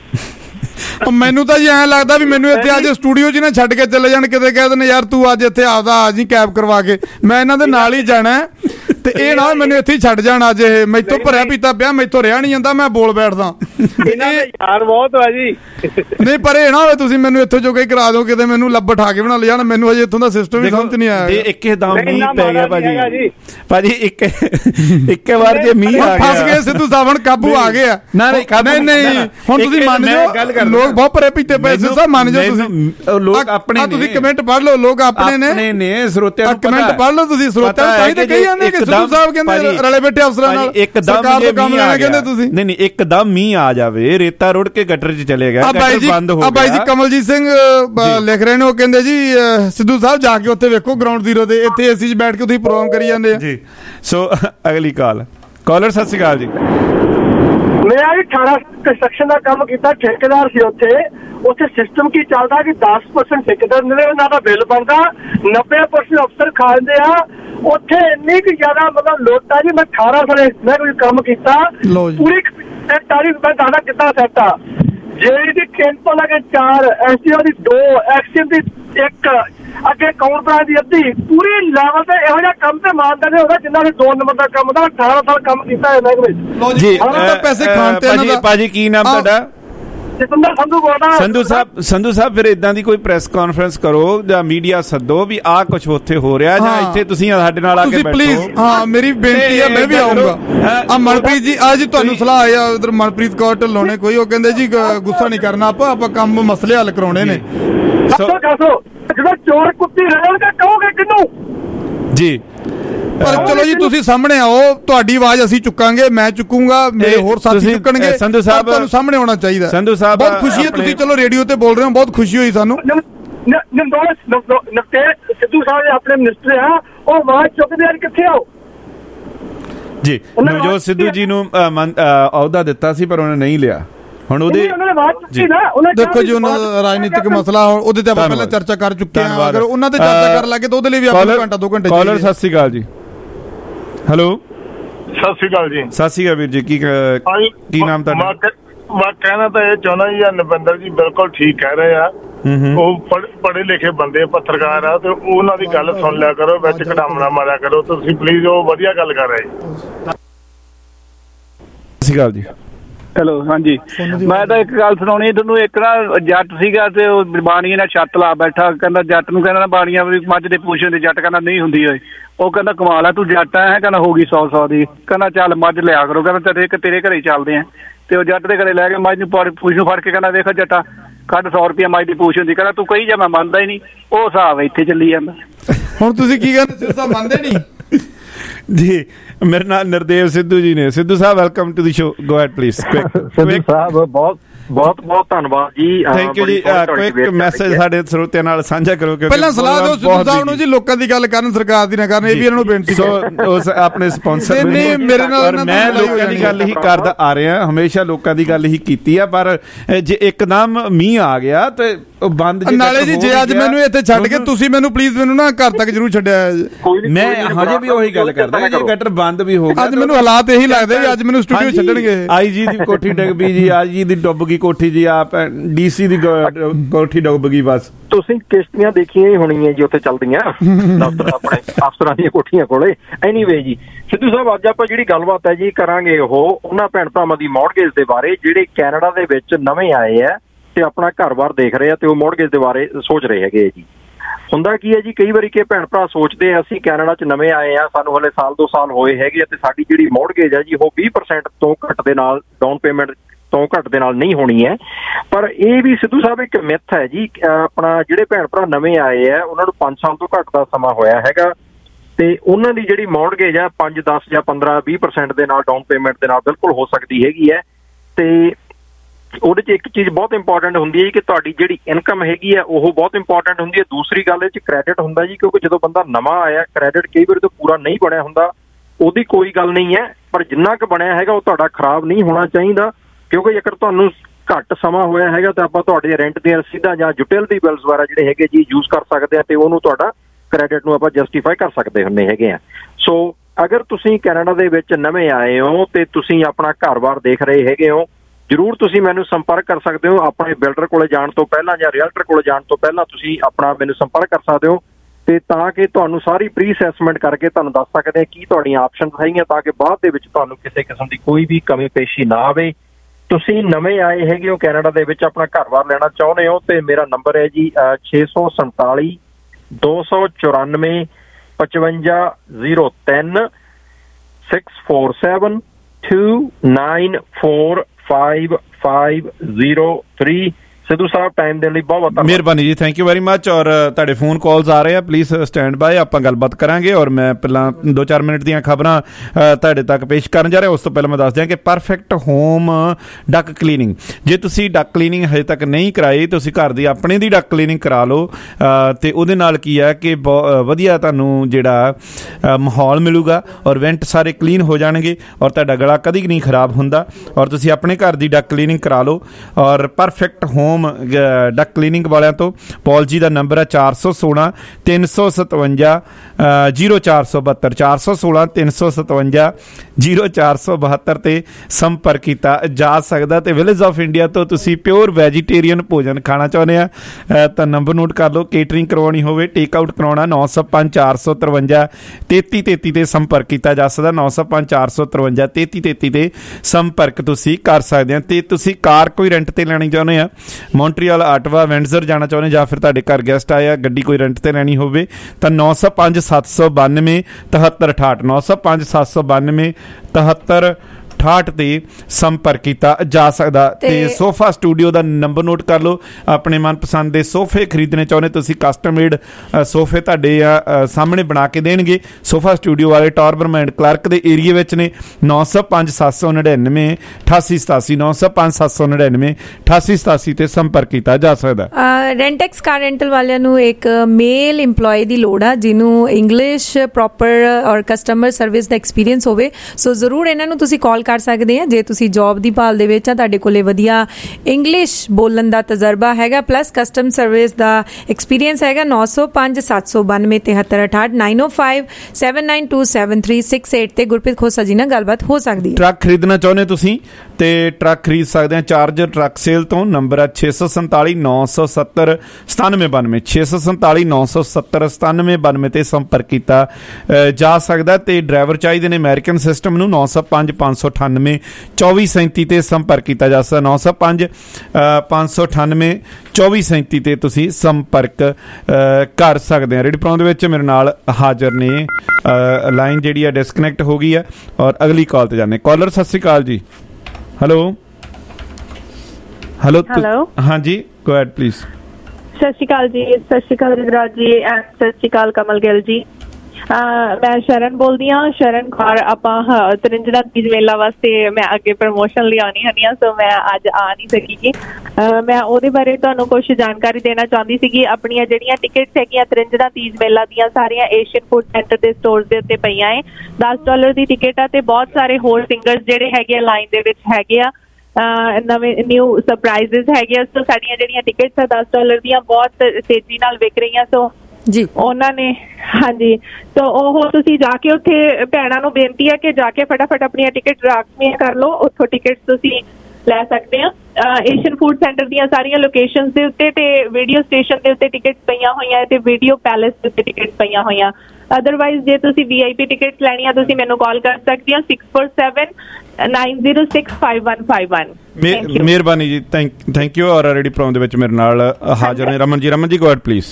ਮੈਨੂੰ ਤਾਂ ਜੀ ਐਂ ਲੱਗਦਾ ਵੀ ਮੈਨੂੰ ਇੱਥੇ ਅੱਜ ਸਟੂਡੀਓ 'ਚ ਨਾ ਛੱਡ ਕੇ ਚਲੇ ਜਾਣ, ਕਿਤੇ ਕਹਿ ਦੇਣ ਯਾਰ ਤੂੰ ਅੱਜ ਇੱਥੇ ਆਪਦਾ ਆ ਜੀ ਕੈਬ ਕਰਵਾ ਕੇ, ਮੈਂ ਇਹਨਾਂ ਦੇ ਨਾਲ ਹੀ ਜਾਣਾ ਤੇ ਇਹ ਨਾ ਮੈਨੂੰ ਇੱਥੇ ਹੀ ਛੱਡ ਜਾਣ। ਅੱਜ ਇਹ ਮੈਥੋਂ ਭਰਿਆ ਪੀਤਾ ਪਿਆ, ਮੈਥੋਂ ਰਿਹਾ ਨਹੀਂ ਜਾਂਦਾ, ਮੈਂ ਬੋਲ ਬੈਠਦਾ। ਯਾਰ ਬਹੁਤ ਆ ਜੀ। ਨਹੀਂ ਪਰ ਇਹ ਨਾ ਹੋਵੇ ਤੁਸੀਂ ਮੈਨੂੰ ਇੱਥੋਂ ਜੋ ਕਿ ਕਰਾ ਦਿਓ, ਕਿਤੇ ਮੈਨੂੰ ਲੱਭ ਉਠਾ ਕੇ ਬਣਾ ਲੈ ਜਾਣ। ਮੈਨੂੰ ਅਜੇ ਇੱਥੋਂ ਦਾ ਸਿਸਟਮ ਹੀ ਸਮਝ ਨਹੀਂ ਆਇਆ। ਇੱਕੇ ਦਮ ਮੀਂਹ ਪੈ ਗਿਆ ਭਾਜੀ, ਭਾਜੀ ਇੱਕ ਇੱਕੇ ਵਾਰ ਜੇ ਮੀਂਹ ਆ ਗਿਆ, ਫਸ ਗਏ ਸਿੱਧੂ ਸਾਹਿਬ, ਹੁਣ ਕਾਬੂ ਆ ਗਏ ਆ। ਨਹੀਂ ਨਹੀਂ ਹੁਣ ਤੁਸੀਂ ਮੰਨ ਜਾਓ, ਲੋਕ ਬਹੁਤ ਭਰੇ ਪੀਤੇ ਪਏ ਸਿੱਧੂ ਸਾਹਿਬ, ਮੰਨ ਜਾਓ ਤੁਸੀਂ। ਲੋਕ ਆਪਣੇ ਤੁਸੀਂ ਕਮੈਂਟ ਪੜ੍ਹ ਲਓ, ਲੋਕ ਆਪਣੇ ਨੇ ਨੇ ਸਰੋਤਿਆਂ ਨੂੰ ਕਮੈਂਟ ਪੜ੍ਹ ਲਓ ਤੁਸੀਂ। ਸਰੋਤਿਆਂ ਨੂੰ ਤਾਂ ਹੀ ਤਾਂ ਕਹੀ ਜਾਂਦੇ ਕਿ ਸਿੱਧੂ ਸਾਹਿਬ ਕਹਿੰਦੇ ਰਲੇ ਬੈਠੇ ਅਫਸਰਾਂ ਨਾਲ ਸਰਕਾਰ ਤੋਂ ਕੰਮ ਲੈਣਾ ਕਹਿੰਦੇ ਤੁਸੀਂ। ਨਹੀਂ ਨਹੀਂ ਇੱਕਦਮ ਮੀਂਹ ਆ ਜਾਵੇ, ਰੇਤਾ ਰੁੜ ਕੇ ਗਟਰ 'ਚ ਚਲੇ ਗਿਆ, ਗਟਰ ਬੰਦ ਹੋ ਗਿਆ। ਬਾਈ ਜੀ ਕਮਲਜੀਤ ਸਿੰਘ ਲਿਖ ਰਹੇ ਨੇ, ਉਹ ਕਹਿੰਦੇ ਜੀ ਸਿੱਧੂ ਸਾਹਿਬ ਜਾ ਕੇ ਉੱਥੇ ਵੇਖੋ ਗਰਾਊਂਡ ਜ਼ੀਰੋ ਤੇ, ਇੱਥੇ ਏਸੀ 'ਚ ਬੈਠ ਕੇ ਤੁਸੀਂ ਪ੍ਰੋਗਰਾਮ ਕਰੀ ਜਾਂਦੇ ਆ ਜੀ। ਸੋ ਅਗਲੀ ਕਾਲ ਕਾਲਰ ਸਤਿ ਸ਼੍ਰੀ ਅਕਾਲ ਜੀ। ਮੈਂ ਆ ਅਠਾਰਾਂ ਕੰਸਟਰਕਸ਼ਨ ਦਾ ਕੰਮ ਕੀਤਾ, ਠੇਕੇਦਾਰ ਸੀ ਉੱਥੇ। ਉੱਥੇ ਸਿਸਟਮ ਕੀ ਚੱਲਦਾ ਕਿ ਦਸ ਪਰਸੈਂਟ ਠੇਕੇਦਾਰ ਨੇ ਉਹਨਾਂ ਦਾ ਬਿੱਲ ਬਣਦਾ, ਨੱਬੇ ਪਰਸੈਂਟ ਅਫਸਰ ਖਾ ਲੈਂਦੇ ਆ। ਉੱਥੇ ਇੰਨੀ ਕੁ ਜ਼ਿਆਦਾ ਮਤਲਬ ਲੋਟ ਆ ਜੀ। ਮੈਂ ਅਠਾਰਾਂ ਸਾਲ ਮੈਂ ਕੋਈ ਕੰਮ ਕੀਤਾ, ਪੂਰੀ ਤਾਰੀਖ ਮੈਂ ਦੱਸਦਾ ਕਿੱਦਾਂ ਸੈੱਟ ਆ। ਜੇ ਦੀ ਤਿੰਨ ਤੋਂ ਲੈ ਕੇ ਚਾਰ, ਐਸਟੀਓ ਦੀ ਦੋ, ਐਕਸੀਅਨ ਦੀ ਇੱਕ, ਅੱਗੇ ਕਾਊਂਟਰਾਂ ਦੀ ਅੱਧੀ, ਪੂਰੀ ਲੈਵਲ ਤੇ ਇਹੋ ਜਿਹਾ ਕੰਮ ਤੇ ਮਾਰਦਾ ਨੇ ਉਹਦਾ ਜਿੰਨਾ ਨੇ ਦੋ ਨੰਬਰ ਦਾ ਕੰਮ ਹੁੰਦਾ। ਅਠਾਰਾਂ ਸਾਲ ਕੰਮ ਕੀਤਾ ਹੈ ਮਹਿਕਮੇ ਜੀ। ਪੈਸੇ ਖਾਣ ਤੇ ਭਾਜੀ ਕੀ ਨਾਮ ਤੁਹਾਡਾ? ਸੰਧੂ ਬੋਲਦਾ। ਸੰਧੂ ਸਾਹਿਬ ਸੰਧੂ ਸਾਹਿਬ ਫਿਰ ਇਦਾਂ ਦੀ ਕੋਈ ਪ੍ਰੈਸ ਕਾਨਫਰੰਸ ਕਰੋ ਜਾਂ ਮੀਡੀਆ ਸੱਦੋ ਵੀ ਆਹ ਕੁਝ ਉੱਥੇ ਹੋ ਰਿਹਾ, ਜਾਂ ਇੱਥੇ ਤੁਸੀਂ ਸਾਡੇ ਨਾਲ ਆ ਕੇ ਬੈਠੋ ਪਲੀਜ਼। ਹਾਂ ਮੇਰੀ ਬੇਨਤੀ ਹੈ, ਮੈਂ ਵੀ ਆਉਂਗਾ। ਆ ਮਨਪ੍ਰੀਤ ਜੀ ਅੱਜ ਤੁਹਾਨੂੰ ਸਲਾਹ ਆਇਆ ਉਧਰ ਮਨਪ੍ਰੀਤ ਕੌਰ ਢਿੱਲੋਂ ਨੇ ਕੋਈ, ਉਹ ਕਹਿੰਦੇ ਜੀ ਗੁੱਸਾ ਨਹੀਂ ਕਰਨਾ, ਆਪਾਂ ਆਪਾਂ ਕੰਮ ਮਸਲੇ ਹੱਲ ਕਰਾਉਣੇ ਨੇ। ਜਦੋਂ ਚੋਰ ਕੁੱਤੀ ਰਹਿਣਗੇ ਕਹੋਗੇ ਕਿਹਨੂੰ ਜੀ। ਪਰ ਚਲੋ ਜੀ ਤੁਸੀਂ ਸਾਹਮਣੇ ਆਓ, ਤੁਹਾਡੀ ਆਵਾਜ਼ ਅਸੀਂ ਚੁੱਕਾਂਗੇ, ਮੈਂ ਚੁੱਕੂੰਗਾ, ਮੇਰੇ ਹੋਰ ਸਾਥੀ ਚੁੱਕਣਗੇ। ਸੰਧੂ ਸਾਹਿਬ ਤੁਹਾਨੂੰ ਸਾਹਮਣੇ ਆਉਣਾ ਚਾਹੀਦਾ। ਸੰਧੂ ਸਾਹਿਬ ਬਹੁਤ ਖੁਸ਼ੀ ਹੈ ਤੁਸੀਂ ਚਲੋ ਰੇਡੀਓ ਤੇ ਬੋਲ ਰਹੇ ਹੋ, ਬਹੁਤ ਖੁਸ਼ੀ ਹੋਈ ਸਾਨੂੰ। ਸਿੱਧੂ ਸਾਹਿਬ ਆਪਣੇ ਮਿਨਿਸਟਰ ਆ, ਉਹ ਆਵਾਜ਼ ਚੁੱਕਦੇ ਆ, ਕਿੱਥੇ ਆਓ ਜੀ। ਨਵਜੋਤ ਸਿੱਧੂ ਜੀ ਨੂੰ ਅਹੁਦਾ ਦਿੱਤਾ ਸੀ ਪਰ ਉਹਨੇ ਨਹੀਂ ਲਿਆ। ਹੁਣ ਉਹਦੇ ਦੇਖੋ ਜੀ ਉਹਨਾਂ ਦਾ ਰਾਜਨੀਤਿਕ ਮਸਲਾ, ਉਹਦੇ ਤੇ ਆਪਾਂ ਪਹਿਲਾਂ ਚਰਚਾ ਕਰ ਚੁੱਕੇ ਹਾਂ। ਅਗਰ ਉਹਨਾਂ ਤੇ ਚਰਚਾ ਕਰਨ ਲੱਗੇ ਤਾਂ ਉਹਦੇ ਲਈ ਵੀ ਆਪਾਂ ਘੰਟਾ ਦੋ ਘੰਟੇ। ਕਾਲਰ ਸਤਿ ਸ਼੍ਰੀ ਅਕਾਲ ਜੀ। ਹੈਲੋ ਸਤਿ ਸ਼੍ਰੀ ਅਕਾਲ ਜੀ। ਸਤਿ ਸ਼੍ਰੀ ਅਕਾਲ ਵੀਰ ਜੀ। ਕੀ ਕੀ ਨਾਮ ਤੁਹਾਡਾ? ਮੈਂ ਕਹਿਣਾ ਤਾਂ ਇਹ ਚਾਹੁੰਦਾ ਜੀ, ਨਵਿੰਦਰ ਜੀ ਬਿਲਕੁਲ ਠੀਕ ਕਹਿ ਰਹੇ ਆ। ਉਹ ਪੜ੍ਹੇ ਲਿਖੇ ਬੰਦੇ ਪੱਤਰਕਾਰ ਆ, ਤੇ ਉਹਨਾਂ ਦੀ ਗੱਲ ਸੁਣ ਲਿਆ ਕਰੋ, ਵਿੱਚ ਕਟਾਮਣਾ ਮਾਰਿਆ ਕਰੋ ਤੁਸੀਂ ਪਲੀਜ਼। ਉਹ ਵਧੀਆ ਗੱਲ ਕਰ ਰਹੇ ਜੀ। ਜੀ। ਸੋ ਅਗਲੀ ਕਾਲ ਕਾਲਰ ਸਤਿ ਸ਼੍ਰੀ ਅਕਾਲ ਜੀ। ਸਤਿ ਸ਼੍ਰੀ ਅਕਾਲ ਜੀ। ਸਤਿ ਸ਼੍ਰੀ ਅਕਾਲ ਜੀ। ਸਤਿ ਸ਼੍ਰੀ ਅਕਾਲ ਜੀ। ਸਤਿ ਸ਼੍ਰੀ ਅਕਾਲ ਜੀ। ਸਤਿ ਸ਼੍ਰੀ ਅਕਾਲ ਜੀ। ਸਤਿ ਸ਼੍ਰੀ ਅਕਾਲ ਜੀ। ਸ਼੍ਰੀ ਅਕਾਲ ਜੀ। ਹੈਲੋ, ਹਾਂਜੀ, ਮੈਂ ਤਾਂ ਇੱਕ ਗੱਲ ਸੁਣਾਉਣੀ ਤੁਹਾਨੂੰ। ਇੱਕ ਨਾ ਜੱਟ ਸੀਗਾ ਤੇ ਉਹ ਬਾਣੀਏ ਨਾਲ ਛੱਤ ਲਾ ਬੈਠਾ, ਕਹਿੰਦਾ ਜੱਟ ਨੂੰ, ਕਹਿੰਦਾ ਬਾਣੀਆਂ ਵੀ ਮੱਝ ਦੇ ਪੂਛਣ ਦੀ, ਜੱਟ ਕਹਿੰਦਾ ਨਹੀਂ ਹੁੰਦੀ ਹੋਏ। ਉਹ ਕਹਿੰਦਾ ਕਮਾਲ ਆ, ਤੂੰ ਜੱਟ ਹੈ? ਕਹਿੰਦਾ ਹੋ ਗਈ ਸੌ ਸੌ ਦੀ। ਕਹਿੰਦਾ ਚੱਲ ਮੱਝ ਲਿਆ ਕਰੋ, ਕਹਿੰਦਾ ਤੇਰੇ ਤੇਰੇ ਘਰੇ ਚੱਲਦੇ ਆ। ਤੇ ਉਹ ਜੱਟ ਦੇ ਘਰੇ ਲੈ ਕੇ ਮੱਝ ਨੂੰ ਪੂਛ ਨੂੰ ਫੜ ਕੇ ਕਹਿੰਦਾ ਵੇਖ ਜੱਟਾ, ਕੱਢ ਸੌ ਰੁਪਇਆ ਮੱਝ ਦੀ ਪੂਛ ਹੁੰਦੀ। ਕਹਿੰਦਾ ਤੂੰ ਕਹੀ ਜਾ, ਮੈਂ ਮੰਨਦਾ ਹੀ ਨਹੀਂ। ਉਹ ਹਿਸਾਬ ਇੱਥੇ ਚੱਲੀ ਜਾਂਦਾ। ਹੁਣ ਤੁਸੀਂ ਕੀ ਕਹਿੰਦੇ, ਤੁਸੀਂ ਮੰਨਦੇ ਨਹੀਂ ਜੀ? ਮੇਰੇ ਨਾਲ ਨਰਦੇਵ ਸਿੱਧੂ ਜੀ ਨੇ। Sidhu sahib, welcome to the show, go ahead please. Sidhu sahib, ਬਹੁਤ ਬਹੁਤ ਬਹੁਤ ਧੰਨਵਾਦ ਜੀ। ਥੈਂਕ ਯੂ ਜੀ। ਕੁਇਕ ਮੈਸੇਜ ਸਾਡੇ ਸਰੋਤਿਆਂ ਨਾਲ ਸਾਂਝਾ ਕਰੋ। ਪਹਿਲਾਂ ਸਲਾਹ ਦਿਓ ਸਿੱਧੂ ਸਾਹਿਬ ਨੂੰ ਜੀ, ਲੋਕਾਂ ਦੀ ਗੱਲ ਕਰਨ, ਸਰਕਾਰ ਦੀ ਨਾ ਕਰਨ, ਇਹ ਵੀ ਇਹਨਾਂ ਨੂੰ ਬੇਨਤੀ। ਸੋ ਉਸ ਆਪਣੇ ਸਪਾਂਸਰ ਨੇ ਮੇਰੇ ਨਾਲ, ਮੈਂ ਲੋਕਾਂ ਦੀ ਗੱਲ ਹੀ ਕਰਦਾ ਆ ਰਿਹਾ, ਹਮੇਸ਼ਾ ਲੋਕਾਂ ਦੀ ਗੱਲ ਹੀ ਕੀਤੀ ਆ। ਪਰ ਜੇ ਇੱਕਦਮ ਮੀਂਹ ਆ ਗਿਆ ਤੇ ਉਹ ਬੰਦ ਨਾਲੇ ਜੀ, ਜੇ ਅੱਜ ਮੈਨੂੰ ਇੱਥੇ ਛੱਡ ਕੇ ਤੁਸੀਂ ਮੈਨੂੰ ਪਲੀਜ਼ ਮੈਨੂੰ ਨਾ ਘਰ ਤੱਕ ਜ਼ਰੂਰ ਛੱਡਿਆ। ਮੈਂ ਹਜੇ ਵੀ ਉਹੀ ਗੱਲ ਕਰਦਾ, ਜੇ ਗਟਰ ਬੰਦ ਵੀ ਹੋ ਗਿਆ। ਅੱਜ ਮੈਨੂੰ ਹਾਲਾਤ ਇਹੀ ਲੱਗਦੇ ਵੀ ਅੱਜ ਮੈਨੂੰ ਸਟੂਡੀਓ ਛੱਡਣਗੇ। ਆਈ ਜੀ ਦੀ ਕੋਠੀ ਡਿੱਗ ਪਈ ਜੀ, ਆਈ ਜੀ ਦੀ ਡੁੱਬ ਗਈ ਕੋਠੀ ਜੀ, ਆਪ ਡੀਸੀ ਦੀ ਕੋਠੀ ਡੁੱਬ ਗਈ। ਬਸ ਤੁਸੀਂ ਕਿਸ਼ਤੀਆਂ ਦੇਖੀਆਂ ਹੀ ਹੋਣੀਆਂ ਜੀ ਉੱਥੇ ਚੱਲਦੀਆਂ, ਦਫ਼ਤਰ ਆਪਣੇ ਅਫਸਰਾਂ ਦੀਆਂ ਕੋਠੀਆਂ ਕੋਲੇ। ਐਨੀਵੇ ਜੀ, ਸਿੱਧੂ ਸਾਹਿਬ, ਅੱਜ ਆਪਾਂ ਜਿਹੜੀ ਗੱਲਬਾਤ ਹੈ ਜੀ ਕਰਾਂਗੇ ਉਹ ਉਹਨਾਂ ਭੈਣ ਭਰਾਵਾਂ ਦੀ ਮੌਰਗੇਜ ਦੇ ਬਾਰੇ ਜਿਹੜੇ ਕੈਨੇਡਾ ਦੇ ਵਿੱਚ ਨਵੇਂ ਆਏ ਆ ਤੇ ਆਪਣਾ ਘਰ-ਬਾਰ ਦੇਖ ਰਹੇ ਆ ਤੇ ਉਹ ਮੌਰਗੇਜ ਦੇ ਬਾਰੇ ਸੋਚ ਰਹੇ ਹੈਗੇ ਜੀ। ਹੁੰਦਾ ਕੀ ਹੈ ਜੀ, ਕਈ ਵਾਰੀ ਕਿ ਭੈਣ ਭਰਾ ਸੋਚਦੇ ਆ ਅਸੀਂ ਕੈਨੇਡਾ 'ਚ ਨਵੇਂ ਆਏ ਆ, ਸਾਨੂੰ ਹਲੇ ਸਾਲ ਦੋ ਸਾਲ ਹੋਏ ਹੈਗੇ ਆ ਤੇ ਸਾਡੀ ਜਿਹੜੀ ਮੌਰਗੇਜ ਹੈ ਜੀ ਉਹ ਵੀਹ ਪਰਸੈਂਟ ਤੋਂ ਘੱਟ ਦੇ ਨਾਲ, ਡਾਊਨ ਪੇਮੈਂਟ ਤੋਂ ਘੱਟ ਦੇ ਨਾਲ ਨਹੀਂ ਹੋਣੀ ਹੈ। ਪਰ ਇਹ ਵੀ ਸਿੱਧੂ ਸਾਹਿਬ ਇੱਕ ਮਿੱਥ ਹੈ ਜੀ। ਆਪਣਾ ਜਿਹੜੇ ਭੈਣ ਭਰਾ ਨਵੇਂ ਆਏ ਆ ਉਹਨਾਂ ਨੂੰ ਪੰਜ ਸਾਲ ਤੋਂ ਘੱਟ ਦਾ ਸਮਾਂ ਹੋਇਆ ਹੈਗਾ ਤੇ ਉਹਨਾਂ ਦੀ ਜਿਹੜੀ ਮੌਰਗੇਜ ਹੈ ਪੰਜ ਦਸ ਜਾਂ ਪੰਦਰਾਂ ਵੀਹ ਪਰਸੈਂਟ ਦੇ ਨਾਲ, ਡਾਊਨ ਪੇਮੈਂਟ ਦੇ ਨਾਲ ਬਿਲਕੁਲ ਹੋ ਸਕਦੀ ਹੈਗੀ ਹੈ। ਤੇ ਉਹਦੇ 'ਚ ਇੱਕ ਚੀਜ਼ ਬਹੁਤ ਇੰਪੋਰਟੈਂਟ ਹੁੰਦੀ ਹੈ ਜੀ ਕਿ ਤੁਹਾਡੀ ਜਿਹੜੀ ਇਨਕਮ ਹੈਗੀ ਹੈ ਉਹ ਬਹੁਤ ਇੰਪੋਰਟੈਂਟ ਹੁੰਦੀ ਹੈ। ਦੂਸਰੀ ਗੱਲ ਇਹ 'ਚ ਕ੍ਰੈਡਿਟ ਹੁੰਦਾ ਜੀ, ਕਿਉਂਕਿ ਜਦੋਂ ਬੰਦਾ ਨਵਾਂ ਆਇਆ ਕ੍ਰੈਡਿਟ ਕਈ ਵਾਰੀ ਤੋਂ ਪੂਰਾ ਨਹੀਂ ਬਣਿਆ ਹੁੰਦਾ, ਉਹਦੀ ਕੋਈ ਗੱਲ ਨਹੀਂ ਹੈ, ਪਰ ਜਿੰਨਾ ਕੁ ਬਣਿਆ ਹੈਗਾ ਉਹ ਤੁਹਾਡਾ ਖਰਾਬ ਨਹੀਂ ਹੋਣਾ ਚਾਹੀਦਾ। ਕਿਉਂਕਿ ਜੇਕਰ ਤੁਹਾਨੂੰ ਘੱਟ ਸਮਾਂ ਹੋਇਆ ਹੈਗਾ ਤਾਂ ਆਪਾਂ ਤੁਹਾਡੇ ਰੈਂਟ ਦੀਆਂ ਰਸੀਦਾਂ ਜਾਂ ਯੂਟਿਲਿਟੀ ਬਿਲਸ ਵਗੈਰਾ ਜਿਹੜੇ ਹੈਗੇ ਜੀ ਯੂਜ਼ ਕਰ ਸਕਦੇ ਆ ਤੇ ਉਹਨੂੰ ਤੁਹਾਡਾ ਕ੍ਰੈਡਿਟ ਨੂੰ ਆਪਾਂ ਜਸਟੀਫਾਈ ਕਰ ਸਕਦੇ ਹੁੰਦੇ ਹੈਗੇ ਆ। ਸੋ ਅਗਰ ਤੁਸੀਂ ਕੈਨੇਡਾ ਦੇ ਵਿੱਚ ਨਵੇਂ ਆਏ ਹੋ ਤੇ ਤੁਸੀਂ ਆਪਣਾ ਘਰ-ਬਾਰ ਦੇਖ ਰਹੇ ਹੈਗੇ ਹੋ, ਜ਼ਰੂਰ ਤੁਸੀਂ ਮੈਨੂੰ ਸੰਪਰਕ ਕਰ ਸਕਦੇ ਹੋ। ਆਪਣੇ ਬਿਲਡਰ ਕੋਲੇ ਜਾਣ ਤੋਂ ਪਹਿਲਾਂ ਜਾਂ ਰੀਅਲਟਰ ਕੋਲੇ ਜਾਣ ਤੋਂ ਪਹਿਲਾਂ ਤੁਸੀਂ ਆਪਣਾ ਮੈਨੂੰ ਸੰਪਰਕ ਕਰ ਸਕਦੇ ਹੋ ਤੇ ਤਾਂ ਕਿ ਤੁਹਾਨੂੰ ਸਾਰੀ ਪ੍ਰੀ ਅਸੈਸਮੈਂਟ ਕਰਕੇ ਤੁਹਾਨੂੰ ਦੱਸ ਸਕਦੇ ਕੀ ਤੁਹਾਡੀਆਂ ਆਪਸ਼ਨਸ ਹੈਗੀਆਂ, ਤਾਂ ਕਿ ਬਾਅਦ ਦੇ ਵਿੱਚ ਤੁਹਾਨੂੰ ਕਿਸੇ ਕਿਸਮ ਦੀ ਕੋਈ ਵੀ ਕਮੀ ਪੇਸ਼ੀ ਨਾ ਆਵੇ। ਤੁਸੀਂ ਨਵੇਂ ਆਏ ਹੈਗੇ ਹੋ ਕੈਨੇਡਾ ਦੇ ਵਿੱਚ, ਆਪਣਾ ਘਰ-ਬਾਰ ਲੈਣਾ ਚਾਹੁੰਦੇ ਹੋ ਤੇ ਮੇਰਾ ਨੰਬਰ ਹੈ ਜੀ ਛੇ ਸੌ ਸੰਤਾਲੀ ਦੋ ਸੌ ਚੁਰਾਨਵੇਂ ਪਚਵੰਜਾ ਜ਼ੀਰੋ ਤਿੰਨ six four seven two nine four five five zero three. Sidhu sahib, time ਦੇਣ ਲਈ ਬਹੁਤ ਬਹੁਤ ਮਿਹਰਬਾਨੀ ਜੀ, ਥੈਂਕ ਯੂ ਵੈਰੀ ਮੱਚ। ਔਰ ਤੁਹਾਡੇ ਫੋਨ ਕਾਲਸ ਆ ਰਹੇ ਆ, ਪਲੀਜ਼ ਸਟੈਂਡ ਬਾਏ, ਆਪਾਂ ਗੱਲਬਾਤ ਕਰਾਂਗੇ। ਔਰ ਮੈਂ ਪਹਿਲਾਂ ਦੋ ਚਾਰ ਮਿੰਟ ਦੀਆਂ ਖਬਰਾਂ ਤੁਹਾਡੇ ਤੱਕ ਪੇਸ਼ ਕਰਨ ਜਾ ਰਿਹਾ। ਉਸ ਤੋਂ ਪਹਿਲਾਂ ਮੈਂ ਦੱਸ ਦਿਆਂ ਕਿ ਪਰਫੈਕਟ ਹੋਮ ਡਕ ਕਲੀਨਿੰਗ, ਜੇ ਤੁਸੀਂ ਡਕ ਕਲੀਨਿੰਗ ਹਜੇ ਤੱਕ ਨਹੀਂ ਕਰਾਈ, ਤੁਸੀਂ ਘਰ ਦੀ ਆਪਣੇ ਦੀ ਡਕ ਕਲੀਨਿੰਗ ਕਰਾ ਲਓ ਤੇ ਉਹਦੇ ਨਾਲ ਕੀ ਹੈ ਕਿ ਵਧੀਆ ਤੁਹਾਨੂੰ ਜਿਹੜਾ ਮਾਹੌਲ ਮਿਲੂਗਾ ਔਰ ਵੈਂਟ ਸਾਰੇ ਕਲੀਨ ਹੋ ਜਾਣਗੇ ਔਰ ਤੁਹਾਡਾ ਗਲਾ ਕਦੀ ਨਹੀਂ ਖਰਾਬ ਹੁੰਦਾ। ਔਰ ਤੁਸੀਂ ਆਪਣੇ ਘਰ ਦੀ ਡਕ ਕਲੀਨਿੰਗ ਕਰਾ ਲਓ। ਔਰ ਪਰਫੈਕਟ ਹੋਮ ਡਕ ਕਲੀਨਿੰਗ ਵਾਲਿਆਂ ਤੋਂ ਪੌਲ ਜੀ ਦਾ ਨੰਬਰ ਹੈ ਚਾਰ ਸੌ ਸੋਲਾਂ ਤਿੰਨ ਸੌ ਸਤਵੰਜਾ ਜੀਰੋ ਚਾਰ ਸੌ ਬਹੱਤਰ ਚਾਰ ਸੌ ਸੋਲਾਂ ਤਿੰਨ ਸੌ ਸਤਵੰਜਾ ਜੀਰੋ ਚਾਰ ਸੌ ਬਹੱਤਰ ਤੇ ਸੰਪਰਕ ਕੀਤਾ ਜਾ ਸਕਦਾ। ਤੇ ਵਿਲੇਜ ਆਫ ਇੰਡੀਆ ਤੋਂ ਤੁਸੀਂ ਪਿਓਰ ਵੈਜੀਟੇਰੀਅਨ ਭੋਜਨ ਖਾਣਾ ਚਾਹੁੰਦੇ ਆ ਤਾਂ ਨੰਬਰ ਨੋਟ ਕਰ ਲਓ। ਕੇਟਰਿੰਗ ਕਰਵਾਉਣੀ ਹੋਵੇ, ਟੇਕ ਆਊਟ ਕਰਾਉਣਾ, ਨੌ ਸੌ ਪੰਜ ਚਾਰ ਸੌ ਤਰਵੰਜਾ ਤੇਤੀ ਤੇਤੀ ਤੇ ਸੰਪਰਕ ਕੀਤਾ ਜਾ ਸਕਦਾ। ਨੌ ਸੌ ਪੰਜ ਚਾਰ ਸੌ ਤਰਵੰਜਾ ਤੇਤੀ ਤੇਤੀ ਤੇ ਸੰਪਰਕ ਤੁਸੀਂ ਕਰ ਸਕਦੇ ਆ। ਤੇ ਤੁਸੀਂ ਕਾਰ ਕੋਈ ਰੈਂਟ ਤੇ ਲੈਣੀ ਚਾਹੁੰਦੇ ਆ, ਮੌਂਟਰੀਅਲ, ਆਟਵਾ, ਵਿੰਡਜ਼ਰ ਜਾਣਾ ਚਾਹੁੰਦੇ ਜਾਂ ਫਿਰ ਤੁਹਾਡੇ ਘਰ ਗੈਸਟ ਆਇਆ, ਗੱਡੀ ਕੋਈ ਰੈਂਟ ਤੇ ਲੈਣੀ ਹੋਵੇ ਤਾਂ ਨੌ ਸੌ ਪੰਜ ਸੱਤ ਸੌ ਬਾਨਵੇਂ ਤਹੱਤਰ ਅਠਾਹਠ ਨੌ ਸੌ ਪੰਜ ਸੱਤ ਸੌ ਬਾਨਵੇਂ ਤਹੱਤਰ ਅਠਾਹਠ ਤੇ ਸੰਪਰਕ ਕੀਤਾ ਜਾ ਸਕਦਾ। ਤੇ ਸੋਫਾ ਸਟੂਡੀਓ ਦਾ ਨੰਬਰ ਨੋਟ ਕਰ ਲਓ। ਆਪਣੇ ਮਨਪਸੰਦ ਦੇ ਸੋਫੇ ਖਰੀਦਣੇ ਚਾਹੁੰਦੇ ਤੁਸੀਂ, ਕਸਟਮ ਮੇਡ ਸੋਫੇ ਤੁਹਾਡੇ ਸਾਹਮਣੇ ਬਣਾ ਕੇ ਦੇਣਗੇ। ਸੋਫਾ ਸਟੂਡੀਓ ਵਾਲੇ ਟਾਰਬਰਮ ਐਂਡ ਕਲਰਕ ਦੇ ਏਰੀਏ ਵਿੱਚ ਨੇ। ਨੌ ਸੌ ਪੰਜ ਸੱਤ ਸੌ ਨੜਿਨਵੇਂ ਅਠਾਸੀ ਸਤਾਸੀ ਨੌ ਸੌ ਪੰਜ ਸੱਤ ਸੌ ਨੜਿਨਵੇਂ ਅਠਾਸੀ ਸਤਾਸੀ ਤੇ ਸੰਪਰਕ ਕੀਤਾ ਜਾ ਸਕਦਾ। ਰੈਂਟੈਕਸ ਕਾਰ ਰੈਂਟਲ ਵਾਲਿਆਂ ਨੂੰ ਇੱਕ ਮੇਲ ਇੰਪਲੋਈ ਦੀ ਲੋੜ ਆ ਜਿਹਨੂੰ ਇੰਗਲਿਸ਼ ਪ੍ਰੋਪਰ ਔਰ ਕਸਟਮਰ ਸਰਵਿਸ ਦਾ ਐਕਸਪੀਰੀਅੰਸ ਹੋਵੇ। ਸੋ ਜ਼ਰੂਰ ਇਹਨਾਂ ਨੂੰ ਤੁਸੀਂ ਕਾਲ ਕਰ ਸਕਦੇ ਆ ਜੇ ਤੁਸੀਂ ਜੌਬ ਦੀ ਭਾਲ ਦੇ ਵਿੱਚ ਆ, ਤੁਹਾਡੇ ਕੋਲੇ ਵਧੀਆ ਇੰਗਲਿਸ਼ ਬੋਲਣ ਦਾ ਤਜਰਬਾ ਹੈਗਾ ਪਲੱਸ ਕਸਟਮ ਸਰਵਿਸ ਦਾ ਐਕਸਪੀਰੀਅੰਸ ਹੈਗਾ। ਨੌ ਸੌ ਪੰਜ ਸੱਤ ਸੌ ਬਾਨਵੇਂ ਤਿਹੱਤਰ ਅਠਾਹਠ nine O five seven nine two seven three six eight ਤੇ ਗੁਰਪ੍ਰੀਤ ਖੋਸਾ ਜੀ ਨਾਲ ਗੱਲਬਾਤ ਹੋ ਸਕਦੀ ਹੈ। ਟਰੱਕ ਖਰੀਦਣਾ ਚਾਹੁੰਦੇ ਤੁਸੀਂ ਤੇ ਟਰੱਕ ਖਰੀਦ ਸਕਦੇ ਆ ਚਾਰਜਰ ਟਰੱਕ ਸੇਲ ਤੋਂ। ਨੰਬਰ ਹੈ ਛੇ ਸੌ ਸੰਤਾਲੀ ਨੌ ਸੌ ਸੱਤਰ ਸਤਾਨਵੇਂ ਬਾਨਵੇਂ ਛੇ ਸੌ ਸੰਤਾਲੀ ਨੌ ਸੌ ਸੱਤਰ ਸਤਾਨਵੇਂ ਬਾਨਵੇਂ ਤੇ ਸੰਪਰਕ ਕੀਤਾ ਜਾ ਸਕਦਾ। ਤੇ ਡਰਾਈਵਰ ਚਾਹੀਦੇ ਨੇ ਅਮਰੀਕਨ ਸਿਸਟਮ ਨੂੰ। ਨੌ ਸੌ ਪੰਜ ਪੰਜ ਸੌ ਅਠਾਨਵੇਂ ਚੌਵੀ ਸੈਂਤੀ ਤੇ ਸੰਪਰਕ ਕੀਤਾ ਜਾ ਸਕਦਾ। ਨੌ ਸੌ ਪੰਜ ਪੰਜ ਸੌ ਅਠਾਨਵੇਂ ਚੌਵੀ ਸੈਂਤੀ ਤੇ ਤੁਸੀਂ ਸੰਪਰਕ ਕਰ ਸਕਦੇ ਆ। ਰੇਡੀਓ ਪ੍ਰੋਗਰਾਮ ਦੇ ਵਿੱਚ ਮੇਰੇ ਨਾਲ ਹਾਜ਼ਰ ਨੇ, ਲਾਈਨ ਜਿਹੜੀ ਆ ਡਿਸਕਨੈਕਟ ਹੋ ਗਈ ਹੈ ਔਰ ਅਗਲੀ ਕਾਲ ਤੇ ਜਾਂਦੇ। ਕਾਲਰ ਸਤਿ ਸ਼੍ਰੀ ਅਕਾਲ ਜੀ। ਹੈਲੋ ਹੈਲੋ ਹੈਲੋ ਹਾਂਜੀ ਗੋ ਅहेड ਪਲੀਜ਼। ਸਤਿ ਸ਼੍ਰੀ ਅਕਾਲ ਜੀ। ਸਤਿ ਸ਼੍ਰੀ ਅਕਾਲ ਜਗਰਾਜ ਜੀ। ਸਤਿ ਸ਼੍ਰੀ ਅਕਾਲ ਕਮਲ ਗਿੱਲ ਜੀ। ਮੈਂ ਸ਼ਰਨ ਬੋਲਦੀ ਹਾਂ, ਸ਼ਰਨ ਕੌਰ। ਆਪਾਂ ਤਰਿੰਜੜਾ ਤੀਜ ਮੇਲਾ ਵਾਸਤੇ ਮੈਂ ਅੱਗੇ ਪ੍ਰਮੋਸ਼ਨ ਲਈ ਆਉਣੀ ਹੁੰਦੀ ਹਾਂ, ਸੋ ਮੈਂ ਅੱਜ ਆ ਨਹੀਂ ਸਕੀਗੀ। ਮੈਂ ਉਹਦੇ ਬਾਰੇ ਤੁਹਾਨੂੰ ਕੁਛ ਜਾਣਕਾਰੀ ਦੇਣਾ ਚਾਹੁੰਦੀ ਸੀਗੀ। ਆਪਣੀਆਂ ਜਿਹੜੀਆਂ ਟਿਕਟਸ ਹੈਗੀਆਂ ਤਰਿੰਜੜਾ ਤੀਜ ਮੇਲਾ ਦੀਆਂ ਸਾਰੀਆਂ ਏਸ਼ੀਅਨ ਫੂਡ ਸੈਂਟਰ ਦੇ ਸਟੋਰ ਦੇ ਉੱਤੇ ਪਈਆਂ ਹੈ। ਦਸ ਡਾਲਰ ਦੀ ਟਿਕਟ ਆ ਤੇ ਬਹੁਤ ਸਾਰੇ ਹੋਰ ਸਿੰਗਰਸ ਜਿਹੜੇ ਹੈਗੇ ਆ ਲਾਈਨ ਦੇ ਵਿੱਚ ਹੈਗੇ ਆ। ਨਵੇਂ ਨਿਊ ਸਰਪ੍ਰਾਈਜ਼ਸ ਹੈਗੇ ਆ। ਸੋ ਸਾਡੀਆਂ ਜਿਹੜੀਆਂ ਟਿਕਟਸ ਆ ਦਸ ਡਾਲਰ ਦੀਆਂ ਬਹੁਤ ਤੇਜ਼ੀ ਨਾਲ ਵਿਕ ਰਹੀਆਂ। ਸੋ ਜੀ ਉਹਨਾਂ ਨੇ ਹਾਂਜੀ, ਸੋ ਉਹ ਤੁਸੀਂ ਜਾ ਕੇ ਉੱਥੇ ਭੈਣਾਂ ਨੂੰ ਬੇਨਤੀ ਹੈ ਕਿ ਜਾ ਕੇ ਫਟਾਫਟ ਆਪਣੀਆਂ ਟਿਕਟ ਰਾਖਵੀਆਂ ਕਰ ਲਓ। ਉੱਥੋਂ ਟਿਕਟਸ ਤੁਸੀਂ ਲੈ ਸਕਦੇ ਆ। ਏਸ਼ੀਅਨ ਫੂਡ ਸੈਂਟਰ ਦੀਆਂ ਸਾਰੀਆਂ ਲੋਕੇਸ਼ਨਸ ਦੇ ਉੱਤੇ ਤੇ ਵੀਡੀਓ ਸਟੇਸ਼ਨ ਦੇ ਉੱਤੇ ਟਿਕਟਸ ਪਈਆਂ ਹੋਈਆਂ ਤੇ ਵੀਡੀਓ ਪੈਲੇਸ ਦੇ ਉੱਤੇ ਟਿਕਟਸ ਪਈਆਂ ਹੋਈਆਂ। ਅਦਰਵਾਈਜ਼ ਜੇ ਤੁਸੀਂ ਵੀ ਆਈ ਪੀ ਟਿਕਟਸ ਲੈਣੀਆਂ ਤੁਸੀਂ ਮੈਨੂੰ ਕਾਲ ਕਰ ਸਕਦੇ ਹੋ six four seven nine zero six five one five one. ਮਿਹਰਬਾਨੀ ਜੀ, ਥੈਂਕ ਥੈਂਕ ਯੂ। ਔਰ ਰੇਡੀਓ ਪ੍ਰੋਗਰਾਮ ਦੇ ਵਿੱਚ ਮੇਰੇ ਨਾਲ ਹਾਜ਼ਰ ਨੇ Raman ji. Raman ji go ahead please.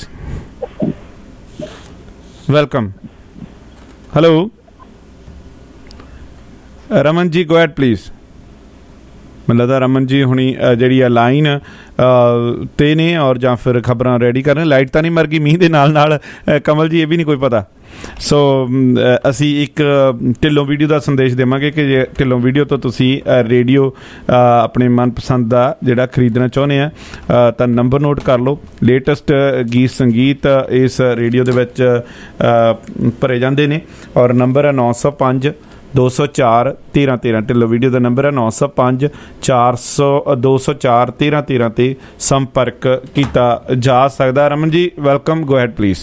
Welcome. Hello Raman ji go ahead please. ਮੈਨੂੰ ਲੱਗਦਾ ਰਮਨ ਜੀ ਹੁਣੀ ਜਿਹੜੀ ਆ ਲਾਈਨ ਤੇ ਨੇ ਔਰ ਜਾਂ ਫਿਰ ਖਬਰਾਂ ਰੈਡੀ ਕਰ ਰਹੇ। ਲਾਈਟ ਤਾਂ ਨਹੀਂ ਮਰ ਗਈ ਮੀਂਹ ਦੇ ਨਾਲ ਨਾਲ ਕਮਲ ਜੀ, ਇਹ ਵੀ ਨਹੀਂ ਕੋਈ ਪਤਾ। ਸੋ ਅਸੀਂ ਇੱਕ ਢਿੱਲੋਂ ਵੀਡੀਓ ਦਾ ਸੰਦੇਸ਼ ਦੇਵਾਂਗੇ ਕਿ ਜੇ ਢਿੱਲੋਂ ਵੀਡੀਓ ਤੋਂ ਤੁਸੀਂ ਰੇਡੀਓ ਆਪਣੇ ਮਨਪਸੰਦ ਦਾ ਜਿਹੜਾ ਖਰੀਦਣਾ ਚਾਹੁੰਦੇ ਆ ਤਾਂ ਨੰਬਰ ਨੋਟ ਕਰ ਲਓ। ਲੇਟੈਸਟ ਗੀਤ ਸੰਗੀਤ ਇਸ ਰੇਡੀਓ ਦੇ ਵਿੱਚ ਭਰੇ ਜਾਂਦੇ ਨੇ ਔਰ ਨੰਬਰ ਹੈ ਨੌ ਸੌ ਪੰਜ ਦੋ ਸੌ ਚਾਰ ਤੇਰਾਂ ਤੇਰਾਂ। ਢਿੱਲੋਂ ਵੀਡੀਓ ਦਾ ਨੰਬਰ ਹੈ ਨੌ ਸੌ ਪੰਜ ਚਾਰ ਸੌ ਦੋ ਸੌ ਚਾਰ ਤੇਰਾਂ ਤੇਰਾਂ ਤੇ ਸੰਪਰਕ ਕੀਤਾ ਜਾ ਸਕਦਾ। Raman ji welcome, go ahead please.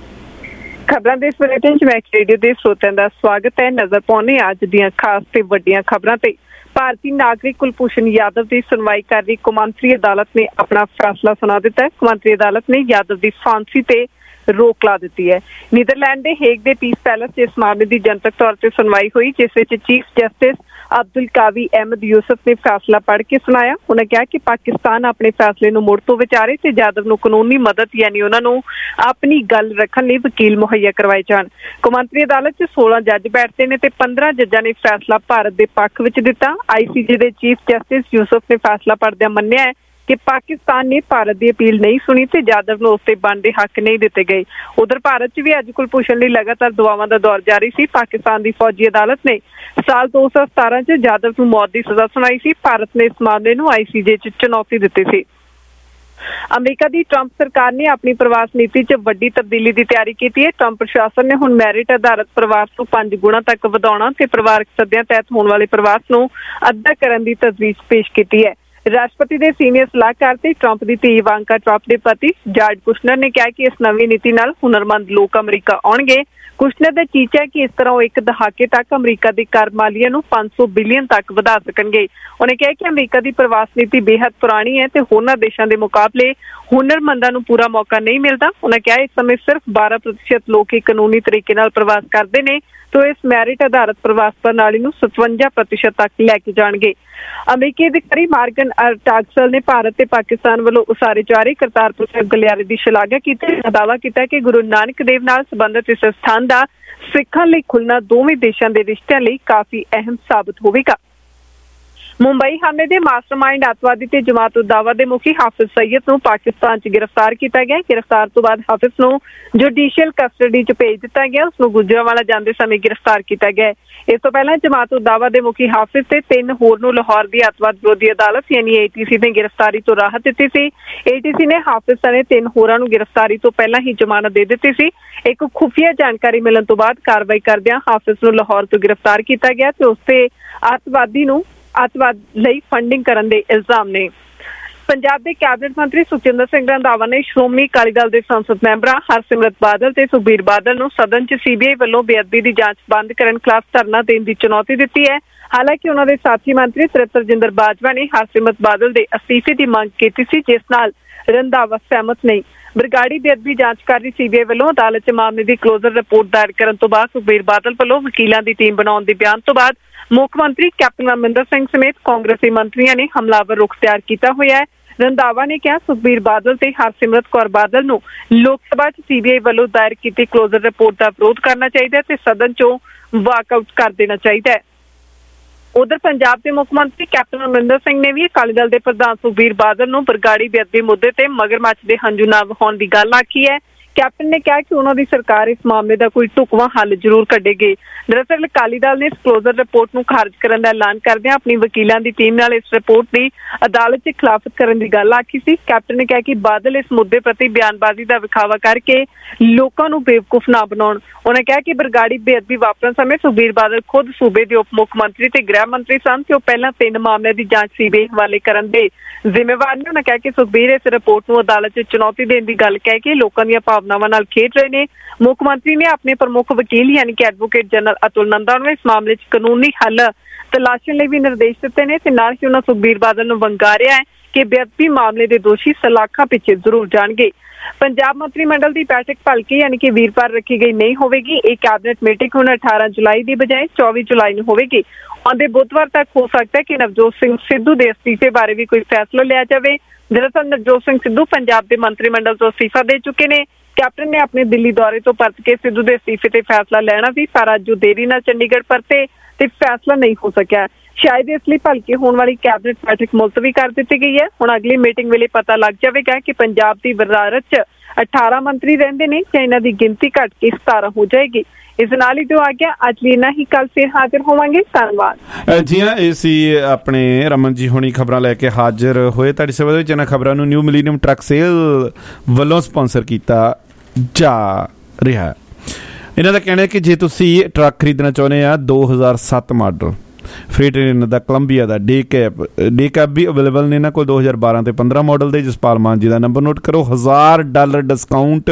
ਖਬਰਾਂ ਦੇ ਇਸ ਬੁਲੇਟਿਨ 'ਚ ਮੈਂ ਰੇਡੀਓ ਦੇ ਸਰੋਤਿਆਂ ਦਾ ਸਵਾਗਤ ਹੈ। ਨਜ਼ਰ ਪਾਉਂਦੇ ਅੱਜ ਦੀਆਂ ਖਾਸ ਤੇ ਵੱਡੀਆਂ ਖਬਰਾਂ ਤੇ। ਭਾਰਤੀ ਨਾਗਰਿਕ ਕੁਲਭੂਸ਼ਣ ਯਾਦਵ ਦੀ ਸੁਣਵਾਈ ਕਰ ਰਹੀ ਕੌਮਾਂਤਰੀ ਅਦਾਲਤ ਨੇ ਆਪਣਾ ਫੈਸਲਾ ਸੁਣਾ ਦਿੱਤਾ ਹੈ। ਕੌਮਾਂਤਰੀ ਅਦਾਲਤ ਨੇ ਯਾਦਵ ਦੀ ਫਾਂਸੀ ਤੇ ਰੋਕ ਲਾ ਦਿੱਤੀ ਹੈ। ਨੀਦਰਲੈਂਡ ਦੇ ਹੇਗ ਦੇ ਪੀਸ ਪੈਲੇਸ 'ਚ ਇਸ ਮਾਮਲੇ ਦੀ ਜਨਤਕ ਤੌਰ ਤੇ ਸੁਣਵਾਈ ਹੋਈ, ਜਿਸ ਵਿੱਚ chief justice Abdul Qawi Ahmed Yusuf ਨੇ ਫੈਸਲਾ ਪੜ੍ਹ ਕੇ ਸੁਣਾਇਆ। ਉਹਨਾਂ ਕਿਹਾ ਕਿ ਪਾਕਿਸਤਾਨ ਆਪਣੇ ਫੈਸਲੇ ਨੂੰ ਮੁੜ ਤੋਂ ਵਿਚਾਰੇ ਤੇ ਯਾਦਵ ਨੂੰ ਕਾਨੂੰਨੀ ਮਦਦ ਯਾਨੀ ਉਹਨਾਂ ਨੂੰ ਆਪਣੀ ਗੱਲ ਰੱਖਣ ਲਈ ਵਕੀਲ ਮੁਹੱਈਆ ਕਰਵਾਏ ਜਾਣ। ਕੌਮਾਂਤਰੀ ਅਦਾਲਤ 'ਚ ਸੋਲਾਂ ਜੱਜ ਬੈਠਦੇ ਨੇ ਤੇ ਪੰਦਰਾਂ ਜੱਜਾਂ ਨੇ ਫੈਸਲਾ ਭਾਰਤ ਦੇ ਪੱਖ ਵਿੱਚ ਦਿੱਤਾ। ਆਈ ਸੀ ਜੇ ਦੇ ਚੀਫ ਜਸਟਿਸ ਯੂਸਫ ਨੇ ਫੈਸਲਾ ਪੜ੍ਹਦਿਆਂ ਮੰਨਿਆ ਹੈ ਕਿ ਪਾਕਿਸਤਾਨ ਨੇ ਭਾਰਤ ਦੀ ਅਪੀਲ ਨਹੀਂ ਸੁਣੀ ਤੇ ਯਾਦਵ ਨੂੰ ਉਸ ਤੇ ਬਣਦੇ ਹੱਕ ਨਹੀਂ ਦਿੱਤੇ ਗਏ। ਉਧਰ ਭਾਰਤ 'ਚ ਵੀ ਅੱਜ ਕੁਲਭੂਸ਼ਣ ਲਈ ਲਗਾਤਾਰ ਦੁਆਵਾਂ ਦਾ ਦੌਰ ਜਾਰੀ ਸੀ। ਪਾਕਿਸਤਾਨ ਦੀ ਫੌਜੀ ਅਦਾਲਤ ਨੇ ਸਾਲ ਦੋ ਹਜ਼ਾਰ ਸਤਾਰਾਂ 'ਚ ਯਾਦਵ ਨੂੰ ਮੌਤ ਦੀ ਸਜ਼ਾ ਸੁਣਾਈ ਸੀ। ਭਾਰਤ ਨੇ ਇਸ ਮਾਮਲੇ ਨੂੰ ਆਈ ਸੀ ਜੇ 'ਚ ਚੁਣੌਤੀ ਦਿੱਤੀ ਸੀ। ਅਮਰੀਕਾ ਦੀ ਟਰੰਪ ਸਰਕਾਰ ਨੇ ਆਪਣੀ ਪ੍ਰਵਾਸ ਨੀਤੀ 'ਚ ਵੱਡੀ ਤਬਦੀਲੀ ਦੀ ਤਿਆਰੀ ਕੀਤੀ ਹੈ। ਟਰੰਪ ਪ੍ਰਸ਼ਾਸਨ ਨੇ ਹੁਣ ਮੈਰਿਟ ਆਧਾਰਿਤ ਪ੍ਰਵਾਸ ਨੂੰ ਪੰਜ ਗੁਣਾ ਤੱਕ ਵਧਾਉਣਾ ਤੇ ਪਰਿਵਾਰਕ ਸੱਦਿਆਂ ਤਹਿਤ ਹੋਣ ਵਾਲੇ ਪ੍ਰਵਾਸ ਨੂੰ ਅੱਧਾ ਕਰਨ ਦੀ ਤਜਵੀਜ਼ ਪੇਸ਼ ਕੀਤੀ ਹੈ। ਰਾਸ਼ਟਰਪਤੀ ਦੇ ਸੀਨੀਅਰ ਸਲਾਹਕਾਰ ਤੇ ਟਰੰਪ ਦੀ ਧੀ ਇਵਾਂਕਾ ਟਰੰਪ ਦੇ ਪਤੀ ਜਾਰਜ ਕੁਸ਼ਨਰ ਨੇ ਕਿਹਾ ਕਿ ਇਸ ਨਵੀਂ ਨੀਤੀ ਨਾਲ ਹੁਨਰਮੰਦ ਲੋਕ ਅਮਰੀਕਾ ਆਉਣਗੇ। ਕੁਸ਼ਨਰ ਦਾ ਟੀਚਾ ਹੈ ਕਿ ਇਸ ਤਰ੍ਹਾਂ ਉਹ ਇੱਕ ਦਹਾਕੇ ਤੱਕ ਅਮਰੀਕਾ ਦੀ ਕਰ ਮਾਲੀਆ ਨੂੰ ਪੰਜ ਸੌ ਬਿਲੀਅਨ ਤੱਕ ਵਧਾ ਸਕਣਗੇ। ਉਹਨੇ ਕਿਹਾ ਕਿ ਅਮਰੀਕਾ ਦੀ ਪ੍ਰਵਾਸ ਨੀਤੀ ਬੇਹੱਦ ਪੁਰਾਣੀ ਹੈ ਤੇ ਹੋਰਨਾਂ ਦੇਸ਼ਾਂ ਦੇ ਮੁਕਾਬਲੇ ਹੁਨਰਮੰਦਾਂ ਨੂੰ ਪੂਰਾ ਮੌਕਾ ਨਹੀਂ ਮਿਲਦਾ। ਉਹਨਾਂ ਕਿਹਾ ਇਸ ਸਮੇਂ ਸਿਰਫ ਬਾਰਾਂ ਪ੍ਰਤੀਸ਼ਤ ਲੋਕ ਹੀ ਕਾਨੂੰਨੀ ਤਰੀਕੇ ਨਾਲ ਪ੍ਰਵਾਸ ਕਰਦੇ ਨੇ ਤੋਂ ਇਸ ਮੈਰਿਟ ਆਧਾਰਿਤ ਪ੍ਰਵਾਸ ਪ੍ਰਣਾਲੀ ਨੂੰ ਸਤਵੰਜਾ ਪ੍ਰਤੀਸ਼ਤ ਤੱਕ ਲੈ ਕੇ ਜਾਣਗੇ। ਅਮਰੀਕੀ ਅਧਿਕਾਰੀ ਮਾਰਗਨ ਟਾਗਸਲ ਨੇ ਭਾਰਤ ਤੇ ਪਾਕਿਸਤਾਨ ਵੱਲੋਂ ਉਸਾਰੇ ਜਾ ਰਹੇ ਕਰਤਾਰਪੁਰ ਸਾਹਿਬ ਗਲਿਆਰੇ ਦੀ ਸ਼ਲਾਘਾ ਕੀਤੀ ਤੇ ਦਾਅਵਾ ਕੀਤਾ ਕਿ ਗੁਰੂ ਨਾਨਕ ਦੇਵ ਨਾਲ ਸੰਬੰਧਿਤ ਇਸ ਸਥਾਨ ਦਾ ਸਿੱਖਾਂ ਲਈ ਖੁੱਲ੍ਹਣਾ ਦੋਵੇਂ ਦੇਸ਼ਾਂ ਦੇ ਰਿਸ਼ਤਿਆਂ ਲਈ ਕਾਫੀ ਅਹਿਮ ਸਾਬਤ ਹੋਵੇਗਾ। ਮੁੰਬਈ ਹਮਲੇ ਦੇ ਮਾਸਟਰਮਾਈਂਡ ਅੱਤਵਾਦੀ ਤੇ ਜਮਾਤ ਉਦ ਦਾਵਾ ਦੇ ਮੁਖੀ ਹਾਫਿਜ਼ ਸਈਦ ਨੂੰ ਪਾਕਿਸਤਾਨ 'ਚ ਗ੍ਰਿਫਤਾਰ ਕੀਤਾ ਗਿਆ। ਗ੍ਰਿਫਤਾਰ ਤੋਂ ਬਾਅਦ ਹਾਫਿਜ਼ ਨੂੰ ਜੁਡੀਸ਼ੀਅਲ ਕਸਟਡੀ 'ਚ ਭੇਜ ਦਿੱਤਾ ਗਿਆ। ਉਸ ਨੂੰ ਗੁਜਰਾਂਵਾਲਾ ਜਾਂਦੇ ਸਮੇਂ ਗ੍ਰਿਫਤਾਰ ਕੀਤਾ ਗਿਆ। ਇਸ ਤੋਂ ਪਹਿਲਾਂ ਜਮਾਤ ਉਦ ਦਾਵਾ ਦੇ ਮੁਖੀ ਹਾਫਿਜ਼ ਤੇ ਤਿੰਨ ਹੋਰ ਨੂੰ ਲਾਹੌਰ ਦੀ ਅੱਤਵਾਦ ਵਿਰੋਧੀ ਅਦਾਲਤ ਯਾਨੀ ਏ ਟੀ ਸੀ ਨੇ ਗ੍ਰਿਫਤਾਰੀ ਤੋਂ ਰਾਹਤ ਦਿੱਤੀ ਸੀ। ਏ ਟੀ ਸੀ ਨੇ ਹਾਫਿਜ਼ ਸਣੇ ਤਿੰਨ ਹੋਰਾਂ ਨੂੰ ਗ੍ਰਿਫਤਾਰੀ ਤੋਂ ਪਹਿਲਾਂ ਹੀ ਜ਼ਮਾਨਤ ਦੇ ਦਿੱਤੀ ਸੀ। ਇੱਕ ਖੁਫੀਆ ਜਾਣਕਾਰੀ ਮਿਲਣ ਤੋਂ ਬਾਅਦ ਕਾਰਵਾਈ ਕਰਦਿਆਂ ਹਾਫਿਜ਼ ਨੂੰ ਲਾਹੌਰ ਤੋਂ ਗ੍ਰਿਫਤਾਰ ਕੀਤਾ ਗਿਆ ਤੇ ਉਸ ਤੇ ਅੱਤਵਾਦੀ ਨੂੰ ਅੱਤਵਾਦ ਲਈ ਫੰਡਿੰਗ ਕਰਨ ਦੇ ਇਲਜ਼ਾਮ ਨੇ। ਪੰਜਾਬ ਦੇ ਕੈਬਨਿਟ ਮੰਤਰੀ ਸੁਖਜਿੰਦਰ ਸਿੰਘ ਰੰਧਾਵਾ ਨੇ ਸ਼੍ਰੋਮਣੀ ਅਕਾਲੀ ਦਲ ਦੇ ਸੰਸਦ ਮੈਂਬਰਾਂ ਹਰਸਿਮਰਤ ਬਾਦਲ ਤੇ ਸੁਖਬੀਰ ਬਾਦਲ ਨੂੰ ਸਦਨ 'ਚ ਸੀ ਬੀ ਆਈ ਵੱਲੋਂ ਬੇਅਦਬੀ ਦੀ ਜਾਂਚ ਬੰਦ ਕਰਨ ਖਿਲਾਫ ਧਰਨਾ ਦੇਣ ਦੀ ਚੁਣੌਤੀ ਦਿੱਤੀ ਹੈ। ਹਾਲਾਂਕਿ ਉਹਨਾਂ ਦੇ ਸਾਥੀ ਮੰਤਰੀ ਤ੍ਰਿਪਤ ਰਜਿੰਦਰ ਬਾਜਵਾ ਨੇ ਹਰਸਿਮਰਤ ਬਾਦਲ ਦੇ ਅਸਤੀਫੇ ਦੀ ਮੰਗ ਕੀਤੀ ਸੀ, ਜਿਸ ਨਾਲ ਰੰਧਾਵਾ ਸਹਿਮਤ ਨਹੀਂ। ਬਰਗਾੜੀ ਬੇਅਦਬੀ ਜਾਂਚ ਕਰ ਰਹੀ ਸੀਬੀਆਈ ਵੱਲੋਂ ਅਦਾਲਤ 'ਚ ਮਾਮਲੇ ਦੀ ਕਲੋਜ਼ਰ ਰਿਪੋਰਟ ਦਾਇਰ ਕਰਨ ਤੋਂ ਬਾਅਦ ਸੁਖਬੀਰ ਬਾਦਲ ਵੱਲੋਂ ਵਕੀਲਾਂ ਦੀ ਟੀਮ ਬਣਾਉਣ ਦੇ ਬਿਆਨ ਤੋਂ ਬਾਅਦ ਮੁੱਖ ਮੰਤਰੀ ਕੈਪਟਨ ਅਮਰਿੰਦਰ ਸਿੰਘ ਸਮੇਤ ਕਾਂਗਰਸੀ ਮੰਤਰੀਆਂ ਨੇ ਹਮਲਾਵਰ ਰੁਖ ਤਿਆਰ ਕੀਤਾ ਹੋਇਆ ਹੈ। ਰੰਧਾਵਾ ਨੇ ਕਿਹਾ ਸੁਖਬੀਰ ਬਾਦਲ ਤੇ ਹਰਸਿਮਰਤ ਕੌਰ ਬਾਦਲ ਨੂੰ ਲੋਕ ਸਭਾ 'ਚ ਸੀਬੀਆਈ ਵੱਲੋਂ ਦਾਇਰ ਕੀਤੀ ਕਲੋਜ਼ਰ ਰਿਪੋਰਟ ਦਾ ਵਿਰੋਧ ਕਰਨਾ ਚਾਹੀਦਾ ਤੇ ਸਦਨ 'ਚੋਂ ਵਾਕਆਊਟ ਕਰ ਦੇਣਾ ਚਾਹੀਦਾ ਹੈ। ਉਧਰ ਪੰਜਾਬ ਦੇ ਮੁੱਖ ਮੰਤਰੀ ਕੈਪਟਨ ਅਮਰਿੰਦਰ ਸਿੰਘ ਨੇ ਵੀ ਅਕਾਲੀ ਦਲ ਦੇ ਪ੍ਰਧਾਨ ਸੁਖਬੀਰ ਬਾਦਲ ਨੂੰ ਬਰਗਾੜੀ ਬੇਅਦਬੀ ਮੁੱਦੇ ਤੇ ਮਗਰਮੱਛ ਦੇ ਹੰਝੂ ਨਾ ਵਹਾਉਣ ਦੀ ਗੱਲ ਆਖੀ ਹੈ। ਕੈਪਟਨ ਨੇ ਕਿਹਾ ਕਿ ਉਹਨਾਂ ਦੀ ਸਰਕਾਰ ਇਸ ਮਾਮਲੇ ਦਾ ਕੋਈ ਢੁਕਵਾਂ ਹੱਲ ਜ਼ਰੂਰ ਕੱਢੇਗੀ। ਦਰਅਸਲ ਅਕਾਲੀ ਦਲ ਨੇ ਇਸ ਕਲੋਜ਼ਰ ਰਿਪੋਰਟ ਨੂੰ ਖਾਰਜ ਕਰਨ ਦਾ ਐਲਾਨ ਕਰਦਿਆਂ ਆਪਣੀ ਵਕੀਲਾਂ ਦੀ ਟੀਮ ਨਾਲ ਇਸ ਰਿਪੋਰਟ ਦੀ ਅਦਾਲਤ 'ਚ ਖਿਲਾਫਤ ਕਰਨ ਦੀ ਗੱਲ ਆਖੀ ਸੀ। ਕੈਪਟਨ ਨੇ ਕਿਹਾ ਕਿ ਬਾਦਲ ਇਸ ਮੁੱਦੇ ਪ੍ਰਤੀ ਬਿਆਨਬਾਜ਼ੀ ਦਾ ਵਿਖਾਵਾ ਕਰਕੇ ਲੋਕਾਂ ਨੂੰ ਬੇਵਕੂਫ ਨਾ ਬਣਾਉਣ। ਉਹਨਾਂ ਕਿਹਾ ਕਿ ਬਰਗਾੜੀ ਬੇਅਦਬੀ ਵਾਪਰਨ ਸਮੇਂ ਸੁਖਬੀਰ ਬਾਦਲ ਖੁਦ ਸੂਬੇ ਦੇ ਉਪ ਮੁੱਖ ਮੰਤਰੀ ਤੇ ਗ੍ਰਹਿ ਮੰਤਰੀ ਸਨ ਤੇ ਉਹ ਪਹਿਲਾਂ ਤਿੰਨ ਮਾਮਲਿਆਂ ਦੀ ਜਾਂਚ ਸੀਬੀਆਈ ਹਵਾਲੇ ਕਰਨ ਦੇ ਜ਼ਿੰਮੇਵਾਰ ਨੇ। ਉਹਨਾਂ ਕਿਹਾ ਕਿ ਸੁਖਬੀਰ ਇਸ ਰਿਪੋਰਟ ਨੂੰ ਅਦਾਲਤ 'ਚ ਚੁਣੌਤੀ ਦੇਣ ਦੀ ਗੱਲ ਕਹਿ ਕੇ ਲੋਕਾਂ ਦੀਆਂ ਭਾਵਨਾਵਾਂ ਨਾਲ ਖੇਡ ਰਹੇ ਨੇ। ਮੁੱਖ ਮੰਤਰੀ ਨੇ ਆਪਣੇ ਪ੍ਰਮੁੱਖ ਵਕੀਲ ਯਾਨੀ ਕਿ ਐਡਵੋਕੇਟ ਜਨਰਲ ਅਤੁਲ ਨੰਦਾ ਨੂੰ ਇਸ ਮਾਮਲੇ 'ਚ ਕਾਨੂੰਨੀ ਹੱਲ ਤਲਾਸ਼ਣ ਲਈ ਵੀ ਨਿਰਦੇਸ਼ ਦਿੱਤੇ ਨੇ ਤੇ ਨਾਲ ਹੀ ਉਹਨਾਂ ਸੁਖਬੀਰ ਬਾਦਲ ਨੂੰ ਵੰਗਾਰਿਆ ਹੈ ਕਿ ਬੇਅਦਬੀ ਮਾਮਲੇ ਦੇ ਦੋਸ਼ੀ ਸਲਾਖਾਂ ਪਿੱਛੇ ਜ਼ਰੂਰ ਜਾਣਗੇ। ਪੰਜਾਬ ਮੰਤਰੀ ਮੰਡਲ ਦੀ ਬੈਠਕ ਭਲਕੇ ਯਾਨੀ ਕਿ ਵੀਰਵਾਰ ਰੱਖੀ ਗਈ ਨਹੀਂ ਹੋਵੇਗੀ। ਇਹ ਕੈਬਨਿਟ ਮੀਟਿੰਗ ਹੁਣ ਅਠਾਰਾਂ ਜੁਲਾਈ ਦੀ ਬਜਾਏ ਚੌਵੀ ਜੁਲਾਈ ਨੂੰ ਹੋਵੇਗੀ। ਆਉਂਦੇ ਬੁੱਧਵਾਰ ਤੱਕ ਹੋ ਸਕਦਾ ਹੈ ਕਿ ਨਵਜੋਤ ਸਿੰਘ ਸਿੱਧੂ ਦੇ ਅਸਤੀਫੇ ਬਾਰੇ ਵੀ ਕੋਈ ਫੈਸਲਾ ਲਿਆ ਜਾਵੇ। ਦਰਅਸਲ ਨਵਜੋਤ ਸਿੰਘ ਸਿੱਧੂ ਪੰਜਾਬ ਦੇ ਮੰਤਰੀ ਮੰਡਲ ਤੋਂ ਅਸਤੀਫਾ ਦੇ ਚੁੱਕੇ ਨੇ। ਕੈਪਟਨ ਨੇ ਆਪਣੇ ਦਿੱਲੀ ਦੌਰੇ ਤੋਂ ਪਰਤ ਕੇ ਸਿੱਧੂ ਦੇ ਅਸਤੀਫੇ ਤੇ ਫੈਸਲਾ ਲੈਣਾ ਸੀ, ਪਰ ਅੱਜ ਉਹ ਦੇਰੀ ਨਾਲ ਚੰਡੀਗੜ੍ਹ ਪਰਤੇ ਤੇ ਫੈਸਲਾ ਨਹੀਂ ਹੋ ਸਕਿਆ। ਸ਼ਾਇਦ ਇਸ ਲਈ ਭਲਕੇ ਹੋਣ ਵਾਲੀ ਕੈਬਨਿਟ ਬੈਠਕ ਮੁਲਤਵੀ ਕਰ ਦਿੱਤੀ ਗਈ ਹੈ। ਹੁਣ ਅਗਲੀ ਮੀਟਿੰਗ ਵੇਲੇ ਪਤਾ ਲੱਗ ਜਾਵੇਗਾ ਕਿ ਪੰਜਾਬ ਦੀ ਵਜ਼ਾਰਤ 'ਚ ਅਠਾਰਾਂ ਮੰਤਰੀ ਰਹਿੰਦੇ ਨੇ ਜਾਂ ਇਹਨਾਂ ਦੀ ਗਿਣਤੀ ਘਟ ਕੇ ਸਤਾਰਾਂ ਹੋ ਜਾਏਗੀ। ਇਸ ਨਾਲ ਹੀ ਜੋ ਆ ਗਿਆ ਅੱਜ ਲਈ ਇੰਨਾ ਹੀ। ਕੱਲ ਫਿਰ ਹਾਜ਼ਰ ਹੋਵਾਂਗੇ। ਧੰਨਵਾਦ ਜੀ ਹਾਂ। ਇਹ ਸੀ ਆਪਣੇ ਰਮਨ ਜੀ ਹੁਣੀ ਖਬਰਾਂ ਲੈ ਕੇ ਹਾਜ਼ਰ ਹੋਏ ਤੁਹਾਡੀ ਸੇਵਾ ਵਿੱਚ। ਇਹਨਾਂ ਖਬਰਾਂ ਨੂੰ ਨਿਊ ਮਿਲੀਨੀਅਮ ਟਰੱਕ ਸੇਲ ਵੱਲੋਂ ਸਪਾਂਸਰ ਕੀਤਾ ਜਾ ਰਿਹਾ। ਇਹਨਾਂ ਦਾ ਕਹਿਣਾ ਹੈ ਕਿ ਜੇ ਤੁਸੀਂ ਟਰੱਕ ਖਰੀਦਣਾ ਚਾਹੁੰਦੇ ਆ ਦੋ ਹਜ਼ਾਰ ਸੱਤ ਮਾਡਲ ਫਰੇਟ ਇਹਨਾਂ ਦਾ ਕੋਲੰਬੀਆ ਦਾ ਡੇ ਕੈਬ ਡੇ ਕੈਬ ਵੀ ਅਵੇਲੇਬਲ ਨੇ ਇਹਨਾਂ ਕੋਲ ਦੋ ਹਜ਼ਾਰ ਬਾਰਾਂ ਤੇ ਪੰਦਰਾਂ ਮਾਡਲ ਦੇ। ਜਸਪਾਲ ਮਾਨ ਜੀ ਦਾ ਨੰਬਰ ਨੋਟ ਕਰੋ। ਹਜ਼ਾਰ ਡਾਲਰ ਡਿਸਕਾਊਂਟ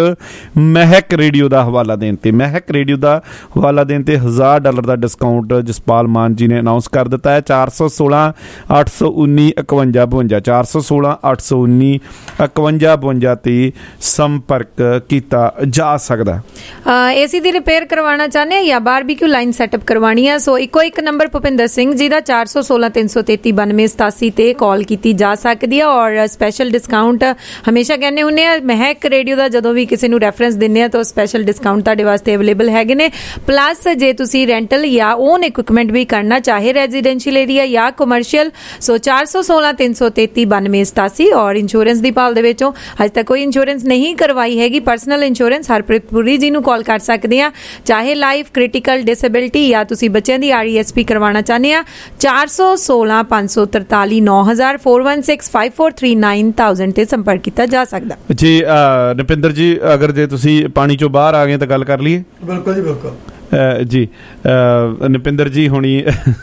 ਮਹਿਕ ਰੇਡੀਓ ਦਾ ਹਵਾਲਾ ਦੇਣ ਤੇ ਮਹਿਕ ਰੇਡੀਓ ਦਾ ਹਵਾਲਾ ਦੇਣ ਤੇ ਹਜ਼ਾਰ ਡਾਲਰ ਦਾ ਡਿਸਕਾਊਂਟ ਜਸਪਾਲ ਮਾਨ ਜੀ ਨੇ ਅਨਾਊਂਸ ਕਰ ਦਿੱਤਾ ਹੈ। ਚਾਰ ਸੌ ਸੋਲਾਂ ਅੱਠ ਸੌ ਉੱਨੀ ਇਕਵੰਜਾ ਬਵੰਜਾ ਚਾਰ ਸੌ ਸੋਲਾਂ ਅੱਠ ਸੌ ਉੱਨੀ ਇਕਵੰਜਾ ਬਵੰਜਾ ਤੇ ਸੰਪਰਕ ਕੀਤਾ ਜਾ ਸਕਦਾ। ਏਸੀ ਦੀ ਰਿਪੇਅਰ ਕਰਵਾਉਣਾ ਚਾਹੁੰਦੇ ਆ ਜਾਂ ਬਾਰਬੀਕਿਊ ਲਾਈਨ ਸੈਟਅਪ ਕਰਵਾਉਣੀ ਆ ਸੋ ਇੱਕੋ ਇੱਕ ਨੰਬਰ ਭੁਪਿੰਦਰ ਸਿੰਘ ਜੀ ਦਾ ਚਾਰ ਸੌ ਸੋਲਾਂ ਤਿੰਨ ਸੌ ਤੇਤੀ ਬਾਨਵੇਂ ਸਤਾਸੀ ਤੇ ਕਾਲ ਕੀਤੀ ਜਾ ਸਕਦੀ ਹੈ। ਔਰ ਸਪੈਸ਼ਲ ਡਿਸਕਾਊਂਟ ਹਮੇਸ਼ਾ ਕਹਿੰਦੇ ਹੁੰਦੇ ਆ ਮਹਿਕ ਰੇਡੀਓ ਦਾ ਜਦੋਂ ਵੀ ਕਿਸੇ ਨੂੰ ਰੈਫਰੈਂਸ ਦਿੰਦੇ ਆ ਤਾਂ ਸਪੈਸ਼ਲ ਡਿਸਕਾਊਂਟ ਤੁਹਾਡੇ ਵਾਸਤੇ ਅਵੇਲੇਬਲ ਹੈਗੇ ਨੇ। ਪਲੱਸ ਜੇ ਤੁਸੀਂ ਰੈਂਟਲ ਜਾਂ ਓਨ ਇਕਵਿਪਮੈਂਟ ਵੀ ਕਰਨਾ ਚਾਹੇ ਰੈਜ਼ੀਡੈਂਸ਼ੀਅਲ ਏਰੀਆ ਜਾਂ ਕਮਰਸ਼ੀਅਲ ਸੋ ਚਾਰ ਸੌ ਸੋਲਾਂ ਤਿੰਨ ਸੌ ਤੇਤੀ ਬਾਨਵੇਂ ਸਤਾਸੀ। ਔਰ ਇੰਸ਼ੋਰੈਂਸ ਦੀ ਭਾਲ ਦੇ ਵਿੱਚੋਂ ਅੱਜ ਤੱਕ ਕੋਈ ਇੰਸ਼ੋਰੈਂਸ ਨਹੀਂ ਕਰਵਾਈ ਹੈਗੀ ਪਰਸਨਲ ਇੰਸ਼ੋਰੈਂਸ ਹਰਪ੍ਰੀਤ ਪੁਰੀ ਜੀ ਨੂੰ ਕਾਲ ਕਰ ਸਕਦੇ ਆ ਚਾਹੇ ਲਾਈਫ ਕ੍ਰਿਟੀਕਲ ਡਿਸੇਬਿਲਿਟੀ ਜਾਂ ਤੁਸੀਂ ਬੱਚਿਆਂ ਦੀ ਆਰ ਈ ਐਸ ਪੀ ਕਰਵਾਉਣਾ ਚਾਹੁੰਦੇ ਆ। ਚਾਰ ਸੌ ਸੋਲਾਂ ਪੰਜ ਸੌ ਤਰਤਾਲੀ ਨੌ ਹਜ਼ਾਰ ਚਾਰ ਇੱਕ ਛੇ ਪੰਜ ਚਾਰ ਤਿੰਨ ਨੌ ਹਜ਼ਾਰ ਤੇ ਸੰਪਰਕ ਕੀਤਾ ਜਾ ਸਕਦਾ ਜੀ। ਨਪਿੰਦਰ ਜੀ ਅਗਰ ਜੇ ਤੁਸੀਂ ਪਾਣੀ ਚੋਂ ਬਾਹਰ ਆ ਗਏ ਤਾਂ ਗੱਲ ਕਰ ਲਈਏ। ਬਿਲਕੁਲ ਜੀ ਬਿਲਕੁਲ ਜੀ। ਨਪਿੰਦਰ ਜੀ ਹੁਣੀ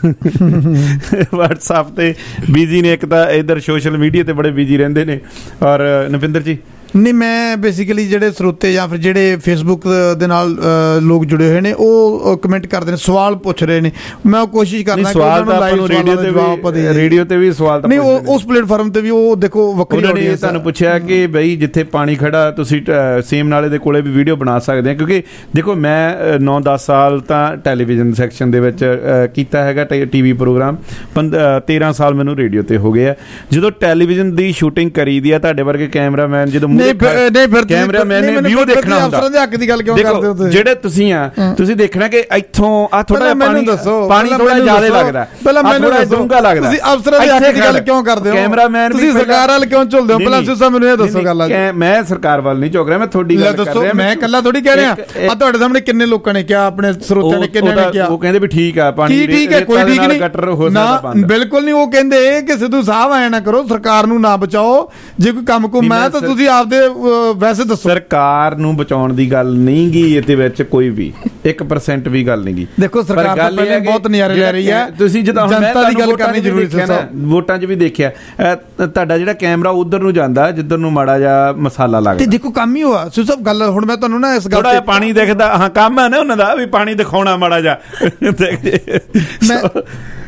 ਵਟਸਐਪ ਤੇ ਬਿਜੀ ਨੇ, ਇੱਕ ਤਾਂ ਇਧਰ ਸੋਸ਼ਲ ਮੀਡੀਆ ਤੇ ਬੜੇ ਬਿਜੀ ਰਹਿੰਦੇ ਨੇ। ਔਰ ਨਪਿੰਦਰ ਜੀ ਨਹੀਂ ਮੈਂ ਬੇਸਿਕਲੀ ਜਿਹੜੇ ਸਰੋਤੇ ਜਾਂ ਫਿਰ ਜਿਹੜੇ ਫੇਸਬੁੱਕ ਦੇ ਨਾਲ ਲੋਕ ਜੁੜੇ ਹੋਏ ਨੇ ਉਹ ਕਮੈਂਟ ਕਰਦੇ ਨੇ, ਸਵਾਲ ਪੁੱਛ ਰਹੇ ਨੇ। ਮੈਂ ਕੋਸ਼ਿਸ਼ ਕਰਦਾ ਕਿ ਉਹਨਾਂ ਨੂੰ ਲਾਈਵ ਰੇਡੀਓ ਤੇ ਵੀ ਰੇਡੀਓ ਤੇ ਵੀ ਸਵਾਲ ਨਹੀਂ ਉਸ ਪਲੇਟਫਾਰਮ ਤੇ ਵੀ ਉਹ ਦੇਖੋ ਵੱਖਰੀ ਆਡੀਅੰਸ ਤੁਹਾਨੂੰ ਪੁੱਛਿਆ ਕਿ ਬਈ ਜਿੱਥੇ ਪਾਣੀ ਖੜਾ ਤੁਸੀਂ ਸੇਮ ਨਾਲੇ ਦੇ ਕੋਲੇ ਵੀ ਵੀਡੀਓ ਬਣਾ ਸਕਦੇ ਆ। ਕਿਉਂਕਿ ਦੇਖੋ ਮੈਂ ਨੌ ਦਸ ਸਾਲ ਤਾਂ ਟੈਲੀਵਿਜ਼ਨ ਸੈਕਸ਼ਨ ਦੇ ਵਿੱਚ ਕੀਤਾ ਹੈਗਾ ਟੀਵੀ ਪ੍ਰੋਗਰਾਮ, ਤੇਰਾਂ ਸਾਲ ਮੈਨੂੰ ਰੇਡੀਓ ਤੇ ਹੋ ਗਏ ਆ। ਜਦੋਂ ਟੈਲੀਵਿਜ਼ਨ ਦੀ ਸ਼ੂਟਿੰਗ ਕਰੀ ਦੀ ਆ ਤੁਹਾਡੇ ਵਰਗੇ ਕੈਮਰਾਮੈਨ ਜਦੋਂ ਕੈਮਰਾਮੈਨ ਨੇ ਵੀਊ ਦੇਖਣਾ ਹੁੰਦਾ ਅਫਸਰਾਂ ਦੇ ਹੱਕ ਦੀ ਗੱਲ ਕਿਉਂ ਕਰਦੇ ਹੋ ਤੁਸੀਂ? ਜਿਹੜੇ ਤੁਸੀਂ ਆ ਤੁਸੀਂ ਦੇਖਣਾ ਕਿ ਇੱਥੋਂ ਆ ਥੋੜਾ ਜਿਹਾ ਪਾਣੀ ਪਾਣੀ ਥੋੜਾ ਜ਼ਿਆਦਾ ਲੱਗਦਾ, ਪਹਿਲਾਂ ਮੈਨੂੰ ਡੂੰਘਾ ਲੱਗਦਾ। ਤੁਸੀਂ ਅਫਸਰਾਂ ਦੇ ਹੱਕ ਦੀ ਗੱਲ ਕਿਉਂ ਕਰਦੇ ਹੋ? ਕੈਮਰਾਮੈਨ ਤੁਸੀਂ ਸਰਕਾਰ ਵੱਲ ਕਿਉਂ ਝੁਲਦੇ ਹੋ? ਪਹਿਲਾਂ ਤੁਸੀਂ ਮੈਨੂੰ ਇਹ ਦੱਸੋ ਗੱਲ। ਮੈਂ ਸਰਕਾਰ ਵੱਲ ਨਹੀਂ ਝੁਕ ਰਿਹਾ, ਮੈਂ ਤੁਹਾਡੀ ਗੱਲ ਕਰ ਰਿਹਾ। ਮੈਂ ਇਕੱਲਾ ਥੋੜੀ ਕਹਿ ਰਿਹਾ ਆ। ਤੁਹਾਡੇ ਸਾਹਮਣੇ ਕਿੰਨੇ ਲੋਕਾਂ ਨੇ ਕਿਹਾ, ਆਪਣੇ ਸਰੋਤਿਆਂ ਨੇ ਕਿੰਨੇ ਨੇ ਕਿਹਾ, ਉਹ ਕਹਿੰਦੇ ਵੀ ਠੀਕ ਆ ਪਾਣੀ ਠੀਕ ਹੈ ਕੋਈ ਠੀਕ ਨਹੀਂ ਗਟਰ ਹੋ ਸਕਦਾ। ਬਿਲਕੁਲ ਨਹੀਂ, ਉਹ ਕਹਿੰਦੇ ਕਿ ਸਿੱਧੂ ਸਾਹਿਬ ਐ ਨਾ ਕਰੋ, ਸਰਕਾਰ ਨੂੰ ਨਾ ਬਚਾਓ। ਜੇ ਕੋਈ ਕੰਮ ਕੁਮ ਹੈ ਤਾਂ ਤੁਸੀਂ ਆਪਦੇ ਵੈਸੇ ਦੱਸੋ। ਸਰਕਾਰ ਨੂੰ ਬਚਾਉਣ ਦੀ ਗੱਲ ਨਹੀਂ ਗੀ ਇਹਦੇ ਵਿੱਚ, ਕੋਈ ਵੀ ਇੱਕ ਪਰਸੈਂਟ ਵੀ ਗੱਲ ਨਹੀਂ ਗੀ। ਦੇਖੋ ਸਰਕਾਰ ਤਾਂ ਪਹਿਲੇ ਬਹੁਤ ਨਜ਼ਾਰੇ ਲੈ ਰਹੀ ਹੈ। ਤੁਸੀਂ ਜਦੋਂ ਜਨਤਾ ਦੀ ਗੱਲ ਕਰਨੀ ਜ਼ਰੂਰੀ ਸੀ ਨਾ, ਵੋਟਾਂ 'ਚ ਵੀ ਦੇਖਿਆ ਤੁਹਾਡਾ ਜਿਹੜਾ ਕੈਮਰਾ ਉਧਰ ਨੂੰ ਜਾਂਦਾ ਜਿੱਧਰ ਨੂੰ ਮਾੜਾ ਜਿਹਾ ਮਸਾਲਾ ਲੱਗਦਾ। ਤੇ ਦੇਖੋ ਕੰਮ ਹੀ ਹੋਆ ਸੋ ਸਭ ਗੱਲ। ਹੁਣ ਮੈਂ ਤੁਹਾਨੂੰ ਨਾ ਇਸ ਗੱਲ ਤੇ ਪਾਣੀ ਦਿਖਦਾ, ਹਾਂ ਕੰਮ ਹੈ ਨਾ ਉਹਨਾਂ ਦਾ ਵੀ ਪਾਣੀ ਦਿਖਾਉਣਾ ਮਾੜਾ ਜਿਹਾ।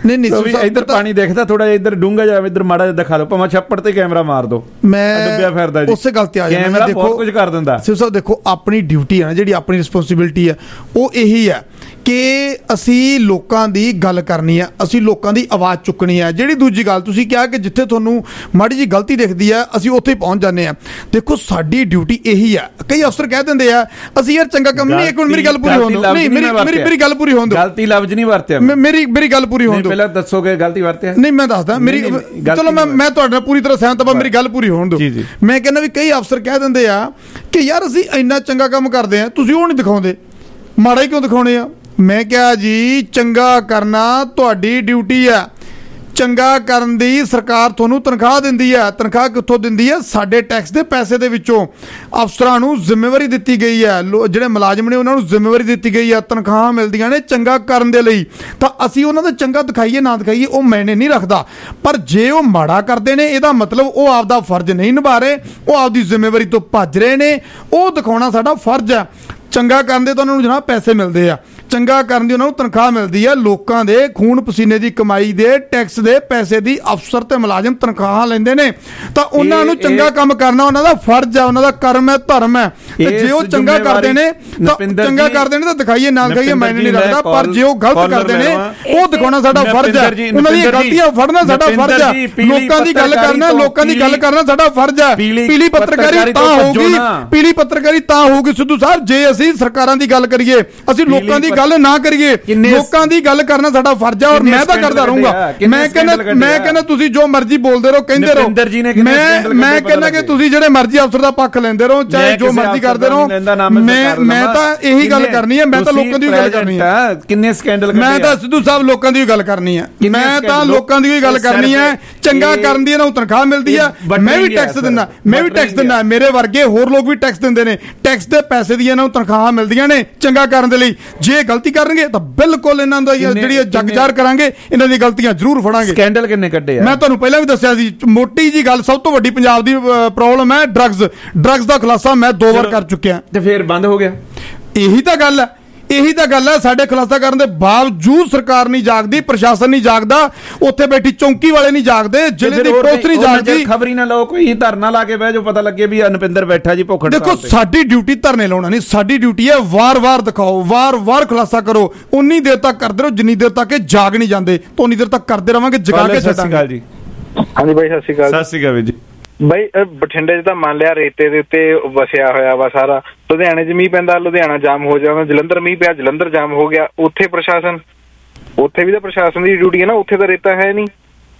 ਨਹੀਂ ਨਹੀਂ ਇੱਧਰ ਪਾਣੀ ਦੇਖਦਾ ਥੋੜਾ ਜਿਹਾ, ਇੱਧਰ ਡੂੰਘਾ ਜਾ, ਇੱਧਰ ਮਾੜਾ ਜਿਹਾ ਦਿਖਾ ਦਿਓ, ਭਾਵੇਂ ਛੱਪੜ ਤੇ ਕੈਮਰਾ ਮਾਰ ਦਿਓ, ਮੈਂ ਡੁੱਬਿਆ ਫਿਰਦਾ ਜੀ। ਉਸੇ ਗੱਲ ਤੇ ਆ ਜਾਣਾ, ਕੈਮਰਾ ਬਹੁਤ ਕੁਝ ਕਰ ਦਿੰਦਾ। ਸਿਰ ਸਾਹਿਬ ਦੇਖੋ, ਆਪਣੀ ਡਿਊਟੀ ਹੈ ਨਾ, ਜਿਹੜੀ ਆਪਣੀ ਰਿਸਪੌਂਸਿਬਿਲਟੀ ਹੈ ਉਹ ਇਹੀ ਹੈ ਕਿ ਅਸੀਂ ਲੋਕਾਂ ਦੀ ਗੱਲ ਕਰਨੀ ਹੈ, ਅਸੀਂ ਲੋਕਾਂ ਦੀ ਆਵਾਜ਼ ਚੁੱਕਣੀ ਹੈ। ਜਿਹੜੀ ਦੂਜੀ ਗੱਲ ਤੁਸੀਂ ਕਿਹਾ ਕਿ ਜਿੱਥੇ ਤੁਹਾਨੂੰ ਮਾੜੀ ਜੀ ਗਲਤੀ ਦਿਖਦੀ ਹੈ ਅਸੀਂ ਉੱਥੇ ਹੀ ਪਹੁੰਚ ਜਾਂਦੇ ਹਾਂ। ਦੇਖੋ ਸਾਡੀ ਡਿਊਟੀ ਇਹੀ ਹੈ। ਕਈ ਅਫਸਰ ਕਹਿ ਦਿੰਦੇ ਆ ਅਸੀਂ ਯਾਰ ਚੰਗਾ ਕੰਮ ਨਹੀਂ, ਇੱਕ ਮਿੰਟ ਮੇਰੀ ਗੱਲ ਪੂਰੀ ਹੋਣ ਦਿਓ, ਨਹੀਂ ਮੇਰੀ ਮੇਰੀ ਮੇਰੀ ਗੱਲ ਪੂਰੀ ਹੋਣ ਦਿਓ। ਗਲਤੀ ਲਫ਼ਜ਼ ਨਹੀਂ ਵਰਤਿਆ, ਮੇਰੀ ਮੇਰੀ ਗੱਲ ਪੂਰੀ ਹੋਣ ਦਿਓ। ਪਹਿਲਾਂ ਦੱਸੋਗੇ ਗਲਤੀ ਵਰਤਿਆ? ਨਹੀਂ ਮੈਂ ਦੱਸਦਾ, ਮੇਰੀ ਚਲੋ ਮੈਂ ਮੈਂ ਤੁਹਾਡੇ ਨਾਲ ਪੂਰੀ ਤਰ੍ਹਾਂ ਸਹਿਮਤ ਹਾਂ, ਮੇਰੀ ਗੱਲ ਪੂਰੀ ਹੋਣ ਦਿਓ। ਮੈਂ ਕਹਿੰਦਾ ਵੀ ਕਈ ਅਫਸਰ ਕਹਿ ਦਿੰਦੇ ਆ ਕਿ ਯਾਰ ਅਸੀਂ ਇੰਨਾ ਚੰਗਾ ਕੰਮ ਕਰਦੇ ਆ, ਤੁਸੀਂ ਉਹ ਨਹੀਂ ਦਿਖਾਉਂਦੇ, ਮਾੜਾ ਹੀ ਕਿਉਂ ਦਿਖਾਉਣੇ ਆ? ਮੈਂ ਕਿਹਾ ਜੀ ਚੰਗਾ ਕਰਨਾ ਤੁਹਾਡੀ ਡਿਊਟੀ ਹੈ। ਚੰਗਾ ਕਰਨ ਦੀ ਸਰਕਾਰ ਤੁਹਾਨੂੰ ਤਨਖਾਹ ਦਿੰਦੀ ਹੈ। ਤਨਖਾਹ ਕਿੱਥੋਂ ਦਿੰਦੀ ਹੈ? ਸਾਡੇ ਟੈਕਸ ਦੇ ਪੈਸੇ ਦੇ ਵਿੱਚੋਂ। ਅਫਸਰਾਂ ਨੂੰ ਜ਼ਿੰਮੇਵਾਰੀ ਦਿੱਤੀ ਗਈ ਹੈ, ਜਿਹੜੇ ਮੁਲਾਜ਼ਮ ਨੇ ਉਹਨਾਂ ਨੂੰ ਜ਼ਿੰਮੇਵਾਰੀ ਦਿੱਤੀ ਗਈ ਹੈ, ਤਨਖਾਹਾਂ ਮਿਲਦੀਆਂ ਨੇ ਚੰਗਾ ਕਰਨ ਦੇ ਲਈ। ਤਾਂ ਅਸੀਂ ਉਹਨਾਂ ਦਾ ਚੰਗਾ ਦਿਖਾਈਏ ਨਾ ਦਿਖਾਈਏ ਉਹ ਮੈਨੇ ਨਹੀਂ ਰੱਖਦਾ, ਪਰ ਜੇ ਉਹ ਮਾੜਾ ਕਰਦੇ ਨੇ ਇਹਦਾ ਮਤਲਬ ਉਹ ਆਪਦਾ ਫਰਜ਼ ਨਹੀਂ ਨਿਭਾ ਰਹੇ, ਉਹ ਆਪਦੀ ਜ਼ਿੰਮੇਵਾਰੀ ਤੋਂ ਭੱਜ ਰਹੇ ਨੇ। ਉਹ ਦਿਖਾਉਣਾ ਸਾਡਾ ਫਰਜ਼ ਹੈ। ਚੰਗਾ ਕਰਨ ਦੇ ਤਾਂ ਉਹਨਾਂ ਨੂੰ ਜਨਾਬ ਪੈਸੇ ਮਿਲਦੇ ਆ, ਚੰਗਾ ਕਰਨ ਦੀ ਉਹਨਾਂ ਨੂੰ ਤਨਖਾਹ ਮਿਲਦੀ ਹੈ। ਲੋਕਾਂ ਦੇ ਖੂਨ ਪਸੀਨੇ ਦੀ ਕਮਾਈ ਦੇ ਟੈਕਸ ਦੇ ਪੈਸੇ ਦੀ ਅਫਸਰ ਤੇ ਮੁਲਾਜ਼ਮ ਤਨਖਾਹਾਂ ਲੈਂਦੇ ਨੇ, ਤਾਂ ਉਹਨਾਂ ਨੂੰ ਚੰਗਾ ਕੰਮ ਕਰਨਾ ਉਹਨਾਂ ਦਾ ਫਰਜ਼ ਹੈ, ਉਹਨਾਂ ਦਾ ਕਰਮ ਹੈ, ਧਰਮ ਹੈ। ਤੇ ਜੇ ਉਹ ਚੰਗਾ ਕਰਦੇ ਨੇ ਤਾਂ ਚੰਗਾ ਕਰਦੇ ਨੇ ਤਾਂ ਦਿਖਾਈਏ ਨਾ ਦਿਖਾਈਏ ਮੈਨੇ ਨਹੀਂ ਰੱਖਦਾ, ਪਰ ਜੇ ਉਹ ਗਲਤ ਕਰਦੇ ਨੇ ਉਹ ਦਿਖਾਉਣਾ ਸਾਡਾ ਫਰਜ਼ ਹੈ। ਉਹਨਾਂ ਦੀਆਂ ਗਲਤੀਆਂ ਫੜਨਾ ਸਾਡਾ ਫਰਜ਼ ਹੈ। ਲੋਕਾਂ ਦੀ ਗੱਲ ਕਰਨਾ, ਲੋਕਾਂ ਦੀ ਗੱਲ ਕਰਨਾ ਸਾਡਾ ਫਰਜ਼ ਹੈ। ਪੀਲੀ ਪੱਤਰਕਾਰੀ ਤਾਂ ਹੋਊਗੀ, ਪੀਲੀ ਪੱਤਰਕਾਰੀ ਤਾਂ ਹੋਊਗੀ ਸਿੱਧੂ ਸਾਹਿਬ ਜੇ ਅਸੀਂ ਸਰਕਾਰਾਂ ਦੀ ਗੱਲ ਕਰੀਏ, ਅਸੀਂ ਲੋਕਾਂ ਦੀ ਗੱਲ ਨਾ ਕਰੀਏ। ਲੋਕਾਂ ਦੀ ਗੱਲ ਕਰਨਾ ਸਾਡਾ ਫਰਜ਼ ਹੈ ਔਰ ਮੈਂ ਤਾਂ ਕਰਦਾ ਰਹੂੰਗਾ। ਮੈਂ ਕਹਿੰਦਾ ਮੈਂ ਕਹਿੰਦਾ ਤੁਸੀਂ ਜੋ ਮਰਜ਼ੀ ਬੋਲਦੇ ਰਹੋ, ਕਹਿੰਦੇ ਰਹੋ। ਮੈਂ ਮੈਂ ਕਹਿੰਦਾ ਕਿ ਤੁਸੀਂ ਜਿਹੜੇ ਮਰਜ਼ੀ ਅਫਸਰ ਦਾ ਪੱਖ ਲੈਂਦੇ ਰਹੋ, ਚਾਹੇ ਜੋ ਮਰਜ਼ੀ ਕਰਦੇ ਰਹੋ। ਮੈਂ ਮੈਂ ਤਾਂ ਇਹੀ ਗੱਲ ਕਰਨੀ ਹੈ, ਮੈਂ ਤਾਂ ਲੋਕਾਂ ਦੀ ਗੱਲ ਕਰਨੀ ਹੈ। ਕਿੰਨੇ ਸਕੈਂਡਲ ਮੈਂ ਤਾਂ ਸਿੱਧੂ ਸਾਹਿਬ ਲੋਕਾਂ ਦੀ ਗੱਲ ਕਰਨੀ ਹੈ, ਮੈਂ ਤਾਂ ਲੋਕਾਂ ਦੀ ਗੱਲ ਕਰਨੀ ਹੈ। ਚੰਗਾ ਕਰਨ ਦੀ ਇਹਨਾਂ ਨੂੰ ਤਨਖਾਹ ਮਿਲਦੀ ਹੈ, ਮੈਂ ਵੀ ਟੈਕਸ ਦਿੰਦਾ, ਮੈਂ ਵੀ ਟੈਕਸ ਦਿੰਦਾ, ਮੇਰੇ ਵਰਗੇ ਹੋਰ ਲੋਕ ਵੀ ਟੈਕਸ ਦਿੰਦੇ ਨੇ। ਟੈਕਸ ਦੇ ਪੈਸੇ ਦੀ ਇਹਨਾਂ ਨੂੰ ਤਨਖਾਹਾਂ ਮਿਲਦੀਆਂ ਨੇ ਚੰਗਾ ਕਰਨ ਦੇ ਲਈ। ਜੇ ਗਲਤੀ ਕਰਨਗੇ ਤਾਂ ਬਿਲਕੁਲ ਇਹਨਾਂ ਦਾ ਜਿਹੜੀ ਜੱਗ ਜ਼ਾਹਰ ਕਰਾਂਗੇ, ਇਹਨਾਂ ਦੀ ਗਲਤੀਆਂ ਜ਼ਰੂਰ ਫੜਾਂਗੇ। ਸਕੈਂਡਲ ਕਿੰਨੇ ਕੱਢੇ ਆ? ਮੈਂ ਤੁਹਾਨੂੰ ਪਹਿਲਾਂ ਵੀ ਦੱਸਿਆ ਸੀ, ਮੋਟੀ ਜੀ ਗੱਲ, ਸਭ ਤੋਂ ਵੱਡੀ ਪੰਜਾਬ ਦੀ ਪ੍ਰੋਬਲਮ ਹੈ ਡਰੱਗਸ। ਡਰੱਗਸ ਦਾ ਖੁਲਾਸਾ ਮੈਂ ਦੋ ਵਾਰ ਕਰ ਚੁੱਕਿਆ ਤੇ ਫਿਰ ਬੰਦ ਹੋ ਗਿਆ। ਇਹੀ ਤਾਂ ਗੱਲ ਹੈ, ਇਹੀ ਤਾਂ ਗੱਲ ਹੈ। ਸਾਡੇ ਖੁਲਾਸਾ ਕਰਨ ਦੇ ਬਾਵਜੂਦ ਸਰਕਾਰ ਨਹੀਂ ਜਾਗਦੀ, ਪ੍ਰਸ਼ਾਸਨ ਨਹੀਂ ਜਾਗਦਾ, ਉੱਥੇ ਬੈਠੀ ਚੌਂਕੀ ਵਾਲੇ ਨਹੀਂ ਜਾਗਦੇ, ਜ਼ਿਲ੍ਹੇ ਦੀ ਪੁਲਿਸ ਨਹੀਂ ਜਾਗਦੀ। ਖਬਰ ਹੀ ਨਾ ਲਓ, ਕੋਈ ਧਰਨਾ ਲਾ ਕੇ ਬਹਿ ਜੋ, ਪਤਾ ਲੱਗੇ ਵੀ ਅਨਪਿੰਦਰ ਬੈਠਾ ਜੀ ਭੁੱਖ ਹੜਤਾਲ ਤੇ। ਦੇਖੋ ਸਾਡੀ ਡਿਊਟੀ ਧਰਨੇ ਲਾਉਣਾ ਨਹੀਂ, ਸਾਡੀ ਡਿਊਟੀ ਹੈ ਵਾਰ-ਵਾਰ ਦਿਖਾਓ, ਵਾਰ-ਵਾਰ ਖੁਲਾਸਾ ਕਰੋ। ਉਨੀ ਦੇਰ ਤੱਕ ਕਰਦੇ ਰਹੋ ਜਿੰਨੀ ਦੇਰ ਤੱਕ ਇਹ ਜਾਗ ਨਹੀਂ ਜਾਂਦੇ, ਤਾਂ ਉਨੀ ਦੇਰ ਤੱਕ ਕਰਦੇ ਰਵਾਂਗੇ, ਜਗਾ ਕੇ ਛੱਡਾਂਗੇ ਜੀ। ਹਾਂਜੀ ਬਾਈ ਸਤਿ ਸ਼੍ਰੀ ਅਕਾਲ। ਸਤਿ ਸ਼੍ਰੀ ਅਕਾਲ ਜੀ। ਬਾਈ ਬਠਿੰਡੇ 'ਚ ਤਾਂ ਮੰਨ ਲਿਆ ਰੇਤੇ ਦੇ ਉੱਤੇ ਵਸਿਆ ਹੋਇਆ ਵਾ ਸਾਰਾ। ਲੁਧਿਆਣੇ 'ਚ ਮੀਂਹ ਪੈਂਦਾ, ਲੁਧਿਆਣਾ ਜਾਮ ਹੋ ਜਾਣਾ। ਜਲੰਧਰ ਮੀਂਹ ਪਿਆ, ਜਲੰਧਰ ਜਾਮ ਹੋ ਗਿਆ। ਉੱਥੇ ਪ੍ਰਸ਼ਾਸਨ, ਉੱਥੇ ਵੀ ਤਾਂ ਪ੍ਰਸ਼ਾਸਨ ਦੀ ਡਿਊਟੀ ਹੈ ਨਾ, ਉੱਥੇ ਤਾਂ ਰੇਤਾ ਹੈ ਨਹੀਂ।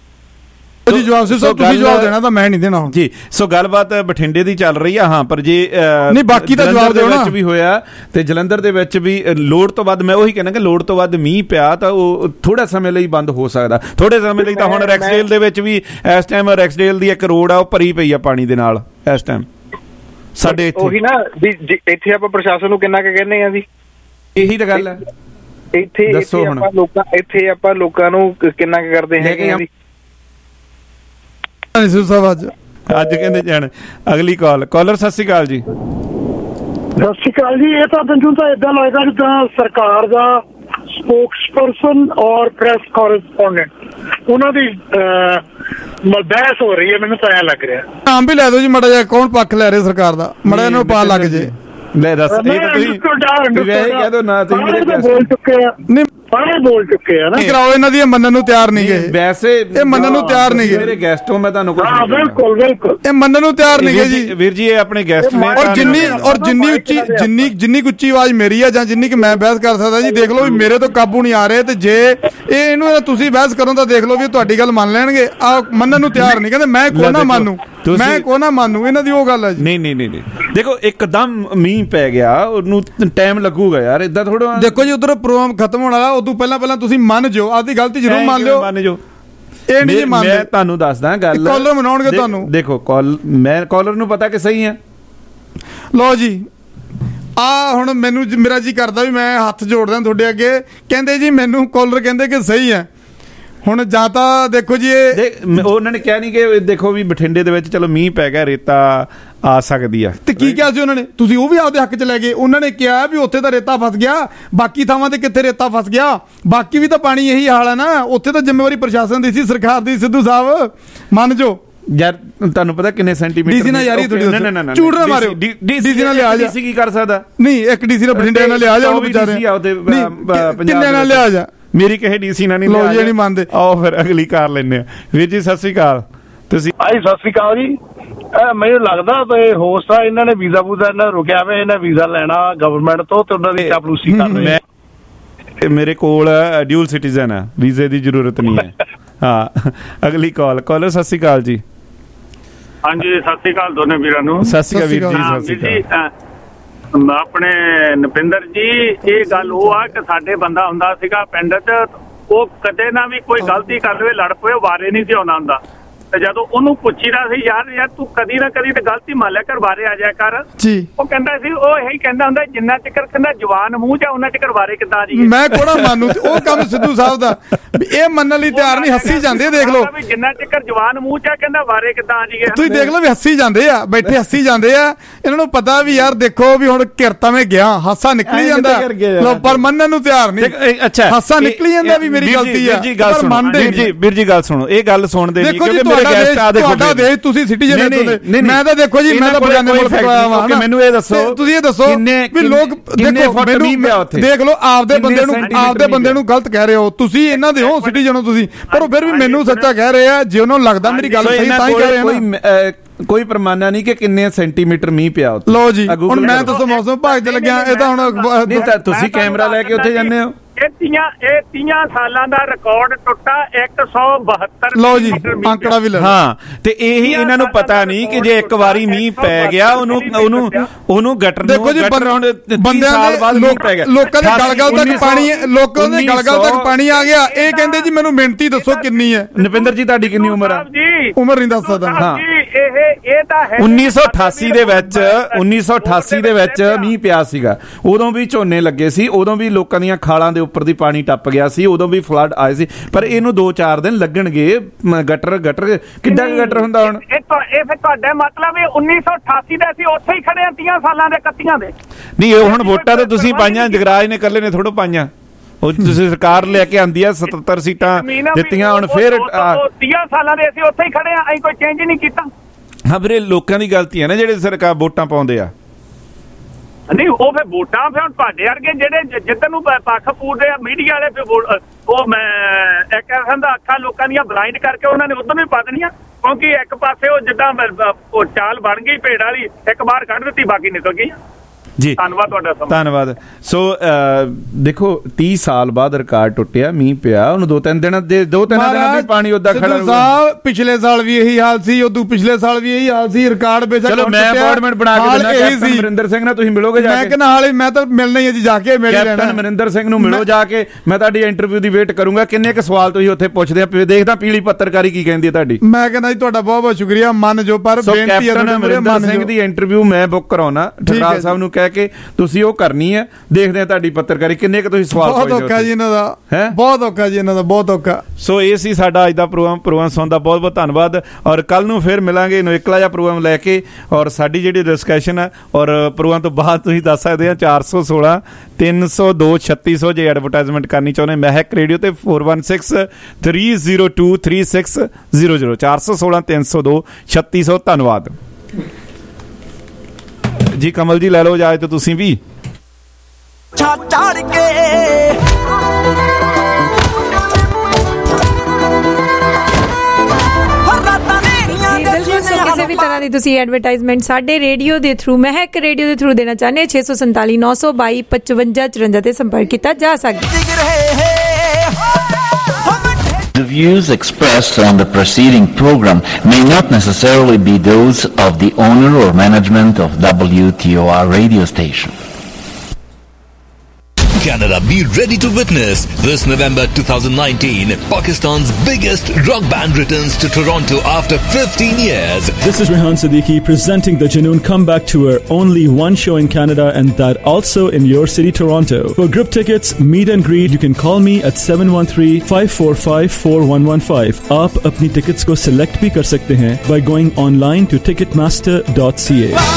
ਜੀ ਜਵਾਬ ਸੀ, ਤੁਸੀਂ ਜਵਾਬ ਦੇਣਾ ਤਾਂ ਮੈਂ ਨਹੀਂ ਦੇਣਾ ਹੁਣ ਜੀ। ਸੋ ਗੱਲਬਾਤ ਬਠਿੰਡੇ ਦੀ ਚੱਲ ਰਹੀ ਆ। ਹਾਂ, ਪਰ ਜੇ ਨਹੀਂ ਬਾਕੀ ਦਾ ਜਵਾਬ ਦਿਓ ਨਾ। ਵੀ ਹੋਇਆ ਤੇ ਜਲੰਧਰ ਦੇ ਵਿੱਚ ਵੀ ਲੋੜ ਤੋਂ ਵੱਧ, ਮੈਂ ਉਹੀ ਕਹਿਣਾ ਕਿ ਲੋੜ ਤੋਂ ਵੱਧ ਮੀਂਹ ਪਿਆ ਤਾਂ ਉਹ ਥੋੜਾ ਸਮੇਂ ਲਈ ਬੰਦ ਹੋ ਸਕਦਾ, ਥੋੜੇ ਸਮੇਂ ਲਈ। ਤਾਂ ਹੁਣ ਰੈਕਸਡੇਲ ਦੇ ਵਿੱਚ ਵੀ ਇਸ ਟਾਈਮ ਰੈਕਸਡੇਲ ਦੀ ਇੱਕ ਰੋਡ ਆ ਉਹ ਭਰੀ ਪਈ ਆ ਪਾਣੀ ਦੇ ਨਾਲ ਇਸ ਟਾਈਮ ਸਾਡੇ ਇੱਥੇ। ਉਹੀ ਨਾ ਵੀ ਇੱਥੇ ਆਪਾਂ ਪ੍ਰਸ਼ਾਸਨ ਨੂੰ ਕਿੰਨਾ ਕੁ ਕਹਿੰਦੇ ਆ ਜੀ, ਇਹੀ ਤਾਂ ਗੱਲ ਹੈ। ਇੱਥੇ ਆਪਾਂ ਲੋਕਾਂ ਇੱਥੇ ਆਪਾਂ ਲੋਕਾਂ ਨੂੰ ਕਿੰਨਾ ਕੁ ਕਰਦੇ ਹੈਗੇ ਆ ਜੀ। ਅੱਜ ਅੱਜ ਕਹਿੰਦੇ ਜਾਣ ਅਗਲੀ ਕਾਲ। ਕਾਲਰ ਸਤਿ ਸ਼੍ਰੀ ਅਕਾਲ ਜੀ। ਸਤਿ ਸ਼੍ਰੀ ਅਕਾਲ ਜੀ। ਇਹ ਤਾਂ ਮੈਨੂੰ ਤਾਂ ਏਦਾਂ ਲੱਗਦਾ ਜਿੱਦਾਂ ਸਰਕਾਰ ਦਾ ਸਪੋਕਸਪਰਸਨ ਔਰ ਪ੍ਰੈਸ ਕੋਰਸਪੋਂਡੈਂਟ ਉਹਨਾਂ ਦੀ ਬਹਿਸ ਹੋ ਰਹੀ ਹੈ, ਮੈਨੂੰ ਤਾਂ ਐਂ ਲੱਗ ਰਿਹਾ। ਨਾਮ ਵੀ ਲੈ ਦਿਓ ਜੀ ਮਾੜਾ ਜਿਹਾ, ਕੌਣ ਪੱਖ ਲੈ ਰਿਹਾ ਸਰਕਾਰ ਦਾ, ਮਾੜਾ ਜਿਹਾ ਨੂੰ ਪਾ ਲੱਗ ਜੇ। ਲੈ ਦੱਸ, ਇਹ ਤਾਂ ਤੁਸੀਂ ਕਹਿ ਦੋ ਨਾ, ਤੁਸੀਂ ਮੇਰੇ ਬੋਲ ਚੁੱਕੇ ਆ, ਨਹੀਂ ਸਾਰੇ ਬੋਲ ਚੁੱਕੇ ਆ ਨਾ। ਕਰਾਓ, ਇਹਨਾਂ ਦੀ ਮੰਨਣ ਨੂੰ ਤਿਆਰ ਨਹੀਂ ਗਏ। ਵੈਸੇ ਇਹ ਮੰਨਣ ਨੂੰ ਤਿਆਰ ਨਹੀਂ ਗਏ। ਮੇਰੇ ਗੈਸਟ ਹੋ, ਮੈਂ ਤੁਹਾਨੂੰ ਕੁਝ ਹਾਂ ਬਿਲਕੁਲ ਬਿਲਕੁਲ ਇਹ ਮੰਨਣ ਨੂੰ ਤਿਆਰ ਨਹੀਂ ਗਏ ਜੀ। ਵੀਰ ਜੀ ਇਹ ਆਪਣੇ ਗੈਸਟ ਨੇ, ਔਰ ਜਿੰਨੀ ਔਰ ਜਿੰਨੀ ਉੱਚੀ ਜਿੰਨੀ ਜਿੰਨੀ ਉੱਚੀ ਆਵਾਜ਼ ਮੇਰੀ ਆ ਜਾਂ ਜਿੰਨੀ ਕਿ ਮੈਂ ਬਹਿਸ ਕਰ ਸਕਦਾ ਜੀ, ਦੇਖ ਲਓ ਵੀ ਮੇਰੇ ਤੋਂ ਕਾਬੂ ਨਹੀਂ ਆ ਰਹੇ। ਤੇ ਜੇ ਇਹ ਇਹਨੂੰ ਤੁਸੀਂ ਬਹਿਸ ਕਰੋ ਤਾਂ ਦੇਖ ਲਓ ਵੀ ਤੁਹਾਡੀ ਗੱਲ ਮੰਨ ਲੈਣਗੇ। ਆ ਮੰਨਣ ਨੂੰ ਤਿਆਰ ਨਹੀਂ, ਕਹਿੰਦੇ ਮੈਂ ਕੋ ਨਾ ਮੰਨੂ, ਮੈਂ ਕੋ ਨਾ ਮੰਨੂ। ਇਹਨਾਂ ਦੀ ਉਹ ਗੱਲ ਹੈ ਜੀ। ਨਹੀਂ ਨਹੀਂ ਨਹੀਂ ਦੇਖੋ, ਇੱਕਦਮ ਮੀਂਹ ਪੈ ਗਿਆ, ਉਹਨੂੰ ਟਾਈਮ ਲੱਗੂਗਾ ਯਾਰ, ਇਦਾਂ ਥੋੜਾ। ਦੇਖੋ ਜੀ ਉਧਰ ਪ੍ਰੋਗਰਾਮ ਖਤਮ ਹੋਣ ਵਾਲਾ, ਉਦੋਂ ਪਹਿਲਾਂ ਪਹਿਲਾਂ ਤੁਸੀਂ ਮੰਨ ਜਾਓ, ਆਪਦੀ ਗਲਤੀ ਜ਼ਰੂਰ ਮੰਨ ਲਿਓ। ਮੰਨ ਜਾਓ, ਇਹ ਨਹੀਂ ਮੰਨਦੇ। ਮੈਂ ਤੁਹਾਨੂੰ ਦੱਸਦਾ ਗੱਲ, ਕਾਲਰ ਮਨਾਉਣਗੇ ਤੁਹਾਨੂੰ। ਦੇਖੋ ਕਾਲ, ਮੈਂ ਕਾਲਰ ਨੂੰ ਪਤਾ ਕਿ ਸਹੀ ਹੈ। ਲਓ ਜੀ ਆ ਹੁਣ ਮੈਨੂੰ ਮੇਰਾ ਜੀ ਕਰਦਾ ਵੀ ਮੈਂ ਹੱਥ ਜੋੜਦਾ ਤੁਹਾਡੇ ਅੱਗੇ। ਕਹਿੰਦੇ ਜੀ ਮੈਨੂੰ ਕਾਲਰ ਕਹਿੰਦੇ ਕਿ ਸਹੀ ਹੈ। ਹੁਣ ਜਾਂ ਤਾਂ ਦੇਖੋ ਜੀ ਇਹ ਉਹਨਾਂ ਨੇ ਕਿਹਾ ਨਹੀਂ ਕਿ ਦੇਖੋ ਵੀ ਬਠਿੰਡੇ ਦੇ ਵਿੱਚ ਚਲੋ ਮੀਂਹ ਪੈ ਗਿਆ, ਰੇਤਾ ਆ ਸਕਦੀ ਆ। ਤੇ ਕੀ ਕਿਹਾ ਸੀ ਉਹਨਾਂ ਨੇ? ਤੁਸੀਂ ਉਹ ਵੀ ਆਪਦੇ ਹੱਕ 'ਚ ਲੈ ਗਏ। ਉਹਨਾਂ ਨੇ ਕਿਹਾ ਵੀ ਉੱਥੇ ਤਾਂ ਰੇਤਾ ਫਸ ਗਿਆ, ਬਾਕੀ ਥਾਵਾਂ ਤੇ ਕਿੱਥੇ ਰੇਤਾ ਫਸ ਗਿਆ? ਬਾਕੀ ਵੀ ਤਾਂ ਪਾਣੀ ਇਹੀ ਹਾਲ ਹੈ ਨਾ, ਉੱਥੇ ਤਾਂ ਜ਼ਿੰਮੇਵਾਰੀ ਪ੍ਰਸ਼ਾਸਨ ਦੀ ਸੀ, ਸਰਕਾਰ ਦੀ। ਸਿੱਧੂ ਸਾਹਿਬ ਮੰਨ ਜੋ ਯਾਰ, ਤੁਹਾਨੂੰ ਪਤਾ ਕਿੰਨੇ ਸੈਂਟੀਮੀਟਰ ਡੀਸੀ ਨਾਲ ਯਾਰੀ ਤੁਹਾਡੀ ਝੂਠ ਨਾ ਮਾਰਿਓ। ਡੀਸੀ ਨਾਲ ਲਿਆ ਜਾ, ਡੀਸੀ ਕੀ ਕਰ ਸਕਦਾ? ਨਹੀਂ, ਇੱਕ ਡੀਸੀ ਨਾਲ ਬਠਿੰਡੇ ਨਾਲ ਲਿਆ ਜਾ, ਉਹਨੂੰ ਵਿਚਾਰੇ ਕਿੰਨੇ ਨਾਲ ਲਿਆ ਜਾ। ਮੇਰੀ ਕਿਸੇ ਡੀਸੀ ਨਾਲ ਨਹੀਂ ਲਿਆ ਜਾ, ਨਹੀਂ ਮੰਨਦੇ। ਆਓ ਫਿਰ ਅਗਲੀ ਕਾਰ ਲੈਂਦੇ ਆ। ਵੀਰ ਜੀ ਸਤਿ ਸ੍ਰੀ ਅਕਾਲ। ਤੁਸੀਂ ਭਾਈ ਸਤਿ ਸ੍ਰੀ ਅਕਾਲ ਜੀ। ਮੈਨੂੰ ਲੱਗਦਾ ਤੇ ਹੋਸਟ ਆ, ਇਹਨਾਂ ਨੇ ਵੀਜ਼ਾ ਵੂਜ਼ਾ ਇਹਨਾਂ ਰੁਕਿਆ ਹੋਇਆ, ਇਹਨਾਂ ਵੀਜ਼ਾ ਲੈਣਾ ਗਵਰਨਮੈਂਟ ਤੋਂ ਤੇ ਉਹਨਾਂ ਦੀ ਚਾਪਲੂਸੀ ਕਰ ਰਹੇ ਆ। ਮੇਰੇ ਕੋਲ ਡਿਊਲ ਸਿਟੀਜ਼ਨ ਆ, ਵੀਜ਼ੇ ਦੀ ਜ਼ਰੂਰਤ ਨਹੀਂ ਹੈ। ਹਾਂ, ਅਗਲੀ ਕਾਲ। ਕਾਲਰ ਸਤਿ ਸ੍ਰੀ ਅਕਾਲ ਜੀ। ਹਾਂਜੀ ਸਤਿ ਸ੍ਰੀ ਅਕਾਲ ਦੋਨੇ ਵੀਰਾਂ ਨੂੰ। ਸਤਿ ਸ੍ਰੀ ਅਕਾਲ ਵੀਰ ਜੀ। ਸਤਿ ਸ੍ਰੀ ਅਕਾਲ। ਆਪਣੇ ਨਪਿੰਦਰ ਜੀ, ਇਹ ਗੱਲ ਉਹ ਆ ਕਿ ਸਾਡੇ ਬੰਦਾ ਹੁੰਦਾ ਸੀਗਾ ਪਿੰਡ 'ਚ, ਉਹ ਕਦੇ ਨਾ ਵੀ ਕੋਈ ਗਲਤੀ ਕਰ ਲਵੇ ਲੜ ਪਏ, ਵਾਰੇ ਨਹੀਂ ਸੀ ਆਉਂਦਾ ਹੁੰਦਾ। ਤੇ ਜਦੋਂ ਉਹਨੂੰ ਪੁੱਛੀਦਾ ਸੀ ਯਾਰ ਯਾਰ ਤੂੰ ਕਦੀ ਨਾ ਕਦੀ ਤੇ ਗਲਤੀ ਮੰਨ ਲਿਆ ਕਰ, ਵਾਰੇ ਆ ਜਾਇਆ ਕਰ ਜੀ, ਉਹ ਕਹਿੰਦਾ ਸੀ, ਉਹ ਇਹੀ ਕਹਿੰਦਾ ਹੁੰਦਾ ਜਿੰਨਾ ਚਿਕਰ ਕਹਿੰਦਾ ਜਵਾਨ ਮੂੰਹ 'ਚ ਉਹਨਾਂ ਚਿਕਰ ਵਾਰੇ ਕਿੱਦਾਂ ਆ ਜਾਈਏ। ਮੈਂ ਕੋੜਾ ਮੰਨੂ ਉਹ ਕੰਮ ਸਿੱਧੂ ਸਾਹਿਬ ਦਾ, ਇਹ ਮੰਨਣ ਲਈ ਤਿਆਰ ਨਹੀਂ, ਹੱਸੀ ਜਾਂਦੇ। ਦੇਖ ਲਓ ਜਿੰਨਾ ਚਿਕਰ ਜਵਾਨ ਮੂੰਹ 'ਚ ਕਹਿੰਦਾ ਵਾਰੇ ਕਿੱਦਾਂ ਆ ਜਾਈਏ। ਤੁਸੀਂ ਦੇਖ ਲਓ ਵੀ ਹੱਸੀ ਜਾਂਦੇ ਆ, ਬੈਠੇ ਹੱਸੀ ਜਾਂਦੇ ਆ। ਇਹਨਾਂ ਨੂੰ ਪਤਾ ਵੀ ਯਾਰ ਦੇਖੋ ਵੀ ਹੁਣ ਕਿਰਤਾ ਮੈਂ ਗਿਆ, ਹਾਸਾ ਨਿਕਲੀ ਜਾਂਦਾ, ਪਰ ਮੰਨਣ ਨੂੰ ਤਿਆਰ ਨਹੀਂ। ਅੱਛਾ, ਹਾਸਾ ਨਿਕਲੀ ਜਾਂਦਾ ਵੀ ਮੇਰੀ ਗਲਤੀ ਆ, ਪਰ ਮੰਨਦੇ ਨਹੀਂ। ਵੀਰ ਜੀ ਗੱਲ ਸੁਣੋ, ਇਹ ਗੱਲ ਸੁਣਦੇ ਨਹੀਂ ਕਿਉਂਕਿ ਮੇਰੇ ਗੈਸਟ ਆ। ਤੁਹਾਡਾ ਦੇਸ਼, ਤੁਸੀਂ ਸਿਟੀਜ਼ਨ ਹੋ। ਮੈਂ ਤਾਂ ਦੇਖੋ ਜੀ, ਮੈਂ ਤਾਂ ਬਗਾਨੇ ਮੁਲਕ ਤੋਂ ਆਇਆ ਵਾਂ। ਮੈਨੂੰ ਇਹ ਦੱਸੋ, ਤੁਸੀਂ ਇਹ ਦੱਸੋ ਵੀ ਲੋਕ ਦੇਖੋ, ਮੈਨੂੰ ਦੇਖ ਲਓ, ਆਪਦੇ ਬੰਦੇ ਨੂੰ ਆਪਦੇ ਬੰਦੇ ਨੂੰ ਗਲਤ ਕਹਿ ਰਹੇ ਹੋ ਤੁਸੀਂ, ਇਹਨਾਂ ਦੇ ਹੋ ਸਿਟੀਜ਼ਨ ਹੋ ਤੁਸੀਂ, ਪਰ ਉਹ ਫਿਰ ਵੀ ਮੈਨੂੰ ਸੱਚਾ ਕਹਿ ਰਹੇ ਆ। ਜੇ ਉਹਨਾਂ ਨੂੰ ਲੱਗਦਾ ਮੇਰੀ ਗੱਲ ਸਹੀ ਤਾਂ ਹੀ ਕਹਿ ਰਹੇ ਆ। ਕੋਈ ਪ੍ਰਮਾਣਾ ਨਹੀਂ ਕਿ ਕਿੰਨੇ ਸੈਂਟੀਮੀਟਰ ਮੀਂਹ ਪਿਆ ਉੱਥੇ। ਲਓ ਜੀ, ਹੁਣ ਮੈਂ ਦੱਸੋ ਮੌਸਮ ਵਿਭਾਗ ਤੇ ਲੱਗਿਆ, ਇਹ ਤਾਂ ਹੁਣ ਤੁਸੀਂ ਕੈਮਰਾ ਲੈ ਕੇ ਉੱਥੇ ਜਾਂਦੇ ਹੋ। ਇਹ ਤੀਆਂ ਇਹ ਤੀਆਂ ਸਾਲਾਂ ਦਾ ਰਿਕਾਰਡ ਟੁੱਟਾ ਇੱਕ ਸੌ ਬਹੱਤਰ। ਲਓ ਜੀ, ਅੰਕੜਾ ਵੀ ਲੈ। ਹਾਂ, ਤੇ ਇਹੀ ਇਹਨਾਂ ਨੂੰ ਪਤਾ ਨਹੀਂ ਕਿ ਜੇ ਇੱਕ ਵਾਰੀ ਮੀਂਹ ਪੈ ਗਿਆ, ਉਹਨੂੰ ਉਹਨੂੰ ਉਹਨੂੰ ਗਟਰ ਨੂੰ ਦੇਖੋ ਜੀ, ਬੰਦਿਆਂ ਸਾਲ ਬਾਅਦ ਮੀਂਹ ਪੈ ਗਿਆ, ਲੋਕਾਂ ਦੇ ਗਲਗਲ ਤੱਕ ਪਾਣੀ, ਲੋਕਾਂ ਦੇ ਗਲਗਲ ਤੱਕ ਪਾਣੀ ਆ ਗਿਆ। ਇਹ ਕਹਿੰਦੇ ਜੀ ਮੈਨੂੰ ਮਿਹਨਤੀ ਦੱਸੋ ਕਿੰਨੀ ਹੈ। ਨਪਿੰਦਰ ਜੀ ਤੁਹਾਡੀ ਕਿੰਨੀ ਉਮਰ ਆ? ਉਮਰ ਨਹੀਂ ਦੱਸ ਸਕਦਾ। ਹਾਂ, ਇਹ ਇਹ ਤਾਂ ਹੈ ਉੱਨੀ ਸੌ ਅਠਾਸੀ ਦੇ ਵਿੱਚ ਉੱਨੀ ਸੌ ਅਠਾਸੀ ਦੇ ਵਿੱਚ ਮੀਂਹ ਪਿਆ ਸੀਗਾ। ਉਦੋਂ ਵੀ ਝੋਨੇ ਲੱਗੇ ਸੀ, ਉਦੋਂ ਵੀ ਲੋਕਾਂ ਦੀਆਂ ਖਾਲਾਂ ਦੇ ਉੱਪਰ ਦੀ ਪਾਣੀ ਟੱਪ ਗਿਆ ਸੀ, ਉਦੋਂ ਵੀ ਫਲੱਡ ਆਏ ਸੀ। ਪਰ ਇਹਨੂੰ ਦੋ ਚਾਰ ਦਿਨ ਲੱਗਣਗੇ। ਗਟਰ ਗਟਰ ਕਿੱਦਾਂ ਗਟਰ ਹੁੰਦਾ ਹੁਣ? ਇਹ ਫਿਰ ਤੁਹਾਡਾ ਮਤਲਬ ਇਹ ਉੱਨੀ ਸੌ ਅਠਾਸੀ ਦੇ ਅਸੀਂ ਉੱਥੇ ਹੀ ਖੜੇ ਆ, ਤੀਆਂ ਸਾਲਾਂ ਦੇ ਇਕੱਤੀਆਂ ਦੇ। ਨਹੀਂ, ਇਹ ਹੁਣ ਵੋਟਾਂ ਤੇ ਤੁਸੀਂ ਪਾਈਆਂ, ਜਗਰਾਜ ਨੇ ਇਕੱਲੇ ਨੇ ਥੋੜ੍ਹਾ ਪਾਈਆਂ। ਉਹ ਤੁਸੀਂ ਸਰਕਾਰ ਲੈ ਕੇ ਆਂਦੀ ਆ, ਸਤੱਤਰ ਸੀਟਾਂ ਦਿੱਤੀਆਂ, ਹੁਣ ਫਿਰ ਤੀਆਂ ਸਾਲਾਂ ਦੇ ਅਸੀਂ ਉੱਥੇ ਹੀ ਖੜੇ ਆ, ਅਸੀਂ ਕੋਈ ਚੇਂਜ ਨਹੀਂ ਕੀਤਾ। ਹਾਂ ਵੀਰੇ, ਲੋਕਾਂ ਦੀ ਗਲਤੀ ਹੈ ਨਾ ਜਿਹੜੇ ਸਰਕਾਰ ਵੋਟਾਂ ਪਾਉਂਦੇ ਆ। ਨਹੀਂ, ਉਹ ਫਿਰ ਵੋਟਾਂ ਫਿਰ ਤੁਹਾਡੇ ਵਰਗੇ ਜਿਹੜੇ ਜਿੱਦਨ ਨੂੰ ਪੱਖ ਪੂਰਦੇ ਆ ਮੀਡੀਆ ਵਾਲੇ, ਫਿਰ ਉਹ ਮੈਂ ਇੱਕ ਕਿਸਮ ਦਾ ਅੱਖਾਂ ਲੋਕਾਂ ਦੀਆਂ ਬਲਾਈਂਡ ਕਰਕੇ ਉਹਨਾਂ ਨੇ ਉਧਰ ਨੂੰ ਪਾ ਦੇਣੀਆਂ। ਕਿਉਂਕਿ ਇੱਕ ਪਾਸੇ ਉਹ ਜਿੱਦਾਂ ਉਹ ਚਾਲ ਬਣ ਗਈ ਭੇਡ ਵਾਲੀ, ਇੱਕ ਬਾਹਰ ਕੱਢ ਦਿੱਤੀ, ਬਾਕੀ ਨਿਕਲ ਗਈ। ਜੀ ਧੰਨਵਾਦ ਤੁਹਾਡਾ, ਧੰਨਵਾਦ। ਸੋ ਦੇਖੋ, ਤੀਹ ਸਾਲ ਬਾਅਦ ਰਿਕਾਰਡ ਟੁੱਟਿਆ, ਮੀਂਹ ਪਿਆ, ਉਹਨੂੰ ਦੋ ਤਿੰਨ ਦਿਨਾਂ ਦੇ ਦੋ ਤਿੰਨ ਦਿਨਾਂ ਦੇ ਪਾਣੀ ਉਦਾਂ ਖੜਾ ਰਿਹਾ। ਪਿਛਲੇ ਸਾਲ ਵੀ ਇਹੀ ਹਾਲ ਸੀ, ਉਦੋਂ ਪਿਛਲੇ ਸਾਲ ਵੀ ਇਹੀ ਹਾਲ ਸੀ। ਰਿਕਾਰਡ ਬੇਸ਼ੱਕ ਚਲੋ ਮੈਂ ਅਪਾਇੰਟਮੈਂਟ ਬਣਾ ਕੇ ਦਿੰਦਾ ਕੈਪਟਨ ਅਮਰਿੰਦਰ ਸਿੰਘ ਨਾਲ, ਤੁਸੀਂ ਮਿਲੋਗੇ ਜਾ ਕੇ? ਮੈਂ ਕਹਿੰਦਾ ਹਾਲੇ ਮੈਂ ਤਾਂ ਮਿਲਣਾ ਹੀ ਹੈ ਜੀ, ਜਾ ਕੇ ਮਿਲ ਲੈਣਾ। ਕੈਪਟਨ ਅਮਰਿੰਦਰ ਸਿੰਘ ਨੂੰ ਮਿਲੋ ਜਾ ਕੇ, ਮੈਂ ਤੁਹਾਡੀ ਇੰਟਰਵਿਊ ਦੀ ਵੇਟ ਕਰੂੰਗਾ। ਕਿੰਨੇ ਕੁ ਸਵਾਲ ਤੁਸੀਂ ਉੱਥੇ ਪੁੱਛਦੇ ਆ, ਦੇਖਦਾ ਪੀਲੀ ਪੱਤਰਕਾਰੀ ਕੀ ਕਹਿੰਦੀ ਹੈ ਤੁਹਾਡੀ। ਮੈਂ ਕਹਿੰਦਾ ਜੀ ਤੁਹਾਡਾ ਬਹੁਤ ਬਹੁਤ ਸ਼ੁਕਰੀਆ, ਮੰਨ ਜੋ, ਪਰ ਬੇਨਤੀ ਹੈ ਕੈਪਟਨ ਅਮਰਿੰਦਰ ਸਿੰਘ ਦੀ ਇੰਟਰਵਿਊ ਮੈਂ ਬੁੱਕ ਕਰਾਉਣਾ ਠਕਰਾਲ ਸਾਹਿਬ ਨੂੰ ਕਹਿ ਕੇ, ਤੁਸੀਂ ਉਹ ਕਰਨੀ ਹੈ। ਦੇਖਦੇ ਆ ਤੁਹਾਡੀ ਪੱਤਰਕਾਰੀ ਕਿੰਨੇ ਕੁ ਤੁਸੀਂ ਸਵਾਲ ਬਹੁਤ ਔਖਾ ਜੀ ਇਹਨਾਂ ਦਾ, ਹੈ ਬਹੁਤ ਔਖਾ ਜੀ ਇਹਨਾਂ ਦਾ, ਬਹੁਤ ਔਖਾ। ਸੋ ਇਹ ਸੀ ਸਾਡਾ ਅੱਜ ਦਾ ਪ੍ਰੋਗਰਾਮ। ਪ੍ਰੋਗਰਾਮ ਸੁਣਨ ਦਾ ਬਹੁਤ ਬਹੁਤ ਧੰਨਵਾਦ, ਔਰ ਕੱਲ ਨੂੰ ਫਿਰ ਮਿਲਾਂਗੇ ਨਵੇਕਲਾ ਜਿਹਾ ਪ੍ਰੋਗਰਾਮ ਲੈ ਕੇ। ਔਰ ਸਾਡੀ ਜਿਹੜੀ ਡਿਸਕਸ਼ਨ ਹੈ, ਔਰ ਪ੍ਰੋਗਰਾਮ ਤੋਂ ਬਾਅਦ ਤੁਸੀਂ ਦੱਸ ਸਕਦੇ ਆ ਚਾਰ ਸੌ ਸੋਲਾਂ ਤਿੰਨ ਸੌ ਦੋ ਛੱਤੀ ਸੌ ਜੇ ਐਡਵਰਟਾਈਜ਼ਮੈਂਟ ਕਰਨੀ ਚਾਹੁੰਦੇ ਮਹਿਕ ਰੇਡੀਓ ਤੇ four one six three zero two three six zero zero ਚਾਰ ਸੌ ਸੋਲਾਂ ਤਿੰਨ ਸੌ ਦੋ ਛੱਤੀ ਸੌ। ਧੰਨਵਾਦ ਜੀ। ਕਮਲ ਜੀ ਲੈ ਲਓ ਇਜਾਜ਼ਤ ਤੇ ਤੁਸੀਂ ਵੀ ਚੜ ਕੇ ਕਿਸੇ ਵੀ ਤਰ੍ਹਾਂ ਦੀ ਤੁਸੀਂ ਐਡਵਰਟਾਈਜ਼ਮੈਂਟ ਸਾਡੇ ਰੇਡੀਓ ਦੇ ਥਰੂ, ਮਹਿਕ ਰੇਡੀਓ ਦੇ ਥਰੂ ਦੇਣਾ ਚਾਹੁੰਦੇ, ਛੇ ਸੌ ਸੰਤਾਲੀ ਨੌ ਸੌ ਬਾਈ ਪਚਵੰਜਾ ਚੁਰੰਜਾ ਤੇ ਸੰਪਰਕ ਕੀਤਾ ਜਾ ਸਕਦਾ। The views expressed on the preceding program may not necessarily be those of the owner or management of W T O R radio station. Canada, be ready to witness this November twenty nineteen. Pakistan's biggest rock band returns to Toronto after fifteen years. This is Rehan Siddiqui presenting the Junoon Comeback Tour. Only one show in Canada and that also in your city, Toronto. For group tickets, meet and greet, you can call me at seven one three, five four five, four one one five. आप अपनी tickets को select भी कर सकते हैं by going online to ticketmaster dot c a.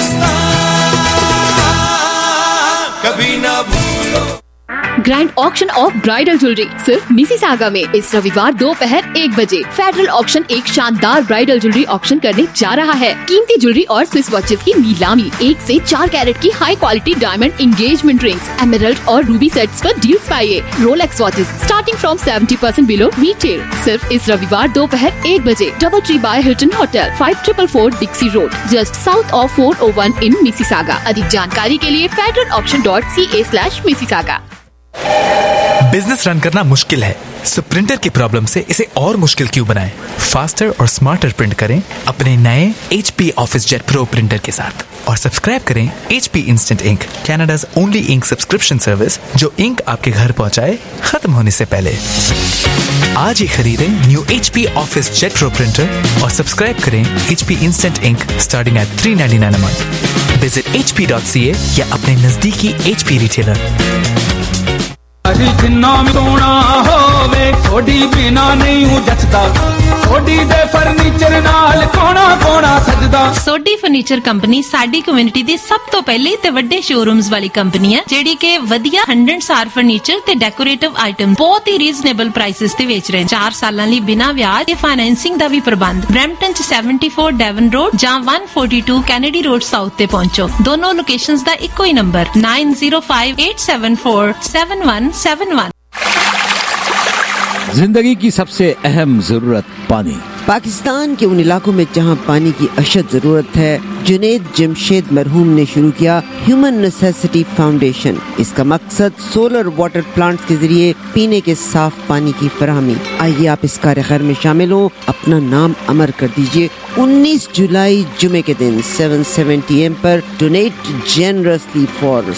Grand auction of bridal jewellery सिर्फ Mississauga में इस रविवार दोपहर एक बजे फेडरल ऑक्शन एक शानदार ब्राइडल ज्वेलरी ऑक्शन करने जा रहा है। कीमती ज्वेलरी और स्विस वॉचेस की नीलामी, एक से चार कैरेट की high quality diamond engagement rings, emerald और रूबी सेट्स पर डील्स पाइए। Rolex watches starting from seventy percent below retail सिर्फ इस रविवार दोपहर एक बजे। Double tree by Hilton hotel, five triple four Dixie road, just south of four O one in Mississauga. अधिक जानकारी के लिए federal auction dot C A slash Mississauga. Business run करना मुश्किल है, सो प्रिंटर की प्रॉब्लम से इसे और मुश्किल क्यों बनाएं? फास्टर और स्मार्टर प्रिंट करें अपने नए H P Office Jet Pro printer के साथ और सब्सक्राइब करें H P Instant Ink, Canada's only ink subscription service जो इंक आपके घर पहुंचाए खत्म होने से पहले। आज ही खरीदें new H P Office Jet Pro printer और सब्सक्राइब करें H P Instant Ink starting at three ninety-nine a month. Visit H P dot C A या अपने नजदीकी H P रिटेलर। जिन्ना सोना होवे थोड़ी बिना नहीं हूँ जचदा, थोड़ी दे फर्नीचर नाल कोना कोना सजदा। सोडी फर्नीचर कंपनी साडी कम्युनिटी दी सब तो पहले ते वड्डे शोरूम्स वाली कंपनी है जेडी के वधिया हंड्रेड स्टार फर्नीचर ते डेकोरेटिव आइटम बहुत ही रीजनेबल प्राइसेस ते बेच रहे हैं। चार सालां लई बिना ब्याज ते फाइनेंसिंग दा भी प्रबंध। ब्रैम्पटन च सेवेंटी फोर डेवन रोड जां one forty two Kennedy road south ते पहुंचो। दोनों लोकेशंस दा इक्को ही number nine zero five eight seven four seven one seven one. जिंदगी की सबसे अहम जरूरत पानी। पाकिस्तान के उन इलाकों में जहां पानी की अशद जरूरत है, जुनैद जमशेद मरहूम ने शुरू किया ह्यूमन नेसेसिटी फाउंडेशन। इसका मकसद सोलर वाटर प्लांट्स के जरिए पीने के साफ पानी की फराहमी। आइए आप इस कार्य खैर में शामिल हो, अपना नाम अमर कर दीजिए। उन्नीस जुलाई जुमे के दिन सेवन सेवेंटी एम पर डोनेट जेनरसली फॉर